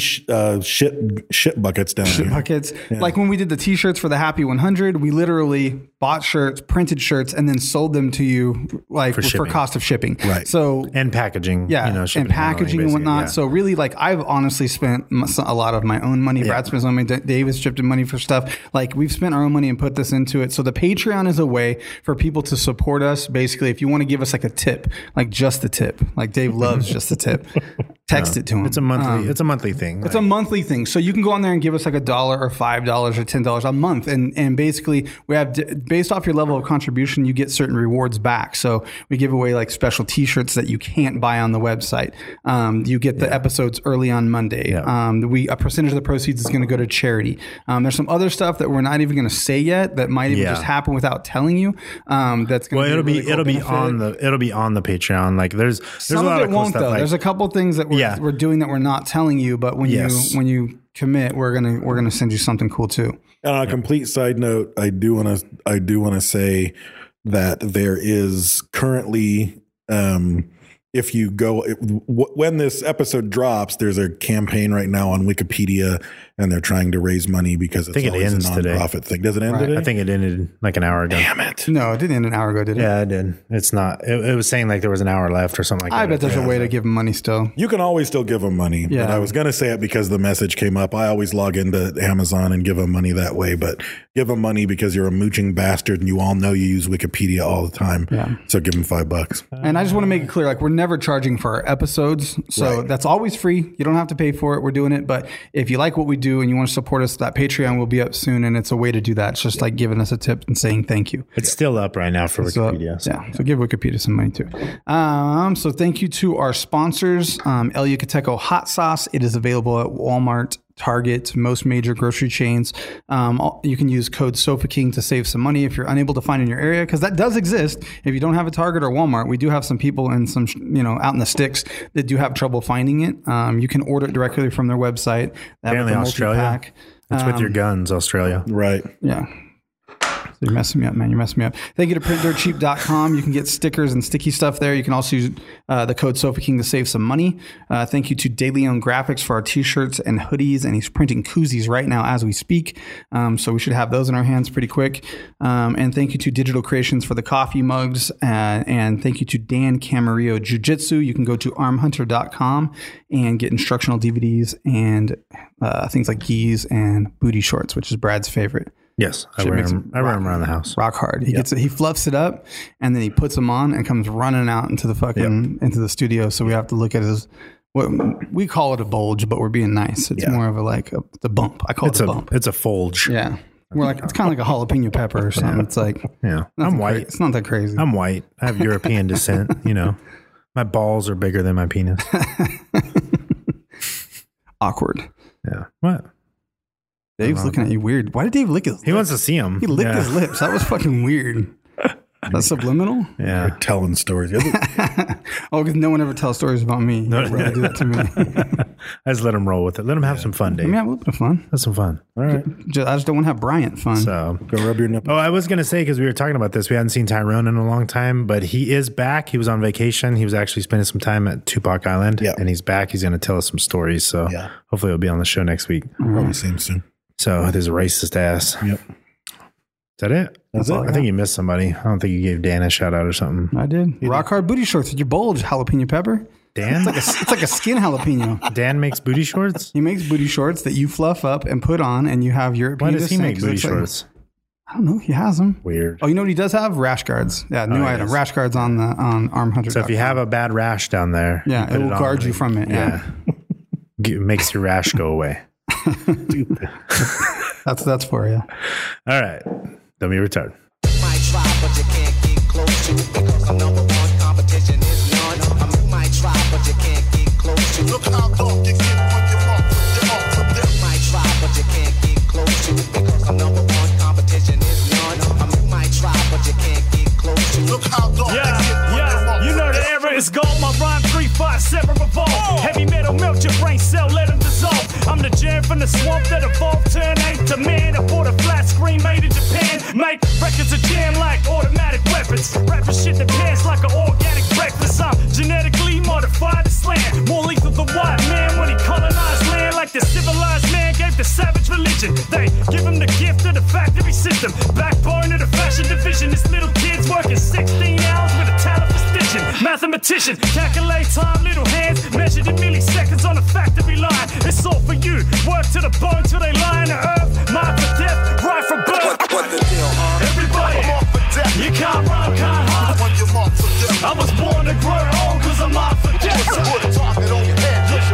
Speaker 10: shit buckets down
Speaker 8: Shit
Speaker 10: here.
Speaker 8: buckets. Like when we did the t-shirts for the Happy 100, we literally bought shirts, printed shirts, and then sold them to you like for
Speaker 9: shipping.
Speaker 8: cost of shipping.
Speaker 10: Right.
Speaker 8: So
Speaker 9: And packaging.
Speaker 8: yeah,
Speaker 9: shipping
Speaker 8: and
Speaker 9: handling,
Speaker 8: packaging and
Speaker 9: basically,
Speaker 8: whatnot.
Speaker 9: yeah.
Speaker 8: So really, like I've honestly spent a lot of my own money. Brad spends money. Dave has chipped in money for stuff. Like we've spent our own money and put this into it. So the Patreon is a way for people to support us. Basically, if you want to give us like a tip, like just the tip, like Dave loves just the tip. Text it to them.
Speaker 9: It's a monthly. It's a monthly thing.
Speaker 8: It's a monthly thing. So you can go on there and give us like $1 or $5 or $10 a month. And basically we have, based off your level of contribution, you get certain rewards back. So we give away like special t-shirts that you can't buy on the website. You get the episodes early on Monday. A percentage of the proceeds is going to go to charity. There's some other stuff that we're not even going to say yet that might even just happen without telling you. That's going to
Speaker 9: it'll be on the Patreon. Like there's
Speaker 8: some
Speaker 9: a lot
Speaker 8: of it
Speaker 9: of cool
Speaker 8: won't
Speaker 9: stuff.
Speaker 8: though.
Speaker 9: Like,
Speaker 8: there's a couple things that we're doing that we're not telling you, but when you commit, we're gonna send you something cool too.
Speaker 10: And on a complete side note, I do want to say that there is currently, if you go when this episode drops, there's a campaign right now on Wikipedia, and they're trying to raise money because it's always a nonprofit thing. Does it end today?
Speaker 9: I think it ended like an hour ago.
Speaker 10: Damn it!
Speaker 8: No, it didn't end an hour ago, did it?
Speaker 9: Yeah, it did. It's not. It was saying like there was an hour left or something like that.
Speaker 8: I bet there's a way to give them money still.
Speaker 10: You can always still give them money.
Speaker 8: Yeah.
Speaker 10: But I was going to say it because the message came up. I always log into Amazon and give them money that way, but give them money because you're a mooching bastard and you all know you use Wikipedia all the time.
Speaker 8: Yeah.
Speaker 10: So give them $5.
Speaker 8: And I just want to make it clear, like we're never charging for our episodes. So that's always free. You don't have to pay for it. We're doing it. But if you like what we do and you want to support us, that Patreon will be up soon. And it's a way to do that. It's just like giving us a tip and saying thank you.
Speaker 9: It's still up right now for Wikipedia.
Speaker 8: So give Wikipedia some money too. So thank you to our sponsors, El Yucateco Hot Sauce. It is available at Walmart, Target, most major grocery chains. You can use code SOFAKING to save some money if you're unable to find in your area, because that does exist. If you don't have a Target or Walmart, we do have some people in some, out in the sticks that do have trouble finding it. You can order it directly from their website.
Speaker 9: Apparently Australia. It's with your guns, Australia.
Speaker 10: Right.
Speaker 8: Yeah. So you're messing me up, man. You're messing me up. Thank you to printdirtcheap.com. You can get stickers and sticky stuff there. You can also use the code SOFAKING to save some money. Thank you to DeLeon Graphics for our t-shirts and hoodies. And he's printing koozies right now as we speak. So we should have those in our hands pretty quick. And thank you to Digital Creations for the coffee mugs. And thank you to Dan Camarillo Jiu-Jitsu. You can go to armhunter.com and get instructional DVDs and things like gis and booty shorts, which is Brad's favorite.
Speaker 9: Yes, I wear them around the house.
Speaker 8: Rock hard. He gets it. He fluffs it up, and then he puts them on and comes running out into the into the studio. So we have to look at his. What we call it a bulge, but we're being nice. It's more of the bump. I call it a bump.
Speaker 9: It's a folge.
Speaker 8: Yeah, we're like it's kind of like a jalapeno pepper or something. It's like
Speaker 9: I'm white.
Speaker 8: It's not that crazy.
Speaker 9: I'm white. I have European descent. My balls are bigger than my penis.
Speaker 8: Awkward.
Speaker 9: Yeah. What?
Speaker 8: Dave's looking at you weird. Why did Dave lick his lips?
Speaker 9: He wants to see him.
Speaker 8: He licked his lips. That was fucking weird. That's subliminal?
Speaker 9: Yeah.
Speaker 10: You're telling stories.
Speaker 8: Because no one ever tells stories about me. You really do that to me.
Speaker 9: I just let him roll with it. Let him have some fun, Dave.
Speaker 8: Let me have a little bit of fun.
Speaker 9: Have some fun. All right.
Speaker 8: I just don't want to have Bryant fun.
Speaker 9: So
Speaker 10: go rub your nipple.
Speaker 9: Oh, I was going to say, because we were talking about this, we hadn't seen Tyrone in a long time, but he is back. He was on vacation. He was actually spending some time at Tupac Island.
Speaker 10: Yeah.
Speaker 9: And he's back. He's going to tell us some stories. So hopefully he'll be on the show next week.
Speaker 10: Probably see him soon.
Speaker 9: So it is a racist ass.
Speaker 10: Yep.
Speaker 9: Is that it?
Speaker 10: That's it.
Speaker 9: I think you missed somebody. I don't think you gave Dan a shout out or something.
Speaker 8: I did. Rock hard booty shorts with your bulge jalapeno pepper.
Speaker 9: Dan?
Speaker 8: It's like a skin jalapeno.
Speaker 9: Dan makes booty shorts?
Speaker 8: He makes booty shorts that you fluff up and put on, and you have your.
Speaker 9: Why does he make booty shorts?
Speaker 8: I don't know. He has them.
Speaker 9: Weird.
Speaker 8: Oh, you know what he does have? Rash guards. Yeah, new item. Yes. Rash guards on Arm Hunter.
Speaker 9: So if you have a bad rash down there,
Speaker 8: it will guard you from it. Yeah.
Speaker 9: It makes your rash go away.
Speaker 8: That's for you.
Speaker 9: All right. Then we return.
Speaker 11: Might try, but you can't get close to because I'm number one. Competition is none. You might try, but you can't get close to. Look how long you get when you're off from them. Might try, but you can't get close to because I'm number one. Competition is none. You might try, but you can't get close to. Look how long you get when you're off.
Speaker 12: You know the era is gone. My rhyme 3, 5, 7 revolve. Heavy metal melt your brain cell, let them dissolve. I'm the jam from the swamp that evolved, turn 8 to man. I bought a flat screen made in Japan. Make records a jam like automatic weapons. Rapping shit that pants like an organic breakfast. I'm genetically modified to slam. More lethal than white man when he colonized land. Like the civilized man gave the savage religion. They give him the gift of the factory system. Backbone of the fashion division. This little kid's working 16 hours with a talent for stitching. Mathematician, calculate time, little hands. Measured in milliseconds on a factory line. It's all for you. Work to the bone till they lie in the earth. Mind for death, right from birth.
Speaker 11: What the deal, huh?
Speaker 12: Everybody,
Speaker 11: I'm off for death.
Speaker 12: You can't run, can't hide.
Speaker 11: When you're off for death.
Speaker 12: I was born to grow old cause I'm off for death.
Speaker 11: Put a target on your head.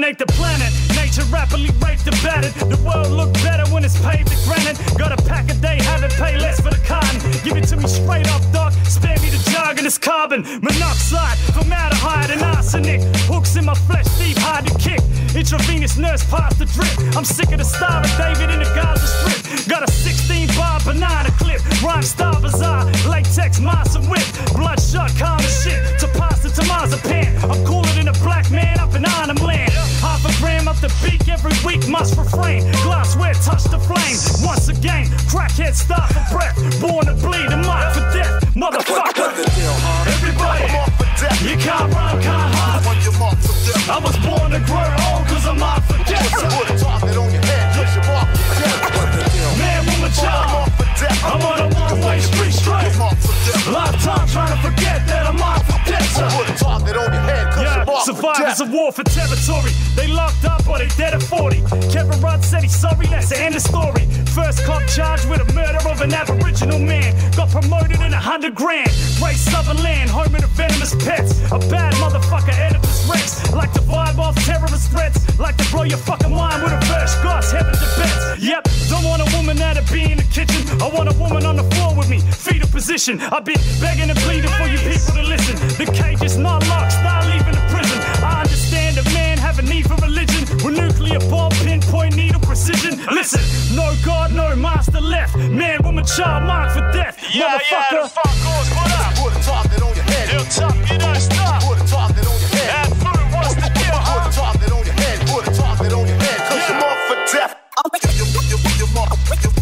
Speaker 12: dominate the planet. Nature rapidly raped and battered. The world look better when it's paved with granite. Got a pack a day, have it pay less for the cotton. Give it to me straight up, dog. Spare me the jug and it's carbon monoxide, formaldehyde and arsenic. Hooks in my flesh, deep hard to kick. Intravenous nurse past the drip. I'm sick of the Star of David in the Gaza Strip. Got a 16-bar banana clip. Rhyme star bizarre, latex master whip. Bloodshot, calm as shit. To pasta to marzipan. I'm cooler than a black man up in Arnhem Land. Half a gram up the beak every week, must refrain. Glassware touch the flame. Once again, crackhead starve for breath. Born to bleed and mark for death. Motherfucker. Everybody, you can't run, can't hide. I was born to grow old cause I'm out for death. Put a target on your head, cause you're marked for death. Man, woman, child, I'm on a one-way street straight. Lifetime trying to forget that I'm out for death. Put a target on your head, cause you're marked for death. Survivors of war for territory. They locked up or they dead at 40. Kevin Rudd said he's sorry, that's the end of story. First cop charged with a murder of an Aboriginal man. Got promoted in 100 grand. Raised southern land, home of the venomous pets. A bad motherfucker, Oedipus Rex. Like to vibe off terrorist threats. Like to blow your fucking mind with a verse. God's heaven to beds. Yep, don't want a woman that'll be in the kitchen. I want a woman on the floor with me, fetal position. I've been begging and pleading for you people to listen. The cage is not locked, start leaving the prison. I understand that man have a need for religion. With nuclear bomb, pinpoint, needle precision. Listen, no God, no master left. Man, woman, child, marked for death.
Speaker 13: Yeah,
Speaker 12: motherfucker.
Speaker 13: Yeah, the fuck goes, what up? Put a target on your head. Yo, top, you don't stop. Put a target on your head. That food, what's the deal, huh? Put a target on your head. Put a target on your head. Cause you're marked for death. You're marked for death.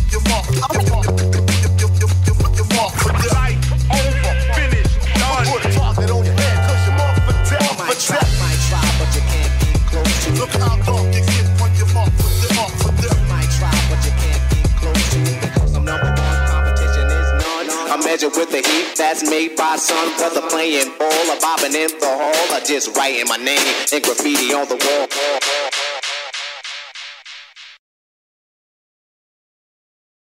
Speaker 13: Right, over, finished, done. Put a target on your head. Cause you're marked for death. For death.
Speaker 11: Might try, but you can't get close to.
Speaker 13: Look how dark you get when you're marked for death. Marked for death.
Speaker 11: Might try, but you can't get close to. Because I'm number one, competition is none. I measure with the heat that's made by sun. Whether playing ball or bobbing in the hall or just writing my name in graffiti on the wall.